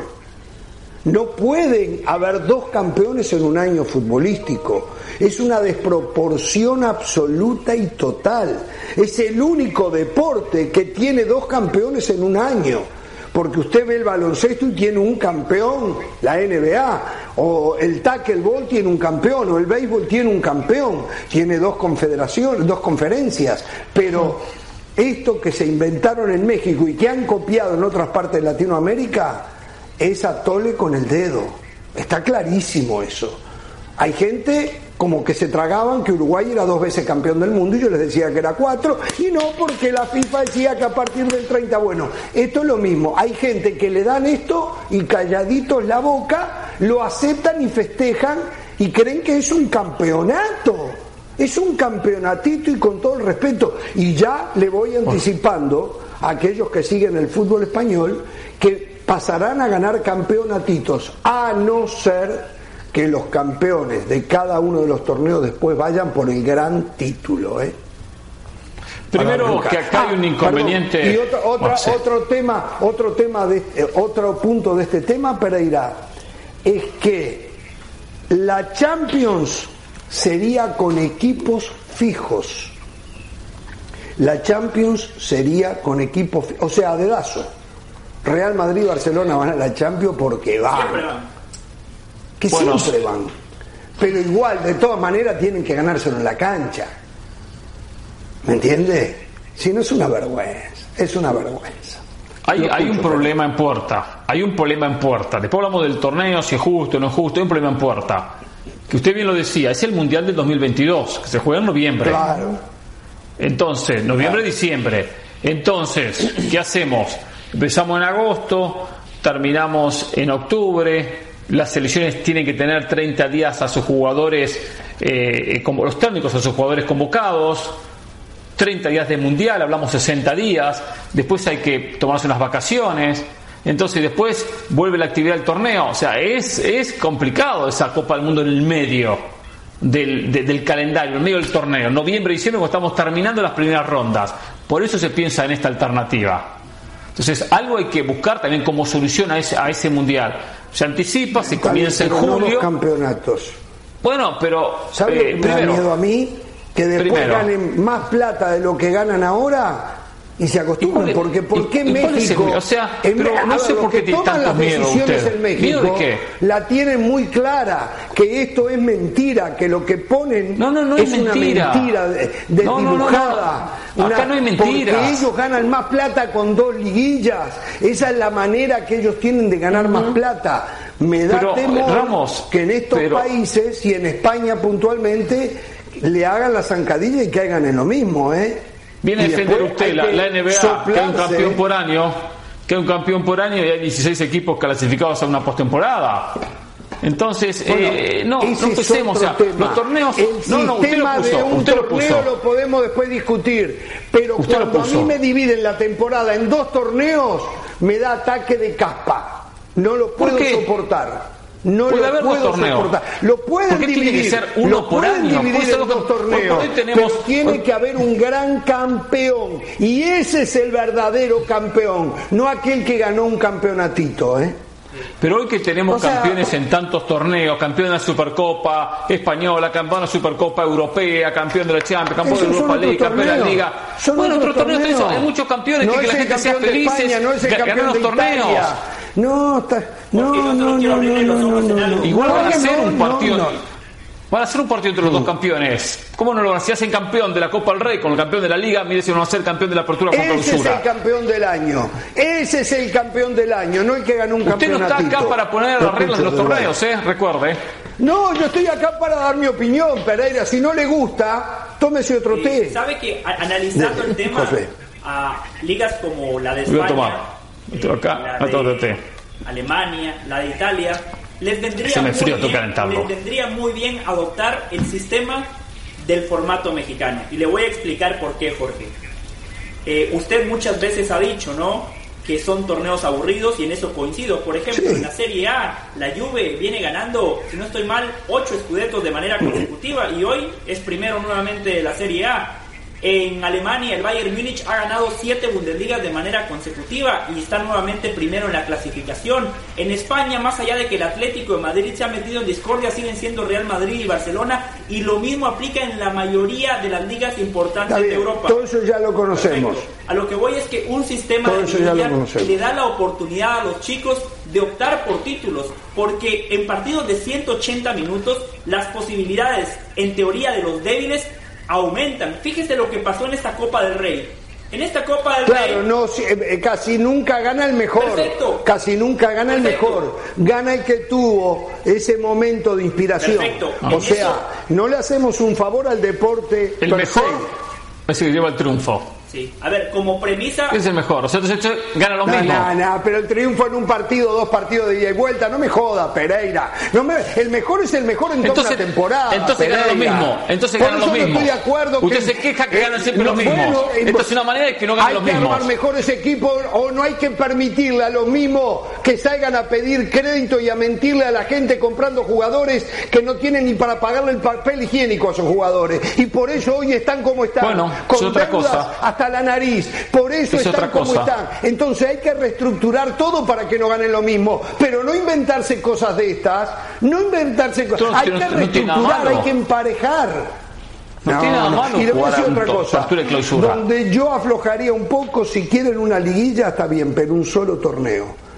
No pueden haber dos campeones en un año futbolístico. Es una desproporción absoluta y total. Es el único deporte que tiene dos campeones en un año. Porque usted ve el baloncesto y tiene un campeón, la N B A, o el tackleball tiene un campeón, o el béisbol tiene un campeón, tiene dos confederaciones, dos conferencias. Pero esto que se inventaron en México y que han copiado en otras partes de Latinoamérica es a tole con el dedo. Está clarísimo eso. Hay gente como que se tragaban que Uruguay era dos veces campeón del mundo y yo les decía que era cuatro, y no, porque la FIFA decía que a partir del treinta, bueno, esto es lo mismo. Hay gente que le dan esto y calladitos la boca lo aceptan y festejan y creen que es un campeonato. Es un campeonatito, y con todo el respeto, y ya le voy anticipando a aquellos que siguen el fútbol español que pasarán a ganar campeonatitos, a no ser que los campeones de cada uno de los torneos después vayan por el gran título, ¿eh? Primero, que acá hay un inconveniente. Ah, y otro, otra, oh, otro tema, otro tema de eh, otro punto de este tema, Pereira, es que la Champions sería con equipos fijos. La Champions sería con equipos fijos, o sea, dedazo. Real Madrid y Barcelona van a la Champions porque van. Que bueno, siempre van. pero igual, de todas maneras, tienen que ganárselo en la cancha. ¿Me entiende? Si no, es una vergüenza, es una vergüenza. Hay, hay un problema en puerta, hay un problema en puerta. Después hablamos del torneo, si es justo o no es justo, hay un problema en puerta. Que usted bien lo decía, es el Mundial del dos mil veintidós, que se juega en noviembre. Claro. Entonces, noviembre, claro. diciembre. Entonces, ¿qué hacemos? Empezamos en agosto, terminamos en octubre. Las selecciones tienen que tener treinta días a sus jugadores, eh, como los técnicos a sus jugadores convocados. treinta días de mundial, hablamos sesenta días, después hay que tomarse unas vacaciones, entonces después vuelve la actividad del torneo, o sea, es, es complicado esa Copa del Mundo en el medio del, de, del calendario, en el medio del torneo, noviembre, diciembre, cuando estamos terminando las primeras rondas, por eso se piensa en esta alternativa. Entonces, algo hay que buscar también como solución a ese, a ese mundial. Se anticipa, se comienza en julio. No los campeonatos. Bueno, pero ¿sabes eh, lo que me da miedo a mí? Que después primero, ganen más plata de lo que ganan ahora y se acostumbran. Porque ¿por qué México? O sea, en, pero no sé por qué tiene tanto miedo usted. En México, ¿Miedo de qué? La tienen muy clara, que esto es mentira, que lo que ponen no, no, no es, es mentira. una mentira desdibujada. No, no, no, no. Acá una, no hay mentiras. Porque ellos ganan más plata con dos liguillas. Esa es la manera que ellos tienen de ganar uh-huh. más plata. Me da pero, temor Ramos, que en estos pero, países y en España puntualmente le hagan la zancadilla y caigan en lo mismo, ¿eh? Viene a defender usted la, la N B A, soplarse. Que hay un campeón por año, que hay un campeón por año y hay dieciséis equipos clasificados a una postemporada. Entonces, bueno, eh, no, no empecemos, o sea, los torneos, el no, no, usted lo puso, de un usted lo torneo puso. Lo podemos después discutir, pero usted cuando a mí me dividen la temporada en dos torneos, me da ataque de caspa. No lo puedo soportar. No puede lo haber puedo dos torneos. soportar. Lo pueden dividir. Tiene que ser uno lo por pueden año. dividir en dos torneos. Hoy tenemos, pero tiene que haber un gran campeón. Y ese es el verdadero campeón. No aquel que ganó un campeonatito, ¿eh? Pero hoy que tenemos o sea, campeones en tantos torneos, campeón de la Supercopa Española, campeón de la Supercopa Europea, campeón de la Champions, campeón de la Europa League, campeón de la Liga. Son bueno, otros torneos, torneos. Hay muchos campeones, no que, que la gente sea feliz, no es el campeón de torneos. Italia. No, está, no, no, no, no, no, no, no. Igual van a hacer no, un partido. No, no. Van a hacer un partido entre los dos campeones. ¿Cómo no lo van a hacer? Si hacen campeón de la Copa del Rey con el campeón de la Liga, mire si van a ser campeón de la Apertura con Clausura. Ese es el campeón del año. Ese es el campeón del año, no el que ganó un campeonato. Usted no está acá para poner las reglas de los torneos, ¿eh? Recuerde. No, yo estoy acá para dar mi opinión, Pereira. Si no le gusta, tómese otro té. ¿Sabe que analizando el tema José. a ligas como la de España, voy a tomar. Estoy acá, la de a té. Alemania, la de Italia, les vendría, muy frío, bien, les vendría muy bien adoptar el sistema del formato mexicano. Y le voy a explicar por qué, Jorge. Eh, usted muchas veces ha dicho, ¿no?, que son torneos aburridos, y en eso coincido. Por ejemplo, sí. en la Serie A, la Juve viene ganando, si no estoy mal, ocho scudettos de manera consecutiva, y hoy es primero nuevamente de la Serie A. En Alemania, el Bayern Múnich ha ganado siete Bundesligas de manera consecutiva y está nuevamente primero en la clasificación. En España, más allá de que el Atlético de Madrid se ha metido en discordia, siguen siendo Real Madrid y Barcelona, y lo mismo aplica en la mayoría de las ligas importantes de Europa. Todo eso ya lo conocemos. Perfecto. A lo que voy es que un sistema de mundial le da la oportunidad a los chicos de optar por títulos, porque en partidos de ciento ochenta minutos las posibilidades, en teoría, de los débiles aumentan. Fíjese lo que pasó en esta Copa del Rey. En esta Copa del claro, Rey... no, eh, casi nunca gana el mejor. Perfecto. Casi nunca gana Perfecto. el mejor. Gana el que tuvo ese momento de inspiración. Perfecto. O sea, eso... no le hacemos un favor al deporte. El mejor es el que lleva el triunfo. Sí. A ver, como premisa... Es el mejor, o sea, entonces gana lo no, mismo. No, no, pero el triunfo en un partido, dos partidos de ida y vuelta, no me joda, Pereira. No me, el mejor es el mejor en toda entonces, una temporada. Entonces Pereira. gana lo mismo, entonces Por gana lo eso mismo. No estoy de acuerdo. Usted que, se queja que ganan siempre eh, los mismos. Bueno, entonces una manera es que no ganen los mismos. Hay que armar mejores equipos, o no hay que permitirle a los mismos que salgan a pedir crédito y a mentirle a la gente comprando jugadores que no tienen ni para pagarle el papel higiénico a esos jugadores. Y por eso hoy están como están, bueno, con es otra deudas cosa. hasta la nariz. Por eso es están como están. Entonces hay que reestructurar todo para que no ganen lo mismo, pero no inventarse cosas de estas, no inventarse cosas. Hay que no, reestructurar, no hay que emparejar. No, no tiene nada no. malo Y le voy a decir jugar otra cosa. Clausura. Donde yo aflojaría un poco, si quieren una liguilla, está bien, pero un solo torneo.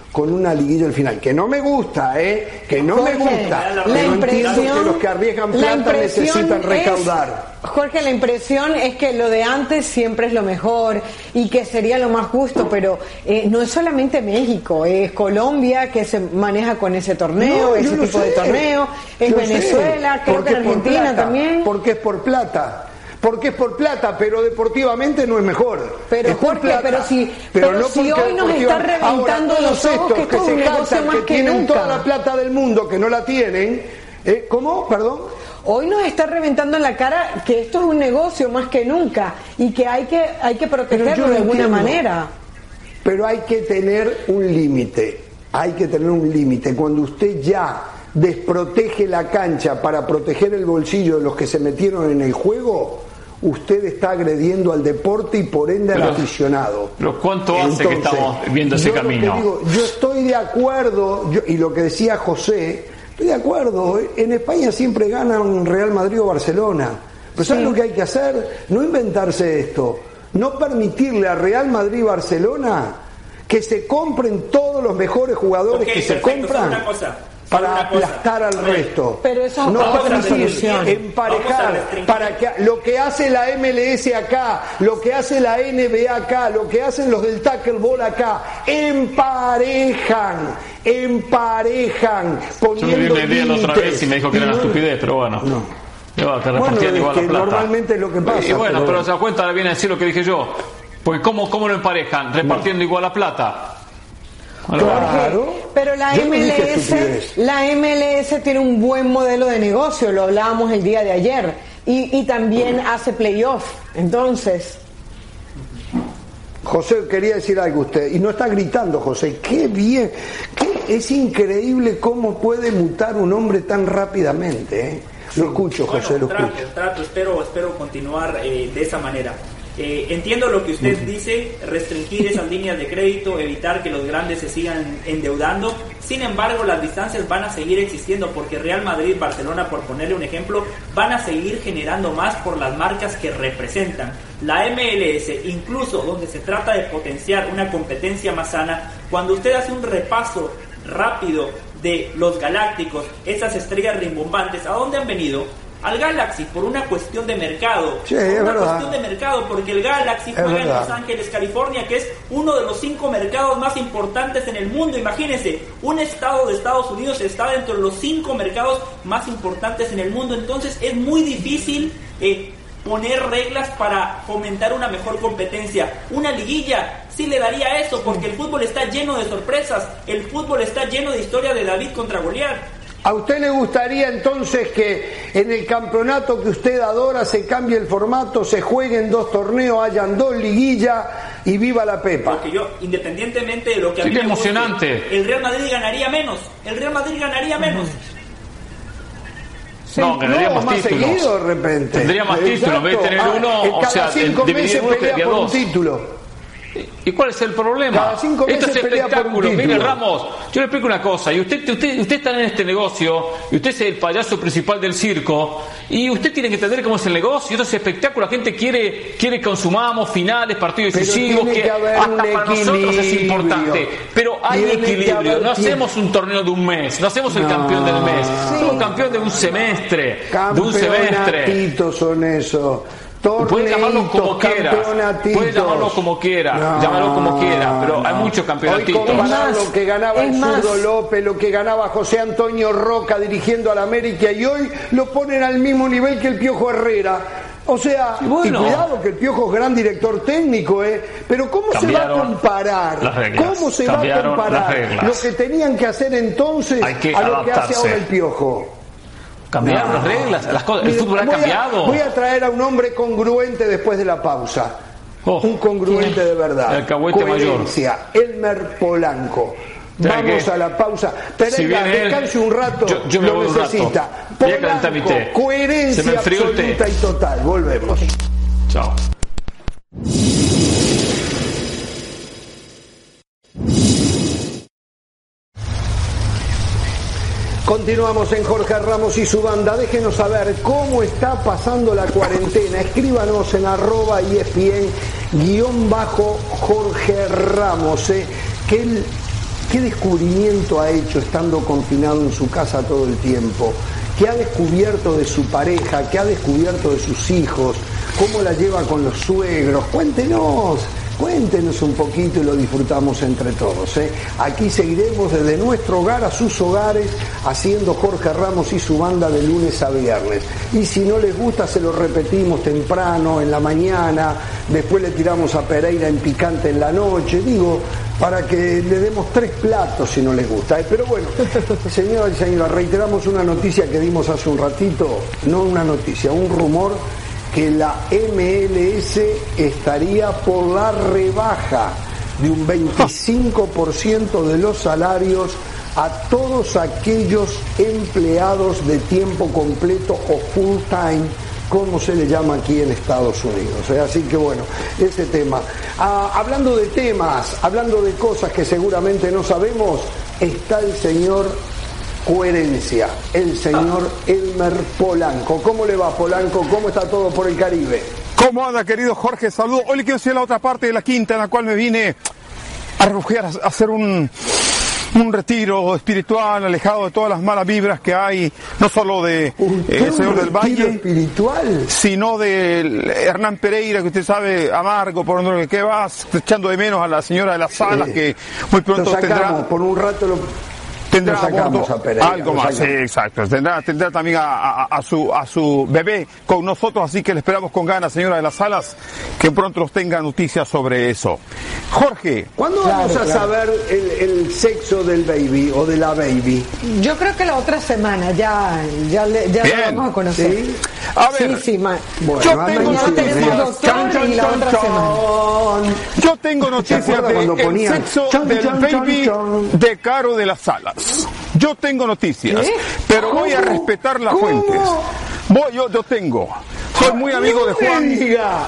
con una liguilla al final, que no me gusta, ¿eh? Que no Jorge, me gusta. la Pero impresión, entiendo que los que arriesgan plata necesitan recaudar. Es, Jorge, la impresión es que lo de antes siempre es lo mejor y que sería lo más justo, pero eh, no es solamente México, es Colombia que se maneja con ese torneo, No, ese tipo sé. de torneo, es Yo Venezuela, sé. creo Porque que en es por Argentina plata, también. Porque es por plata. Porque es por plata, pero deportivamente no es mejor. Pero es por Jorge, plata, pero si, pero pero no si porque hoy nos deportiva- está reventando Ahora, los todos ojos que estos esto es un se negocio jactan más que que tienen nunca. toda la plata del mundo, que no la tienen, ¿eh? ¿Cómo? Perdón. Hoy nos está reventando en la cara que esto es un negocio más que nunca y que hay que hay que Pero yo protegerlo lo de alguna entiendo. manera. Pero hay que tener un límite, hay que tener un límite. Cuando usted ya desprotege la cancha para proteger el bolsillo de los que se metieron en el juego, usted está agrediendo al deporte y por ende al Pero- aficionado. pero ¿cuánto hace que estamos viendo ese yo lo que camino? digo, yo estoy de acuerdo, yo- y lo que decía José, estoy de acuerdo, en España siempre ganan Real Madrid o Barcelona. Pero ¿sabes lo que hay que hacer? No inventarse esto, no permitirle a Real Madrid y Barcelona que se compren todos los mejores jugadores Ok, que se perfecto, compran solo una cosa, solo para una cosa. aplastar al A ver, resto. pero eso no vamos a permitir, solución. Vamos a emparejar, restringir. para que lo que hace la M L S acá, lo que hace la N B A acá, lo que hacen los del Tackleball acá, emparejan, emparejan, Yo poniendo me vi la otra límites. vez y me dijo que era Y una no- estupidez, pero bueno. No. Yo, que Bueno, repartían es igual que la plata. normalmente es lo que pasa, Y bueno, pero- pero, se da cuenta, ahora viene a decir lo que dije yo. Porque ¿cómo, cómo lo emparejan? Repartiendo igual la plata. Bueno, Claro. Pero la Yo no dije M L S, estupidez. la M L S tiene un buen modelo de negocio, lo hablábamos el día de ayer, y, y también hace playoff. Entonces, José, quería decir algo usted, y no está gritando José, qué bien, qué- es increíble cómo puede mutar un hombre tan rápidamente, ¿eh? Lo escucho, José, Bueno, lo trato, escucho. trato, espero, espero continuar eh, de esa manera. Eh, entiendo lo que usted dice, restringir esas líneas de crédito, evitar que los grandes se sigan endeudando. Sin embargo, las distancias van a seguir existiendo porque Real Madrid, Barcelona, por ponerle un ejemplo, van a seguir generando más por las marcas que representan. La M L S, incluso donde se trata de potenciar una competencia más sana, cuando usted hace un repaso rápido de los galácticos, esas estrellas rimbombantes, ¿a dónde han venido? Al Galaxy, por una cuestión de mercado. Sí, por es una verdad. cuestión de mercado, porque el Galaxy Es juega en verdad. Los Ángeles, California, que es uno de los cinco mercados más importantes en el mundo. Imagínense, un estado de Estados Unidos está dentro de los cinco mercados más importantes en el mundo. Entonces es muy difícil eh, poner reglas para fomentar una mejor competencia. Una liguilla sí le daría eso, porque el fútbol está lleno de sorpresas. El fútbol está lleno de historia de David contra Goliat. ¿A usted le gustaría entonces que en el campeonato que usted adora se cambie el formato, se jueguen dos torneos, hayan dos liguillas y viva la Pepa? Porque yo, independientemente de lo que a Sí, mí qué me guste, emocionante. el Real Madrid ganaría menos. El Real Madrid ganaría menos. No, ganaría no, más más títulos. seguido de repente. Tendría más títulos, en vez de tener Ah, uno, en o cada sea, cinco dividir meses uno que pelea sería por un dos. título. ¿Y cuál es el problema? Cada cinco Esto es meses pelea por un espectáculo. Mire, título. Ramos, yo le explico una cosa. Y usted, usted, usted está en este negocio, y usted es el payaso principal del circo, y usted tiene que entender cómo es el negocio. Esto es espectáculo. La gente quiere, quiere que consumamos finales, partidos Pero decisivos, tiene que, que haber hasta un para nosotros es equilibrio. importante. Pero hay Tiene que equilibrio. haber No tiempo. hacemos un torneo de un mes, no hacemos el campeón del mes. Somos campeón de un semestre. De un semestre. Campeonatitos son eso. Puede llamarlo como Torneitos, quiera, campeonatitos. puede llamarlo como quiera, No, llamarlo como quiera, pero hay no. muchos Hoy campeonatitos. comparar Es más, lo que ganaba es el más. Zurdo López, lo que ganaba José Antonio Roca dirigiendo al América, y hoy lo ponen al mismo nivel que el Piojo Herrera. O sea, Y bueno. y cuidado que el Piojo es gran director técnico, ¿eh? Pero ¿cómo se va a Cambiaron comparar? las reglas, ¿Cómo se va a cambiaron las comparar reglas. lo que tenían que hacer entonces Hay que a lo que hace adaptarse. ahora el Piojo? Cambiaron las reglas, las cosas, el Mire, fútbol ha voy a- cambiado. Voy a traer a un hombre congruente después de la pausa. Oh, un congruente de verdad. el alcahuete Coherencia. Elmer Polanco. ¿Sabe Vamos qué? a la pausa. Pereira, Si viene él, descanse un rato. yo- yo me lo voy un rato. necesita. Voy a calentar mi té. Polanco, coherencia Se me enfrió el té. absoluta y total. Volvemos. Chao. Continuamos en Jorge Ramos y su banda. Déjenos saber cómo está pasando la cuarentena. Escríbanos en arroba E S P N guión bajo Jorge Ramos. Eh, que el ¿Qué descubrimiento ha hecho estando confinado en su casa todo el tiempo? ¿Qué ha descubierto de su pareja? ¿Qué ha descubierto de sus hijos? ¿Cómo la lleva con los suegros? Cuéntenos, cuéntenos un poquito y lo disfrutamos entre todos, ¿eh? Aquí seguiremos desde nuestro hogar a sus hogares, haciendo Jorge Ramos y su banda de lunes a viernes. Y si no les gusta, se lo repetimos temprano, en la mañana, después le tiramos a Pereira en picante en la noche, digo, para que le demos tres platos si no les gusta, ¿eh? Pero bueno, señora y señora, reiteramos una noticia que dimos hace un ratito, no una noticia, un rumor, que la M L S estaría por la rebaja de un veinticinco por ciento de los salarios a todos aquellos empleados de tiempo completo o full time, como se le llama aquí en Estados Unidos, ¿eh? Así que bueno, ese tema. Ah, hablando de temas, hablando de cosas que seguramente no sabemos, está el señor Coherencia, el señor Elmer Polanco. ¿Cómo le va, Polanco? ¿Cómo está todo por el Caribe? ¿Cómo anda, querido Jorge? Saludos. Hoy le quiero decir la otra parte de la quinta en la cual me vine a refugiar, a hacer un... un retiro espiritual, alejado de todas las malas vibras que hay, no solo de eh, el Señor del Valle, espiritual, sino de Hernán Pereira, que usted sabe, amargo, por donde que vas, echando de menos a la señora de las Salas, sí, que muy pronto lo sacamos, tendrá... por un rato lo... Tendrá sacamos a Pereira, algo más, sí, exacto. Tendrá, tendrá también a, a, a su a su bebé con nosotros, así que le esperamos con ganas, señora de las Salas, que pronto nos tenga noticias sobre eso. Jorge, ¿cuándo claro, vamos a claro. saber el, el sexo del baby o de la baby? Yo creo que la otra semana ya ya, le, ya lo vamos a conocer. ¿Sí? A ver, sí, sí, ma... bueno, yo tengo noticias. Chan, chan, y la otra chan, semana. Yo tengo noticias del sexo chan, del chan, baby chan, chan. de Caro de las Salas. Yo tengo noticias, ¿eh? Pero voy a respetar las ¿Cómo? fuentes. Voy, yo, yo tengo. Soy muy amigo de Juan.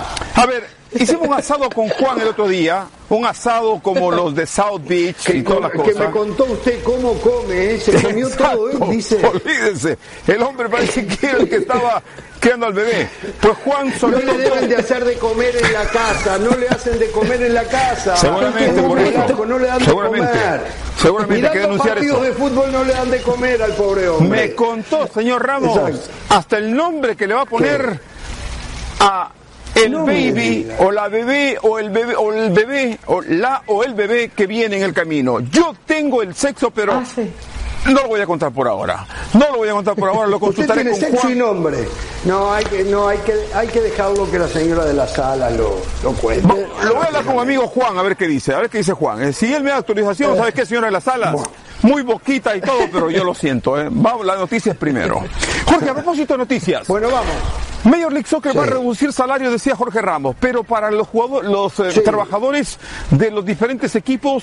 A ver, hicimos un asado con Juan el otro día, un asado como los de South Beach que, y todas las cosas. Que me contó usted cómo come, ¿eh? Se comió todo, ¿eh? Dice. Olvídese, el hombre parece que era el que estaba criando al bebé. Pues Juan solito... No le deben de hacer de comer en la casa, no le hacen de comer en la casa. Seguramente, por eso. No le dan seguramente, de comer. Seguramente hay que denunciar partidos eso. de fútbol no le dan de comer al pobre hombre. Me contó, señor Ramos, exacto, hasta el nombre que le va a poner ¿Qué? a... el no baby o la bebé o el bebé o el bebé o la o el bebé que viene en el camino. Yo tengo el sexo, pero ah, sí. no lo voy a contar por ahora. No lo voy a contar por ahora, lo consultaré ¿Usted tiene con sexo Juan. Y nombre? No, hay que no hay que hay que dejarlo que la señora de la sala lo lo cuente. Bo, lo voy a hablar con mi amigo Juan a ver qué dice, a ver qué dice Juan. Si él me da actualización, ¿sabes qué, señora de la sala? Muy boquita y todo, pero yo lo siento, ¿eh? Vamos, las noticias primero. Jorge, a propósito de noticias. Bueno, vamos. Major League Soccer sí. va a reducir salarios, decía Jorge Ramos, pero para los jugadores, los eh, sí. trabajadores de los diferentes equipos,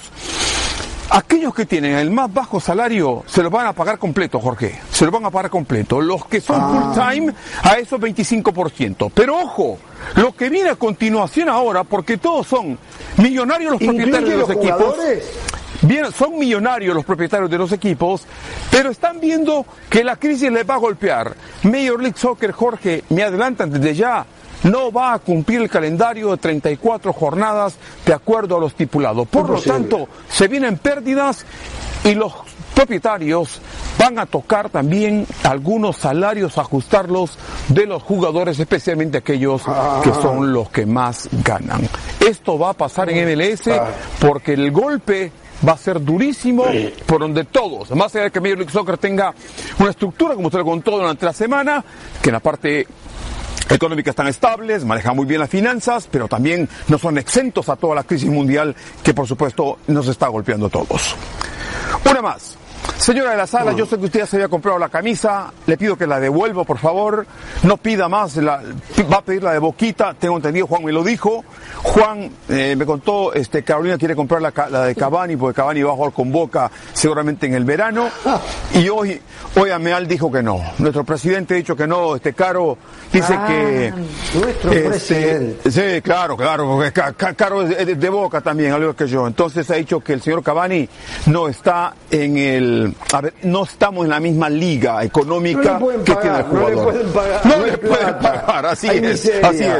aquellos que tienen el más bajo salario se los van a pagar completo, Jorge. Se los van a pagar completo. Los que son ah. full time, a esos veinticinco por ciento. Pero ojo, lo que viene a continuación ahora, porque todos son millonarios los propietarios de los, los equipos. Bien, son millonarios los propietarios de los equipos, pero están viendo que la crisis les va a golpear. Major League Soccer, Jorge, me adelantan desde ya, no va a cumplir el calendario de treinta y cuatro jornadas de acuerdo a lo estipulado. Por lo tanto, se vienen pérdidas y los propietarios van a tocar también algunos salarios, ajustarlos de los jugadores, especialmente aquellos ah. que son los que más ganan. Esto va a pasar en M L S ah. porque el golpe va a ser durísimo por donde todos, más allá de que Major League Soccer tenga una estructura, como usted lo contó durante la semana, que en la parte económica están estables, manejan muy bien las finanzas, pero también no son exentos a toda la crisis mundial que por supuesto nos está golpeando a todos. Una más. Señora de la Sala, yo sé que usted ya se había comprado la camisa, le pido que la devuelva, por favor, no pida más, la, va a pedir la de Boquita, tengo entendido, Juan me lo dijo, Juan eh, me contó, este, Carolina quiere comprar la, la de Cavani, porque Cavani va a jugar con Boca seguramente en el verano, y hoy, hoy Ameal dijo que no, nuestro presidente ha dicho que no, este Caro dice ah, que... Nuestro este, presidente. Sí, claro, claro, porque Caro es de, de Boca también, al igual que yo, entonces ha dicho que el señor Cavani no está en el... A ver, no estamos en la misma liga económica no que pagar, tiene el jugador. No le pueden pagar. No, no le pueden pagar, así es, así es.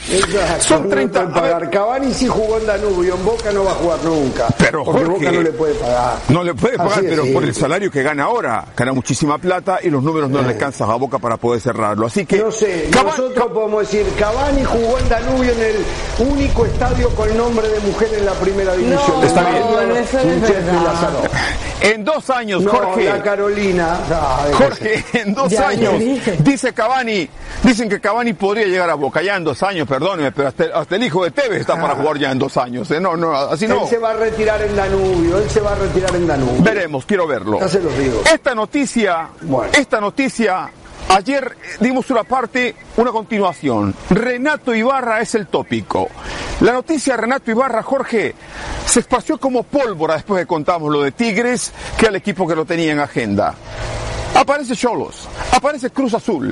Exacto, Son treinta. No pagar. Cavani sí jugó en Danubio, en Boca no va a jugar nunca. Pero porque Jorge, Boca no le puede pagar. No le puede pagar, pero sí, por el sí. salario que gana ahora, gana muchísima plata y los números no eh. le alcanzan a Boca para poder cerrarlo. Así que no sé, Cavani, nosotros podemos decir, Cavani jugó en Danubio en el único estadio con nombre de mujer en la primera división. No, está bien. no, no, eso es verdad. En dos años, no, Jorge. La Carolina. No, Jorge, en dos ya, años, ya dice Cavani, dicen que Cavani podría llegar a Boca ya en dos años, perdóneme, pero hasta, hasta el hijo de Tevez está ah. para jugar ya en dos años. ¿eh? No, no, así no. Él se va a retirar en Danubio, él se va a retirar en Danubio. Veremos, quiero verlo. Ya se los digo. Esta noticia, bueno. esta noticia, ayer dimos una parte, una continuación. Renato Ibarra es el tópico. La noticia de Renato Ibarra, Jorge, se esparció como pólvora después de contamos lo de Tigres, que era el equipo que lo tenía en agenda. Aparece Xolos, aparece Cruz Azul,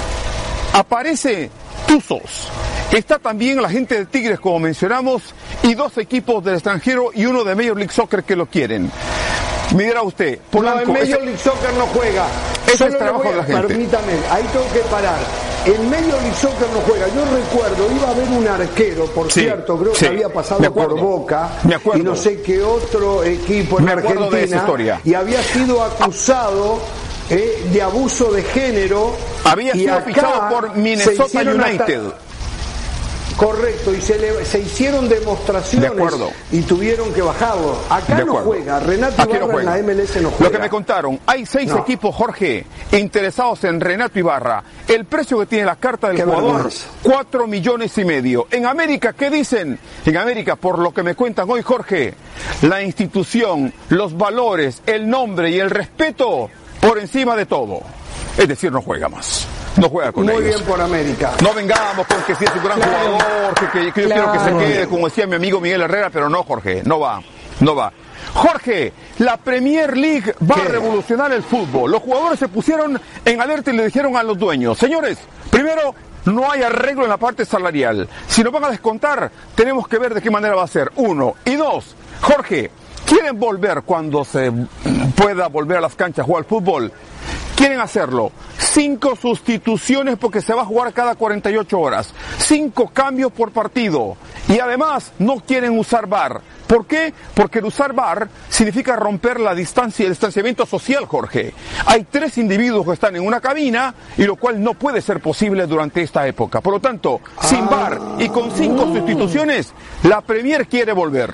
aparece Tuzos. Está también la gente de Tigres, como mencionamos, y dos equipos del extranjero y uno de Major League Soccer que lo quieren. Me dirá usted, Polanco, no, en Major League Soccer no juega. Ese es el trabajo de la gente. Permítame, ahí tengo que parar. En Major League Soccer no juega. Yo recuerdo, iba a haber un arquero, por sí, cierto, creo sí, que había pasado por Boca y no sé qué otro equipo en me Argentina de esa historia. Y había sido acusado eh, de abuso de género. Había sido fichado por Minnesota United. Hasta... Correcto, y se, le, se hicieron demostraciones de y tuvieron que bajarlo. Acá no juega, Renato Ibarra no juega. En la M L S no juega. Lo que me contaron, hay seis no. equipos, Jorge, interesados en Renato Ibarra. El precio que tiene la carta del Qué jugador, vergüenza. cuatro millones y medio. En América, ¿qué dicen? En América, por lo que me cuentan hoy, Jorge, la institución, los valores, el nombre y el respeto por encima de todo. Es decir, no juega más. No juega con Muy ellos. bien por América. No vengamos con que si es un gran claro. jugador, que, que, que yo claro. quiero que se quede, como decía mi amigo Miguel Herrera, pero no, Jorge, no va, no va. Jorge, la Premier League va ¿Qué? a revolucionar el fútbol. Los jugadores se pusieron en alerta y le dijeron a los dueños, señores, primero, no hay arreglo en la parte salarial. Si nos van a descontar, tenemos que ver de qué manera va a ser. Uno. Y dos, Jorge, ¿quieren volver cuando se pueda volver a las canchas a jugar al fútbol? Quieren hacerlo. Cinco sustituciones porque se va a jugar cada cuarenta y ocho horas. Cinco cambios por partido. Y además no quieren usar V A R. ¿Por qué? Porque el usar V A R significa romper la distancia y el distanciamiento social, Jorge. Hay tres individuos que están en una cabina y lo cual no puede ser posible durante esta época. Por lo tanto, sin V A R y con cinco sustituciones, la Premier quiere volver.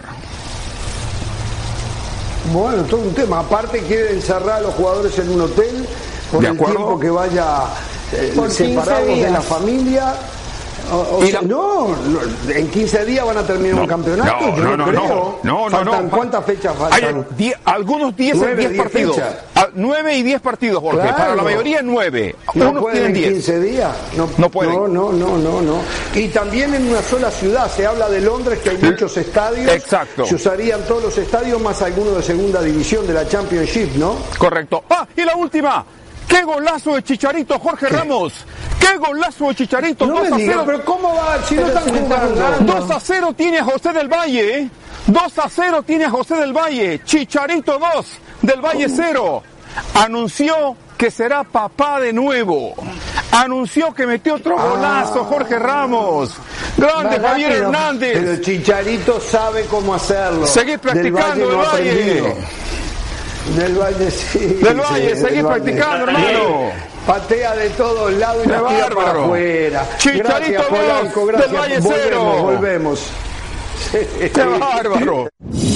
Bueno, todo un tema. Aparte quiere encerrar a los jugadores en un hotel por el tiempo que vaya eh, separados de la familia. O, o sea, la... no, en quince días van a terminar no, un campeonato. No, yo no, no, creo. no, no, no, no. ¿Cuántas fechas faltan? Hay diez, algunos diez partidos. A, nueve y diez partidos, Jorge. Claro. Para la mayoría nueve. No Unos pueden tienen en quince días. No, no pueden. No, no, no, no, no. Y también en una sola ciudad. Se habla de Londres, que hay muchos estadios. Exacto. Se usarían todos los estadios más algunos de segunda división de la Championship, ¿no? Correcto. Ah, y la última. ¡Qué golazo de Chicharito, Jorge ¿Qué? Ramos! ¡Qué golazo de Chicharito! No dos a cero. Pero ¿cómo va? Si pero no están jugando. dos a cero tiene a José del Valle, ¿eh? dos a cero tiene a José del Valle. Chicharito dos, del Valle cero. Anunció que será papá de nuevo. Anunció que metió otro golazo, ah. Jorge Ramos. Grande Javier pero, Hernández. Pero Chicharito sabe cómo hacerlo. Seguir practicando del Valle. Del Valle. Del Valle, sí. Del Valle, sí, seguir practicando, Valle. hermano. Patea de todos lados y la tira para afuera. Chicharito gracias, Polanco, gracias. Del Valle volvemos, cero. Volvemos. ¡Qué bárbaro!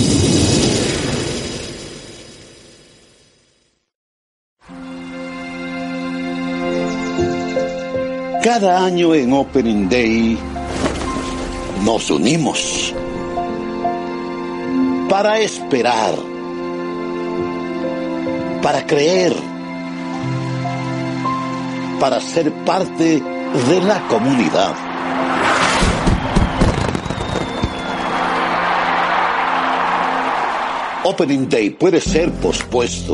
Cada año en Opening Day nos unimos para esperar, para creer, para ser parte de la comunidad. Opening Day puede ser pospuesto,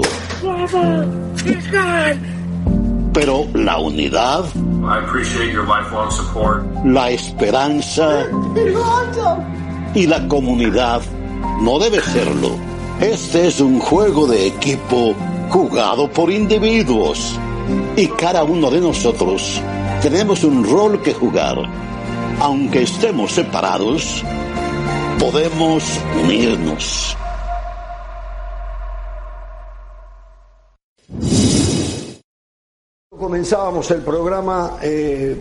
pero la unidad, la esperanza y la comunidad no debe serlo. Este es un juego de equipo jugado por individuos y cada uno de nosotros tenemos un rol que jugar. aunque estemos separados, podemos unirnos. Comenzábamos el programa, eh,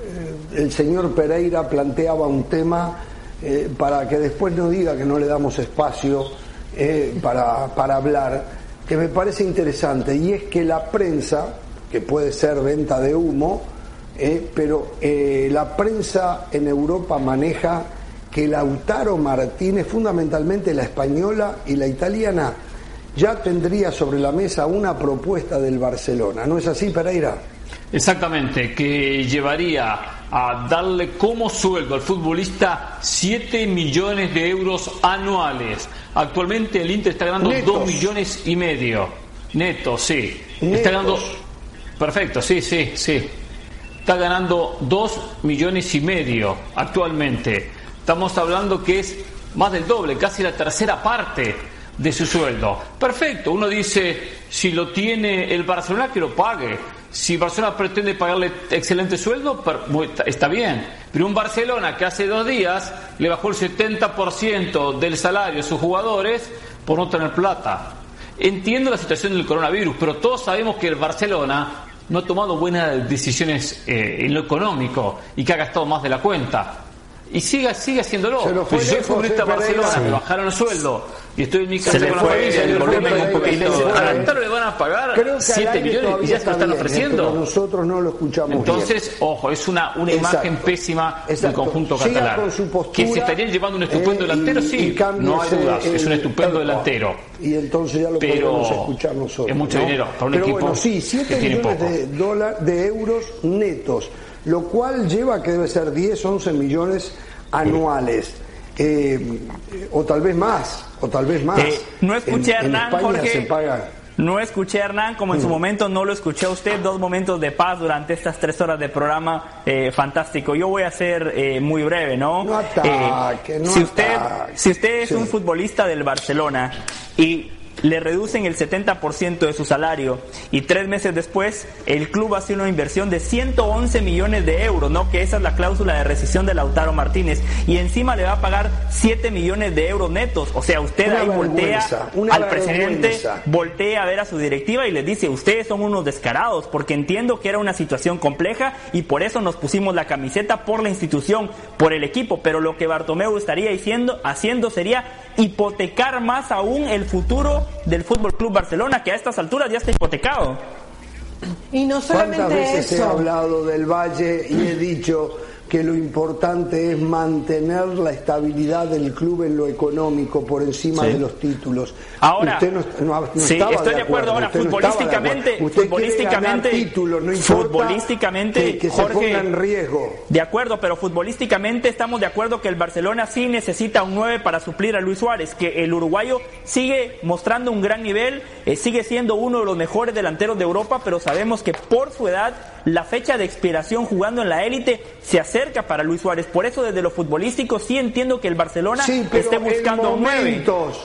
el señor Pereira planteaba un tema eh, para que después no diga que no le damos espacio eh, para, para hablar, que me parece interesante, y es que la prensa, que puede ser venta de humo, eh, pero eh, la prensa en Europa maneja que Lautaro Martínez, fundamentalmente la española y la italiana, ya tendría sobre la mesa una propuesta del Barcelona. ¿No es así, Pereira? Exactamente, que llevaría a darle como sueldo al futbolista siete millones de euros anuales. Actualmente el Inter está ganando netos. dos millones y medio. Netos, sí. Netos. Está ganando... Perfecto, sí, sí, sí. Está ganando dos millones y medio actualmente. Estamos hablando que es más del doble, casi la tercera parte de su sueldo. Perfecto, uno dice, si lo tiene el Barcelona, que lo pague. Si Barcelona pretende pagarle excelente sueldo, está bien. Pero un Barcelona que hace dos días le bajó el setenta por ciento del salario a sus jugadores por no tener plata. Entiendo la situación del coronavirus, pero todos sabemos que el Barcelona no ha tomado buenas decisiones eh, en lo económico y que ha gastado más de la cuenta. Y sigue, sigue haciéndolo. Pues yo soy futbolista de Barcelona, sí. Me bajaron el sueldo y estoy en mi casa con la familia. El volumen un poquito. A Lautaro le van a pagar siete millones y ya se lo están ofreciendo. Bien, nosotros no lo escuchamos. Entonces, bien. Ojo, es una, una imagen pésima Exacto. del conjunto catalán. Postura, que se estarían llevando un estupendo eh, delantero, y, sí, y no hay dudas. El, es un estupendo el, delantero. Y entonces ya lo podemos escuchar nosotros. Es mucho ¿no? dinero para un Pero equipo. Bueno, sí, siete millones de, dólar, de euros netos, lo cual lleva que debe ser diez, once millones anuales, eh, o tal vez más, o tal vez más. Eh, no escuché a Hernán, Jorge, se pagan. No escuché a Hernán, como en mm. su momento no lo escuché a usted, dos momentos de paz durante estas tres horas de programa, eh, fantástico. Yo voy a ser eh, muy breve, ¿no? No ataque, eh, no si usted, ataque. Si usted es sí. un futbolista del Barcelona y le reducen el setenta por ciento de su salario y tres meses después el club hace una inversión de ciento once millones de euros, ¿no? Que esa es la cláusula de rescisión de Lautaro Martínez, y encima le va a pagar siete millones de euros netos. O sea, usted una ahí voltea al presidente, vergüenza. voltea a ver a su directiva y les dice, ustedes son unos descarados, porque entiendo que era una situación compleja y por eso nos pusimos la camiseta por la institución, por el equipo, pero lo que Bartomeu estaría diciendo, haciendo sería hipotecar más aún el futuro del Fútbol Club Barcelona, que a estas alturas ya está hipotecado. Y no solamente ¿Cuántas veces eso? he hablado del Valle y he dicho que lo importante es mantener la estabilidad del club en lo económico por encima sí. de los títulos? Ahora, usted no, no, no sí, estaba estoy de de acuerdo. Ahora, usted futbolísticamente, no usted futbolísticamente, títulos, no importa futbolísticamente, que, que Jorge, se ponga en riesgo. De acuerdo, pero futbolísticamente estamos de acuerdo que el Barcelona sí necesita un nueve para suplir a Luis Suárez, que el uruguayo sigue mostrando un gran nivel, eh, sigue siendo uno de los mejores delanteros de Europa, pero sabemos que por su edad la fecha de expiración jugando en la élite se acerca para Luis Suárez. Por eso desde lo futbolístico sí entiendo que el Barcelona sí, esté buscando un nueve.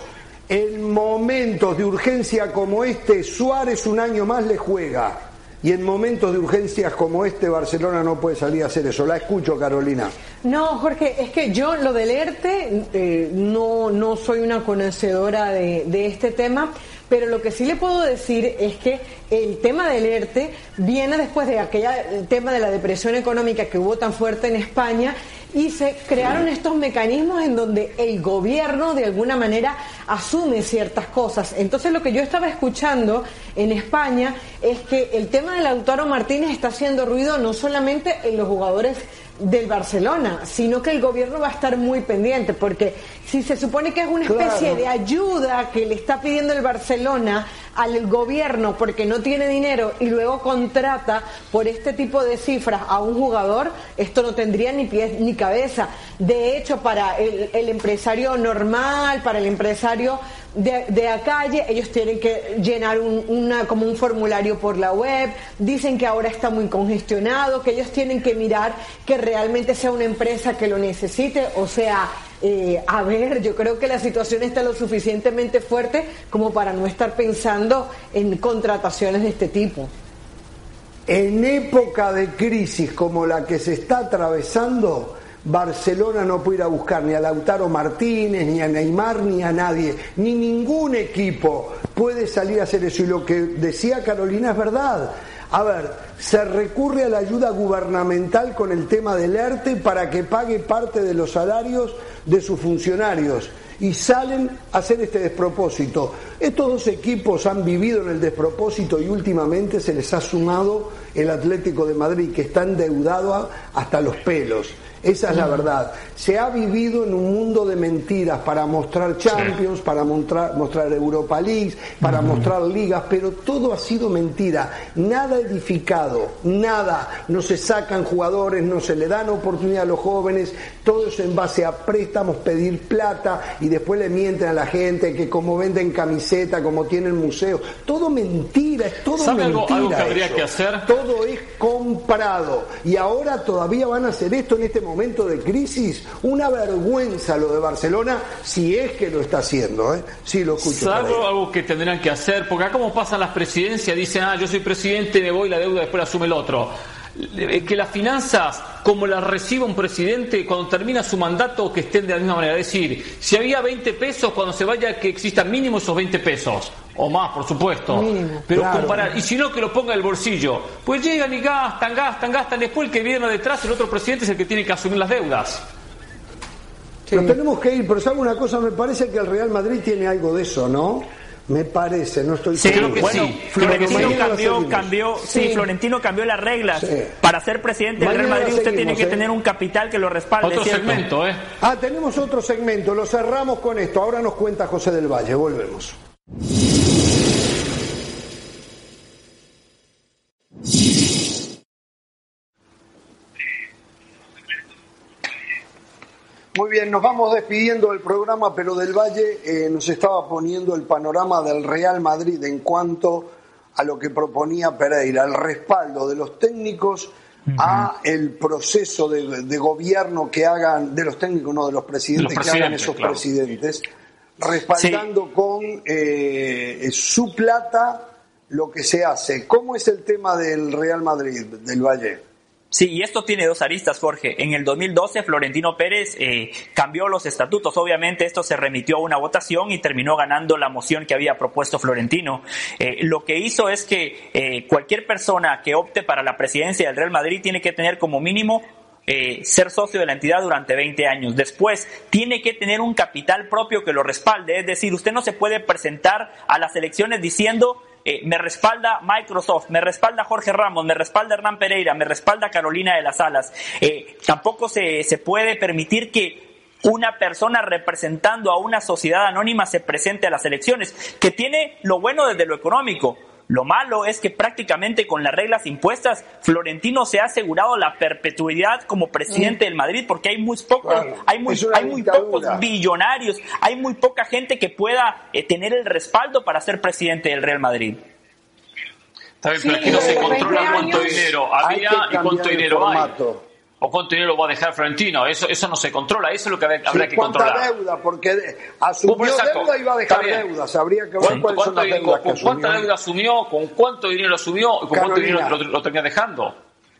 En momentos de urgencia como este, Suárez un año más le juega. Y en momentos de urgencias como este, Barcelona no puede salir a hacer eso. La escucho, Carolina. No, Jorge, es que yo lo del ERTE, eh, no, no soy una conocedora de, de este tema, pero lo que sí le puedo decir es que el tema del ERTE viene después de aquella, el tema de la depresión económica que hubo tan fuerte en España, y se crearon estos mecanismos en donde el gobierno de alguna manera asume ciertas cosas. Entonces lo que yo estaba escuchando en España es que el tema de Lautaro Martínez está haciendo ruido no solamente en los jugadores del Barcelona, sino que el gobierno va a estar muy pendiente, porque si se supone que es una especie claro. de ayuda que le está pidiendo el Barcelona al gobierno porque no tiene dinero y luego contrata por este tipo de cifras a un jugador, esto no tendría ni pies ni cabeza. De hecho, para el, el empresario normal, para el empresario de, de la calle, ellos tienen que llenar un, una, como un formulario por la web, dicen que ahora está muy congestionado, que ellos tienen que mirar que realmente sea una empresa que lo necesite, o sea, eh, a ver, yo creo que la situación está lo suficientemente fuerte como para no estar pensando en contrataciones de este tipo. En época de crisis como la que se está atravesando, Barcelona no puede ir a buscar ni a Lautaro Martínez, ni a Neymar, ni a nadie, ni ningún equipo puede salir a hacer eso. Y lo que decía Carolina es verdad. A ver, se recurre a la ayuda gubernamental con el tema del ERTE para que pague parte de los salarios de sus funcionarios y salen a hacer este despropósito. Estos dos equipos han vivido en el despropósito y últimamente se les ha sumado el Atlético de Madrid, que está endeudado hasta los pelos. Esa es la verdad. Se ha vivido en un mundo de mentiras para mostrar Champions, sí. para mostrar, mostrar Europa League, para uh-huh. mostrar ligas, pero todo ha sido mentira. Nada edificado, nada. No se sacan jugadores, no se le dan oportunidad a los jóvenes, todo es en base a préstamos, pedir plata y después le mienten a la gente que como venden camiseta, como tienen museo. Todo mentira, es todo ¿Sabe mentira. Algo, algo que habría eso. que hacer? Todo es comprado. Y ahora todavía van a hacer esto en este momento. momento de crisis, una vergüenza lo de Barcelona, si es que lo está haciendo, ¿eh? Sí, lo escucho. ¿Sabe algo que tendrán que hacer? Porque acá como pasan las presidencias, dicen, ah, yo soy presidente, me voy, la deuda después la asume el otro. Que las finanzas, como las reciba un presidente cuando termina su mandato, que estén de la misma manera. Es decir, si había veinte pesos, cuando se vaya, que existan mínimo esos veinte pesos. O más, por supuesto. Mínimo, pero claro. comparar, y si no, que lo ponga en el bolsillo. Pues llegan y gastan, gastan, gastan. Después el que viene detrás, el otro presidente es el que tiene que asumir las deudas. Sí. Nos tenemos que ir, pero ¿sabe una cosa? Me parece que el Real Madrid tiene algo de eso, ¿no? Me parece, no estoy sí, seguro. Que bueno, sí. Florentino cambió, cambió, sí. sí, Florentino cambió las reglas. Sí. Para ser presidente del Real Madrid usted tiene que ¿eh? tener un capital que lo respalde. Otro ¿cierto? segmento, ¿eh? Ah, tenemos otro segmento, lo cerramos con esto. Ahora nos cuenta José del Valle, volvemos. Muy bien, nos vamos despidiendo del programa, pero del Valle eh, nos estaba poniendo el panorama del Real Madrid en cuanto a lo que proponía Pereira, el respaldo de los técnicos uh-huh. a el proceso de, de gobierno que hagan, de los técnicos, no de los presidentes, los presidentes que hagan esos claro. presidentes, respaldando sí. con eh, su plata lo que se hace. ¿Cómo es el tema del Real Madrid, del Valle? Sí, y esto tiene dos aristas, Jorge. En el dos mil doce, Florentino Pérez eh, cambió los estatutos. Obviamente, esto se remitió a una votación y terminó ganando la moción que había propuesto Florentino. Eh, lo que hizo es que eh, cualquier persona que opte para la presidencia del Real Madrid tiene que tener como mínimo Eh, ser socio de la entidad durante veinte años. Después, tiene que tener un capital propio que lo respalde. Es decir, usted no se puede presentar a las elecciones diciendo eh, me respalda Microsoft, me respalda Jorge Ramos, me respalda Hernán Pereira, me respalda Carolina de las Alas. Eh, tampoco se, se puede permitir que una persona representando a una sociedad anónima se presente a las elecciones, que tiene lo bueno desde lo económico. Lo malo es que prácticamente con las reglas impuestas, Florentino se ha asegurado la perpetuidad como presidente del Madrid, porque hay muy pocos, claro, hay muy, hay muy pocos billonarios, hay muy poca gente que pueda eh, tener el respaldo para ser presidente del Real Madrid. Está bien, pero aquí no se controla cuánto dinero había y cuánto dinero hay. ¿O cuánto dinero va a dejar Florentino? Eso eso no se controla, eso es lo que habrá, habrá sí, que controlar. ¿Cuánta deuda? Porque asumió deuda y va a dejar deudas. Habría que ver cuáles son las deudas que asumió. ¿Cuánta deuda asumió? ¿Con cuánto dinero asumió? ¿Y con Carolina. cuánto dinero lo, lo termina dejando?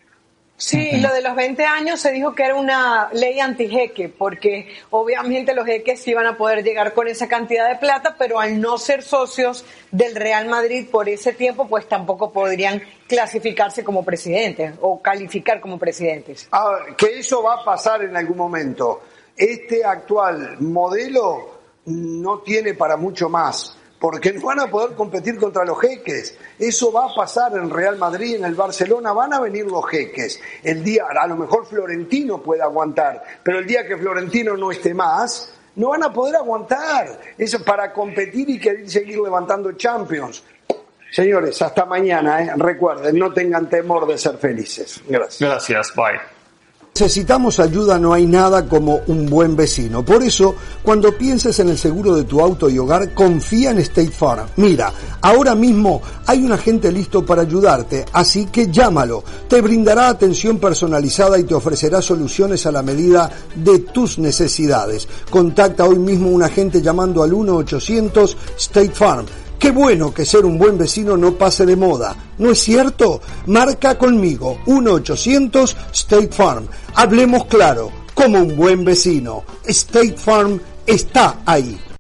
Sí, lo de los veinte años se dijo que era una ley anti-jeque, porque obviamente los jeques iban a poder llegar con esa cantidad de plata, pero al no ser socios del Real Madrid por ese tiempo, pues tampoco podrían clasificarse como presidentes o calificar como presidentes. Ah, que eso va a pasar en algún momento. Este actual modelo no tiene para mucho más, porque no van a poder competir contra los jeques. Eso va a pasar en Real Madrid, en el Barcelona, van a venir los jeques. El día, a lo mejor Florentino puede aguantar, pero el día que Florentino no esté más, no van a poder aguantar. Eso para competir y querer seguir levantando Champions. Señores, hasta mañana, ¿eh? Recuerden, no tengan temor de ser felices. Gracias. Gracias, bye. Necesitamos ayuda, no hay nada como un buen vecino. Por eso, cuando pienses en el seguro de tu auto y hogar, confía en State Farm. Mira, ahora mismo hay un agente listo para ayudarte, así que llámalo. Te brindará atención personalizada y te ofrecerá soluciones a la medida de tus necesidades. Contacta hoy mismo a un agente llamando al uno ochocientos State Farm. Qué bueno que ser un buen vecino no pase de moda, ¿no es cierto? Marca conmigo, uno ochocientos State Farm. Hablemos claro. como un buen vecino. State Farm está ahí.